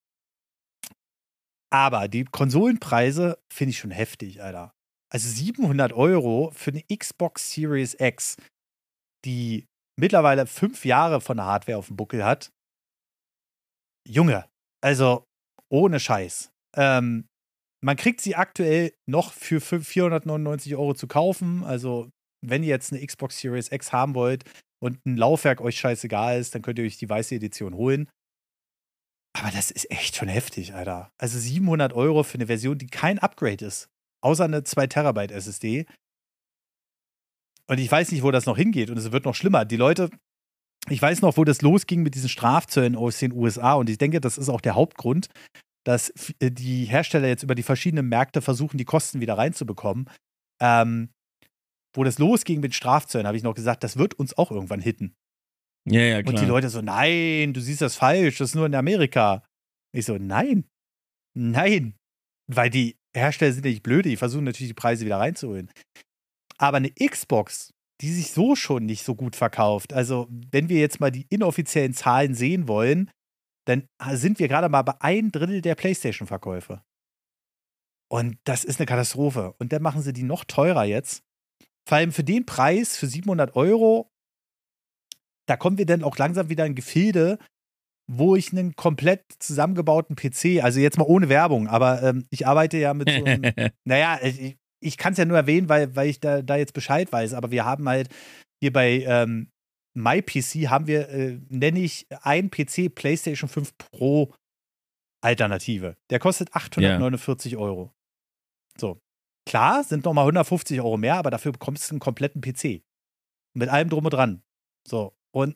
aber die Konsolenpreise finde ich schon heftig, Alter. Also siebenhundert Euro für eine Xbox Series X, die mittlerweile fünf Jahre von der Hardware auf dem Buckel hat. Junge, also ohne Scheiß. Ähm, man kriegt sie aktuell noch für vierhundertneunundneunzig Euro zu kaufen. Also wenn ihr jetzt eine Xbox Series X haben wollt und ein Laufwerk euch scheißegal ist, dann könnt ihr euch die weiße Edition holen. Aber das ist echt schon heftig, Alter. Also siebenhundert Euro für eine Version, die kein Upgrade ist. Außer eine zwei Terabyte S S D. Und ich weiß nicht, wo das noch hingeht. Und es wird noch schlimmer. Die Leute, ich weiß noch, wo das losging mit diesen Strafzöllen aus den U S A. Und ich denke, das ist auch der Hauptgrund, dass die Hersteller jetzt über die verschiedenen Märkte versuchen, die Kosten wieder reinzubekommen. Ähm, wo das losging mit Strafzöllen, habe ich noch gesagt, das wird uns auch irgendwann hitten. Ja, ja, klar. Und die Leute so, nein, du siehst das falsch, das ist nur in Amerika. Ich so, nein, nein. Weil die Hersteller sind ja nicht blöde, die versuchen natürlich die Preise wieder reinzuholen. Aber eine Xbox, die sich so schon nicht so gut verkauft, also wenn wir jetzt mal die inoffiziellen Zahlen sehen wollen, dann sind wir gerade mal bei ein Drittel der PlayStation-Verkäufe. Und das ist eine Katastrophe. Und dann machen sie die noch teurer jetzt. Vor allem für den Preis, für siebenhundert Euro, da kommen wir dann auch langsam wieder in Gefilde, wo ich einen komplett zusammengebauten P C, also jetzt mal ohne Werbung, aber ähm, ich arbeite ja mit so einem, naja, ich, ich kann es ja nur erwähnen, weil, weil ich da, da jetzt Bescheid weiß, aber wir haben halt hier bei ähm, MyPC haben wir, äh, nenne ich, ein P C PlayStation fünf Pro Alternative. Der kostet achthundertneunundvierzig yeah. Euro. So. Klar, sind nochmal hundertfünfzig Euro mehr, aber dafür bekommst du einen kompletten P C. Mit allem drum und dran. So, und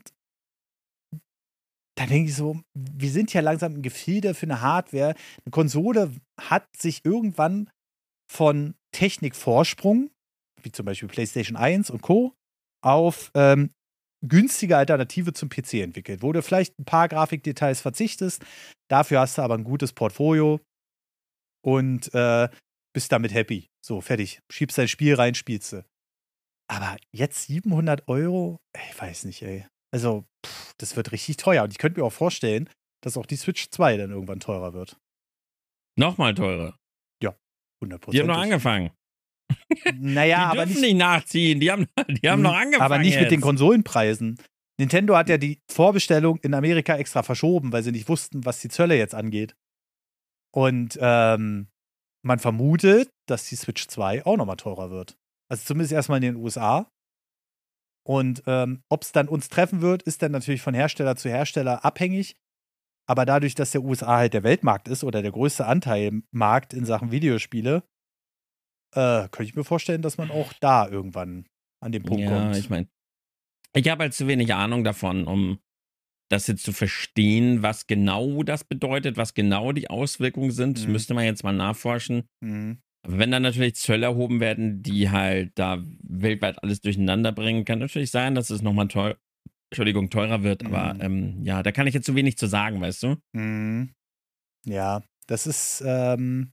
da denke ich so, wir sind ja langsam im Gefilde für eine Hardware. Eine Konsole hat sich irgendwann von Technikvorsprung, wie zum Beispiel PlayStation eins und Co., auf ähm, günstige Alternative zum P C entwickelt, wo du vielleicht ein paar Grafikdetails verzichtest, dafür hast du aber ein gutes Portfolio und äh, bist damit happy. So, fertig. Schiebst dein Spiel rein, spielst du. Aber jetzt siebenhundert Euro? Ich weiß nicht, ey. Also, pff, das wird richtig teuer. Und ich könnte mir auch vorstellen, dass auch die Switch zwei dann irgendwann teurer wird. Nochmal teurer. Ja, hundert Prozent. Die haben noch angefangen. Naja, die aber dürfen nicht, nicht nachziehen. Die haben, die haben noch angefangen. aber nicht jetzt. mit den Konsolenpreisen. Nintendo hat ja die Vorbestellung in Amerika extra verschoben, weil sie nicht wussten, was die Zölle jetzt angeht. Und ähm, man vermutet, dass die Switch zwei auch nochmal teurer wird. Also zumindest erstmal in den U S A. Und ähm, ob es dann uns treffen wird, ist dann natürlich von Hersteller zu Hersteller abhängig. Aber dadurch, dass der U S A halt der Weltmarkt ist oder der größte Anteilmarkt in Sachen Videospiele, äh, könnte ich mir vorstellen, dass man auch da irgendwann an den Punkt ja, kommt. Ja, ich meine, ich habe halt zu wenig Ahnung davon, um das jetzt zu verstehen, was genau das bedeutet, was genau die Auswirkungen sind. Das Mhm. müsste man jetzt mal nachforschen. Mhm. Aber wenn dann natürlich Zölle erhoben werden, die halt da weltweit alles durcheinander bringen, kann natürlich sein, dass es nochmal teuer, Entschuldigung, teurer wird. Mhm. Aber ähm, ja, da kann ich jetzt zu wenig zu sagen, weißt du? Mhm. Ja, das ist, ähm,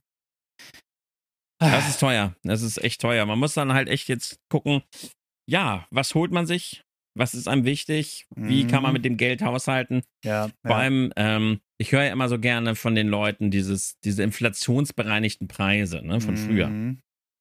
Das ist teuer. Das ist echt teuer. Man muss dann halt echt jetzt gucken, ja, was holt man sich? Was ist einem wichtig? Wie kann man Mhm. mit dem Geld haushalten? ja, Vor ja. allem, ähm, ich höre ja immer so gerne von den Leuten dieses, diese inflationsbereinigten Preise, ne, von früher. Mhm.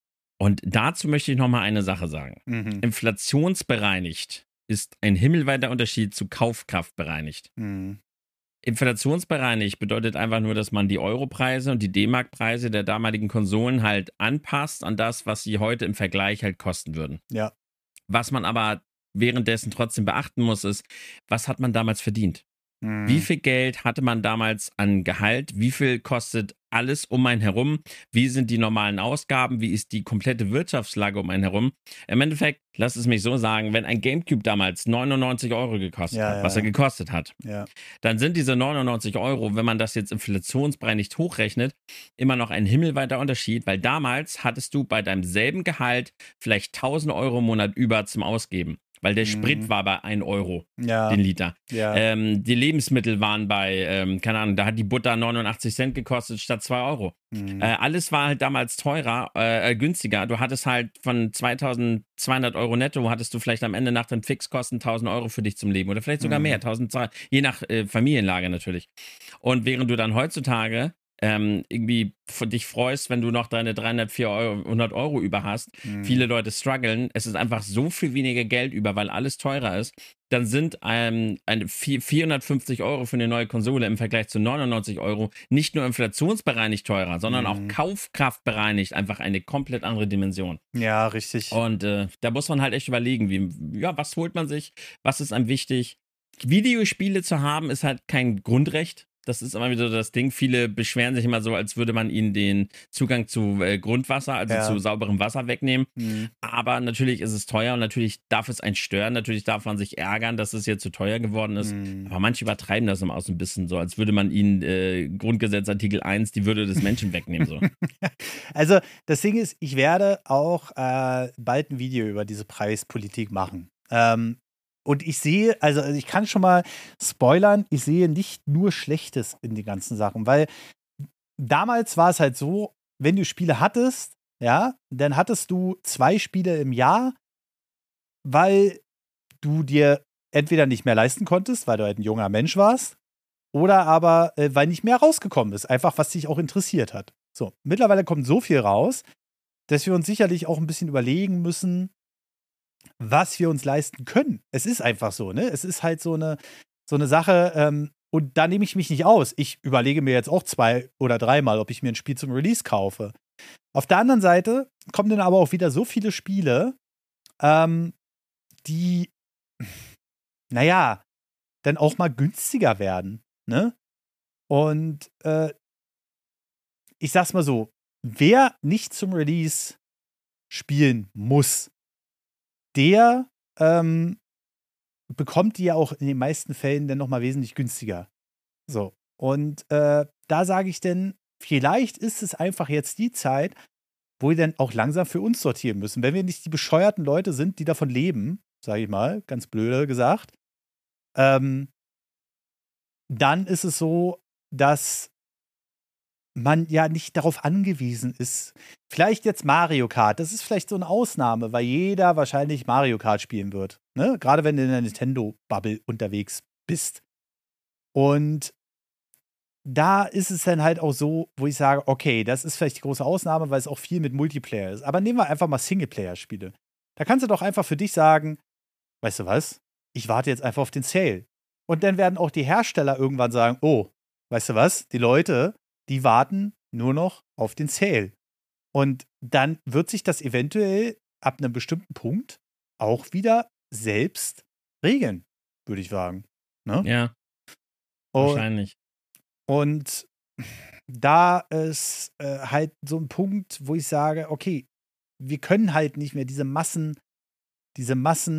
Und dazu möchte ich nochmal eine Sache sagen. Mhm. Inflationsbereinigt ist ein himmelweiter Unterschied zu kaufkraftbereinigt. Mhm. Inflationsbereinigt bedeutet einfach nur, dass man die Europreise und die D-Mark-Preise der damaligen Konsolen halt anpasst an das, was sie heute im Vergleich halt kosten würden. Ja. Was man aber währenddessen trotzdem beachten muss, ist, was hat man damals verdient? Mhm. Wie viel Geld hatte man damals an Gehalt? Wie viel kostet alles um einen herum? Wie sind die normalen Ausgaben? Wie ist die komplette Wirtschaftslage um einen herum? Im Endeffekt, lass es mich so sagen, wenn ein GameCube damals neunundneunzig Euro gekostet Ja, hat, ja, was er ja. gekostet hat, Ja. dann sind diese neunundneunzig Euro, wenn man das jetzt inflationsbereinigt hochrechnet, immer noch ein himmelweiter Unterschied, weil damals hattest du bei deinem selben Gehalt vielleicht tausend Euro im Monat über zum Ausgeben, weil der Mhm. Sprit war bei ein Euro Ja. den Liter. Ja. Ähm, die Lebensmittel waren bei, ähm, keine Ahnung, da hat die Butter neunundachtzig Cent gekostet statt zwei Euro. Mhm. Äh, alles war halt damals teurer, äh, günstiger. Du hattest halt von zweitausendzweihundert Euro netto, hattest du vielleicht am Ende nach den Fixkosten tausend Euro für dich zum Leben oder vielleicht sogar Mhm. mehr, tausendzweihundert, je nach äh, Familienlage natürlich. Und während du dann heutzutage ähm, irgendwie für dich freust, wenn du noch deine dreihundert, vierhundert Euro über hast, Mhm. viele Leute strugglen, es ist einfach so viel weniger Geld über, weil alles teurer ist, dann sind ähm, eine vierhundertfünfzig Euro für eine neue Konsole im Vergleich zu neunundneunzig Euro nicht nur inflationsbereinigt teurer, sondern auch Mhm. kaufkraftbereinigt einfach eine komplett andere Dimension. Ja, richtig. Und äh, da muss man halt echt überlegen, wie, ja, was holt man sich, was ist einem wichtig. Videospiele zu haben ist halt kein Grundrecht. Das ist immer wieder so das Ding. Viele beschweren sich immer so, als würde man ihnen den Zugang zu äh, Grundwasser, also Ja. zu sauberem Wasser wegnehmen. Mhm. Aber natürlich ist es teuer und natürlich darf es einen stören. Natürlich darf man sich ärgern, dass es jetzt zu teuer geworden ist. Mhm. Aber manche übertreiben das immer auch so ein bisschen so, als würde man ihnen äh, Grundgesetz Artikel eins die Würde des Menschen wegnehmen. So. Also, das Ding ist, ich werde auch äh, bald ein Video über diese Preispolitik machen. Ähm, und ich sehe, also ich kann schon mal spoilern, ich sehe nicht nur Schlechtes in den ganzen Sachen, weil damals war es halt so, wenn du Spiele hattest, ja, dann hattest du zwei Spiele im Jahr, weil du dir entweder nicht mehr leisten konntest, weil du halt ein junger Mensch warst, oder aber äh, weil nicht mehr rausgekommen ist, einfach was dich auch interessiert hat. So, mittlerweile kommt so viel raus, dass wir uns sicherlich auch ein bisschen überlegen müssen, was wir uns leisten können. Es ist einfach so, ne? Es ist halt so eine, so eine Sache, ähm, und da nehme ich mich nicht aus. Ich überlege mir jetzt auch zwei oder dreimal, ob ich mir ein Spiel zum Release kaufe. Auf der anderen Seite kommen dann aber auch wieder so viele Spiele, ähm, die, naja, dann auch mal günstiger werden, ne? Und äh, ich sag's mal so, wer nicht zum Release spielen muss, der ähm, bekommt die ja auch in den meisten Fällen dann nochmal wesentlich günstiger. So. Und äh, da sage ich dann, vielleicht ist es einfach jetzt die Zeit, wo wir dann auch langsam für uns sortieren müssen. Wenn wir nicht die bescheuerten Leute sind, die davon leben, sage ich mal, ganz blöde gesagt, ähm, dann ist es so, dass man ja nicht darauf angewiesen ist. Vielleicht jetzt Mario Kart, das ist vielleicht so eine Ausnahme, weil jeder wahrscheinlich Mario Kart spielen wird. Ne? Gerade wenn du in der Nintendo-Bubble unterwegs bist. Und da ist es dann halt auch so, wo ich sage, okay, das ist vielleicht die große Ausnahme, weil es auch viel mit Multiplayer ist. Aber nehmen wir einfach mal Singleplayer-Spiele. Da kannst du doch einfach für dich sagen, weißt du was, ich warte jetzt einfach auf den Sale. Und dann werden auch die Hersteller irgendwann sagen, oh, weißt du was, die Leute, die warten nur noch auf den Sale. Und dann wird sich das eventuell ab einem bestimmten Punkt auch wieder selbst regeln, würde ich sagen. Ne? Ja, und, wahrscheinlich. Und da ist äh, halt so ein Punkt, wo ich sage, okay, wir können halt nicht mehr diese Massen, diese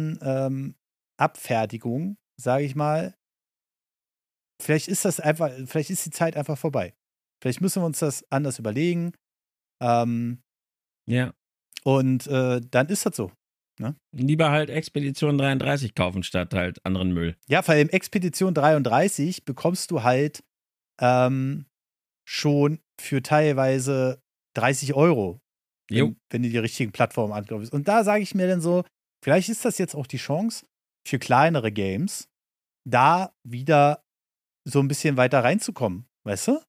Massenabfertigung, ähm, sage ich mal, vielleicht ist das einfach, vielleicht ist die Zeit einfach vorbei. Vielleicht müssen wir uns das anders überlegen. Ähm, ja. Und äh, dann ist das so. Ne? Lieber halt Expedition dreiunddreißig kaufen, statt halt anderen Müll. Ja, weil im Expedition dreiunddreißig bekommst du halt ähm, schon für teilweise dreißig Euro, wenn, wenn du die richtigen Plattformen ankaufst. Und da sage ich mir dann so, vielleicht ist das jetzt auch die Chance für kleinere Games, da wieder so ein bisschen weiter reinzukommen, weißt du?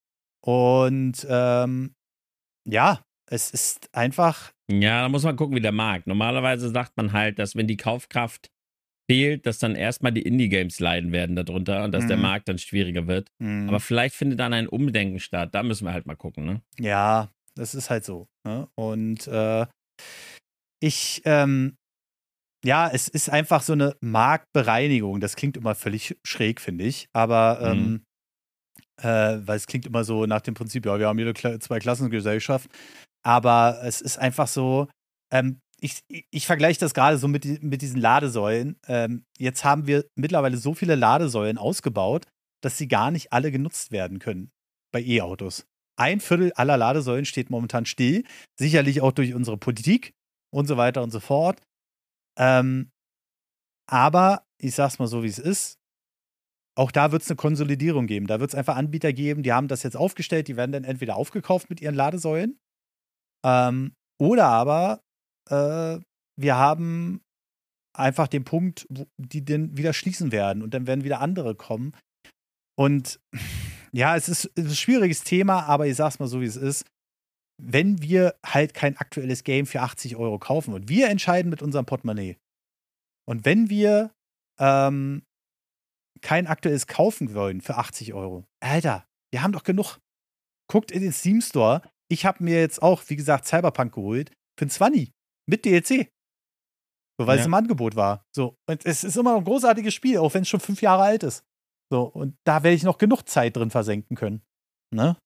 Und ähm, ja, es ist einfach. Ja, da muss man gucken, wie der Markt. Normalerweise sagt man halt, dass wenn die Kaufkraft fehlt, dass dann erstmal die Indie-Games leiden werden darunter und dass mhm. der Markt dann schwieriger wird. Mhm. Aber vielleicht findet dann ein Umdenken statt. Da müssen wir halt mal gucken, ne? Ja, das ist halt so. Ne? Und äh, ich, ähm, ja, es ist einfach so eine Marktbereinigung. Das klingt immer völlig schräg, finde ich. Aber ähm, mhm. Äh, weil es klingt immer so nach dem Prinzip, ja, wir haben jede Kla- Zwei-Klassengesellschaft. Aber es ist einfach so, ähm, ich, ich, ich vergleiche das gerade so mit, die, mit diesen Ladesäulen. Ähm, jetzt haben wir mittlerweile so viele Ladesäulen ausgebaut, dass sie gar nicht alle genutzt werden können bei E-Autos. Ein Viertel aller Ladesäulen steht momentan still, sicherlich auch durch unsere Politik und so weiter und so fort. Ähm, aber ich sag's mal so, wie es ist. Auch da wird es eine Konsolidierung geben. Da wird es einfach Anbieter geben, die haben das jetzt aufgestellt, die werden dann entweder aufgekauft mit ihren Ladesäulen ähm, oder aber äh, wir haben einfach den Punkt, wo die dann wieder schließen werden und dann werden wieder andere kommen. Und ja, es ist, es ist ein schwieriges Thema, aber ich sag's mal so, wie es ist. Wenn wir halt kein aktuelles Game für achtzig Euro kaufen und wir entscheiden mit unserem Portemonnaie und wenn wir ähm, kein aktuelles kaufen wollen für achtzig Euro. Alter, wir haben doch genug. Guckt in den Steam Store. Ich habe mir jetzt auch, wie gesagt, Cyberpunk geholt für ein zwanzig mit D L C. So, weil ja. es im Angebot war. So, und es ist immer noch ein großartiges Spiel, auch wenn es schon fünf Jahre alt ist. So, und da werde ich noch genug Zeit drin versenken können. Ne?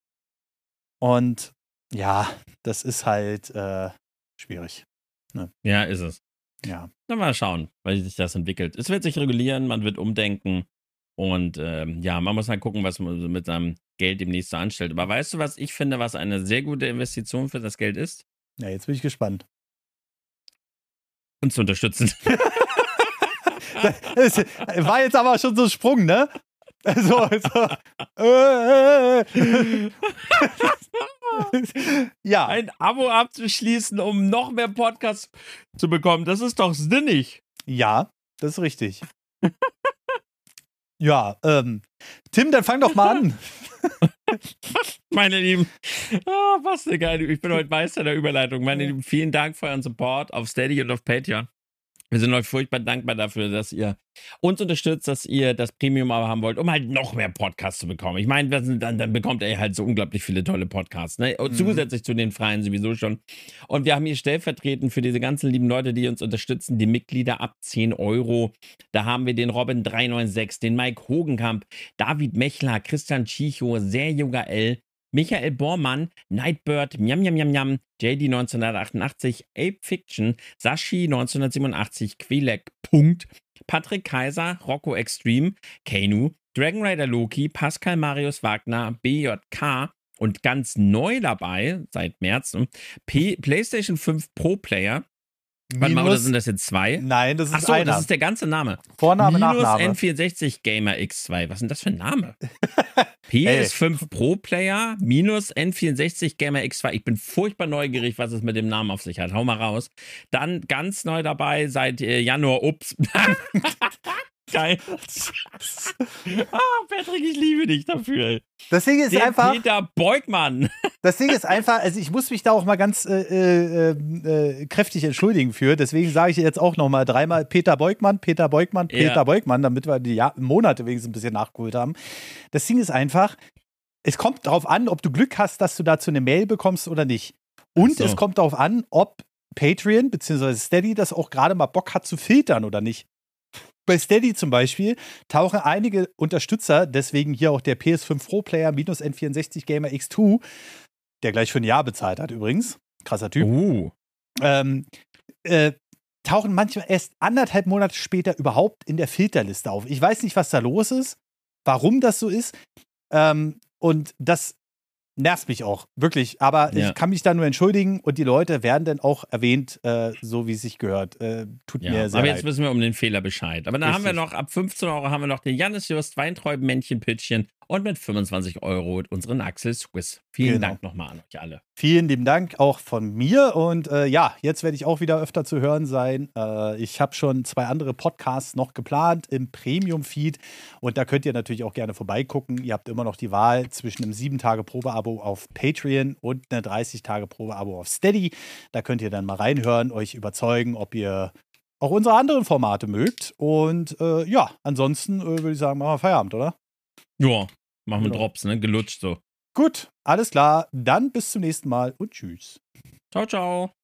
Und ja, das ist halt äh, schwierig. Ne? Ja, ist es. Ja. Dann mal schauen, wie sich das entwickelt. Es wird sich regulieren, man wird umdenken. Und ähm, ja, man muss halt gucken, was man mit seinem Geld demnächst so anstellt. Aber weißt du, was ich finde, was eine sehr gute Investition für das Geld ist? Ja, jetzt bin ich gespannt. Uns zu unterstützen. Das war jetzt aber schon so ein Sprung, ne? So, so. Äh, äh. Ja. Ein Abo abzuschließen, um noch mehr Podcasts zu bekommen, das ist doch sinnig. Ja, das ist richtig. Ja, ähm, Tim, dann fang doch mal an. Meine Lieben, oh, was eine geile, ich bin heute Meister der Überleitung. Meine Lieben, vielen Dank für euren Support auf Steady und auf Patreon. Wir sind euch furchtbar dankbar dafür, dass ihr uns unterstützt, dass ihr das Premium-Abo haben wollt, um halt noch mehr Podcasts zu bekommen. Ich meine, dann, dann bekommt ihr halt so unglaublich viele tolle Podcasts, ne? Und mhm. zusätzlich zu den freien sowieso schon. Und wir haben hier stellvertretend für diese ganzen lieben Leute, die uns unterstützen, die Mitglieder ab zehn Euro. Da haben wir den Robin drei neun sechs, den Mike Hogenkamp, David Mechler, Christian Chicho, Serjuga L, Michael Bormann, Nightbird, Miam Miam Miam Miam, J D neunzehnhundertachtundachtzig, Ape Fiction, Sashi neunzehnhundertsiebenundachtzig, Quilek, Punkt, Patrick Kaiser, Rocco Extreme, Kanu, Dragon Rider Loki, Pascal Marius Wagner, B J K und ganz neu dabei, seit März, P PlayStation fünf Pro Player. Warte mal, oder sind das jetzt zwei? Nein, das ist Ach so, einer. das ist der ganze Name. Vorname, Minus Nachname. N vierundsechzig Gamer X zwei. Was ist denn das für ein Name? P S fünf Pro Player minus N vierundsechzig Gamer X zwei. Ich bin furchtbar neugierig, was es mit dem Namen auf sich hat. Hau mal raus. Dann ganz neu dabei seit äh, Januar. Ups. Geil. Ah, Patrick, ich liebe dich dafür. Das Ding ist Der einfach. Peter Beugmann. Das Ding ist einfach, also ich muss mich da auch mal ganz äh, äh, äh, kräftig entschuldigen für. Deswegen sage ich jetzt auch noch mal dreimal Peter Beugmann, Peter Beugmann, Peter Ja. Beugmann, damit wir die Jahr Monate wenigstens ein bisschen nachgeholt haben. Das Ding ist einfach, es kommt darauf an, ob du Glück hast, dass du dazu eine Mail bekommst oder nicht. Und so. es kommt darauf an, ob Patreon bzw. Steady das auch gerade mal Bock hat zu filtern oder nicht. Bei Steady zum Beispiel tauchen einige Unterstützer, deswegen hier auch der P S fünf Pro Player minus N vierundsechzig Gamer X zwei, der gleich für ein Jahr bezahlt hat übrigens, krasser Typ, Uh. ähm, äh, tauchen manchmal erst anderthalb Monate später überhaupt in der Filterliste auf. Ich weiß nicht, was da los ist, warum das so ist, ähm, und das nervt mich auch, wirklich. Aber Ja. ich kann mich da nur entschuldigen und die Leute werden dann auch erwähnt, äh, so wie es sich gehört. Äh, tut Ja, mir sehr aber leid. jetzt wissen wir um den Fehler Bescheid. Aber dann haben wir Richtig. noch, ab fünfzehn Euro haben wir noch den Jannis Just Weintrauben-Männchen-Pütchen und mit fünfundzwanzig Euro unseren Axel Swiss. Vielen Genau. Dank nochmal an euch alle. Vielen lieben Dank auch von mir. Und äh, ja, jetzt werde ich auch wieder öfter zu hören sein. Äh, ich habe schon zwei andere Podcasts noch geplant im Premium-Feed. Und da könnt ihr natürlich auch gerne vorbeigucken. Ihr habt immer noch die Wahl zwischen einem sieben Tage Probeabo auf Patreon und einer dreißig Tage Probeabo auf Steady. Da könnt ihr dann mal reinhören, euch überzeugen, ob ihr auch unsere anderen Formate mögt. Und äh, ja, ansonsten äh, würde ich sagen, machen wir Feierabend, oder? Ja, machen wir Genau. Drops, ne? Gelutscht so. Gut, alles klar. Dann bis zum nächsten Mal und tschüss. Ciao, ciao.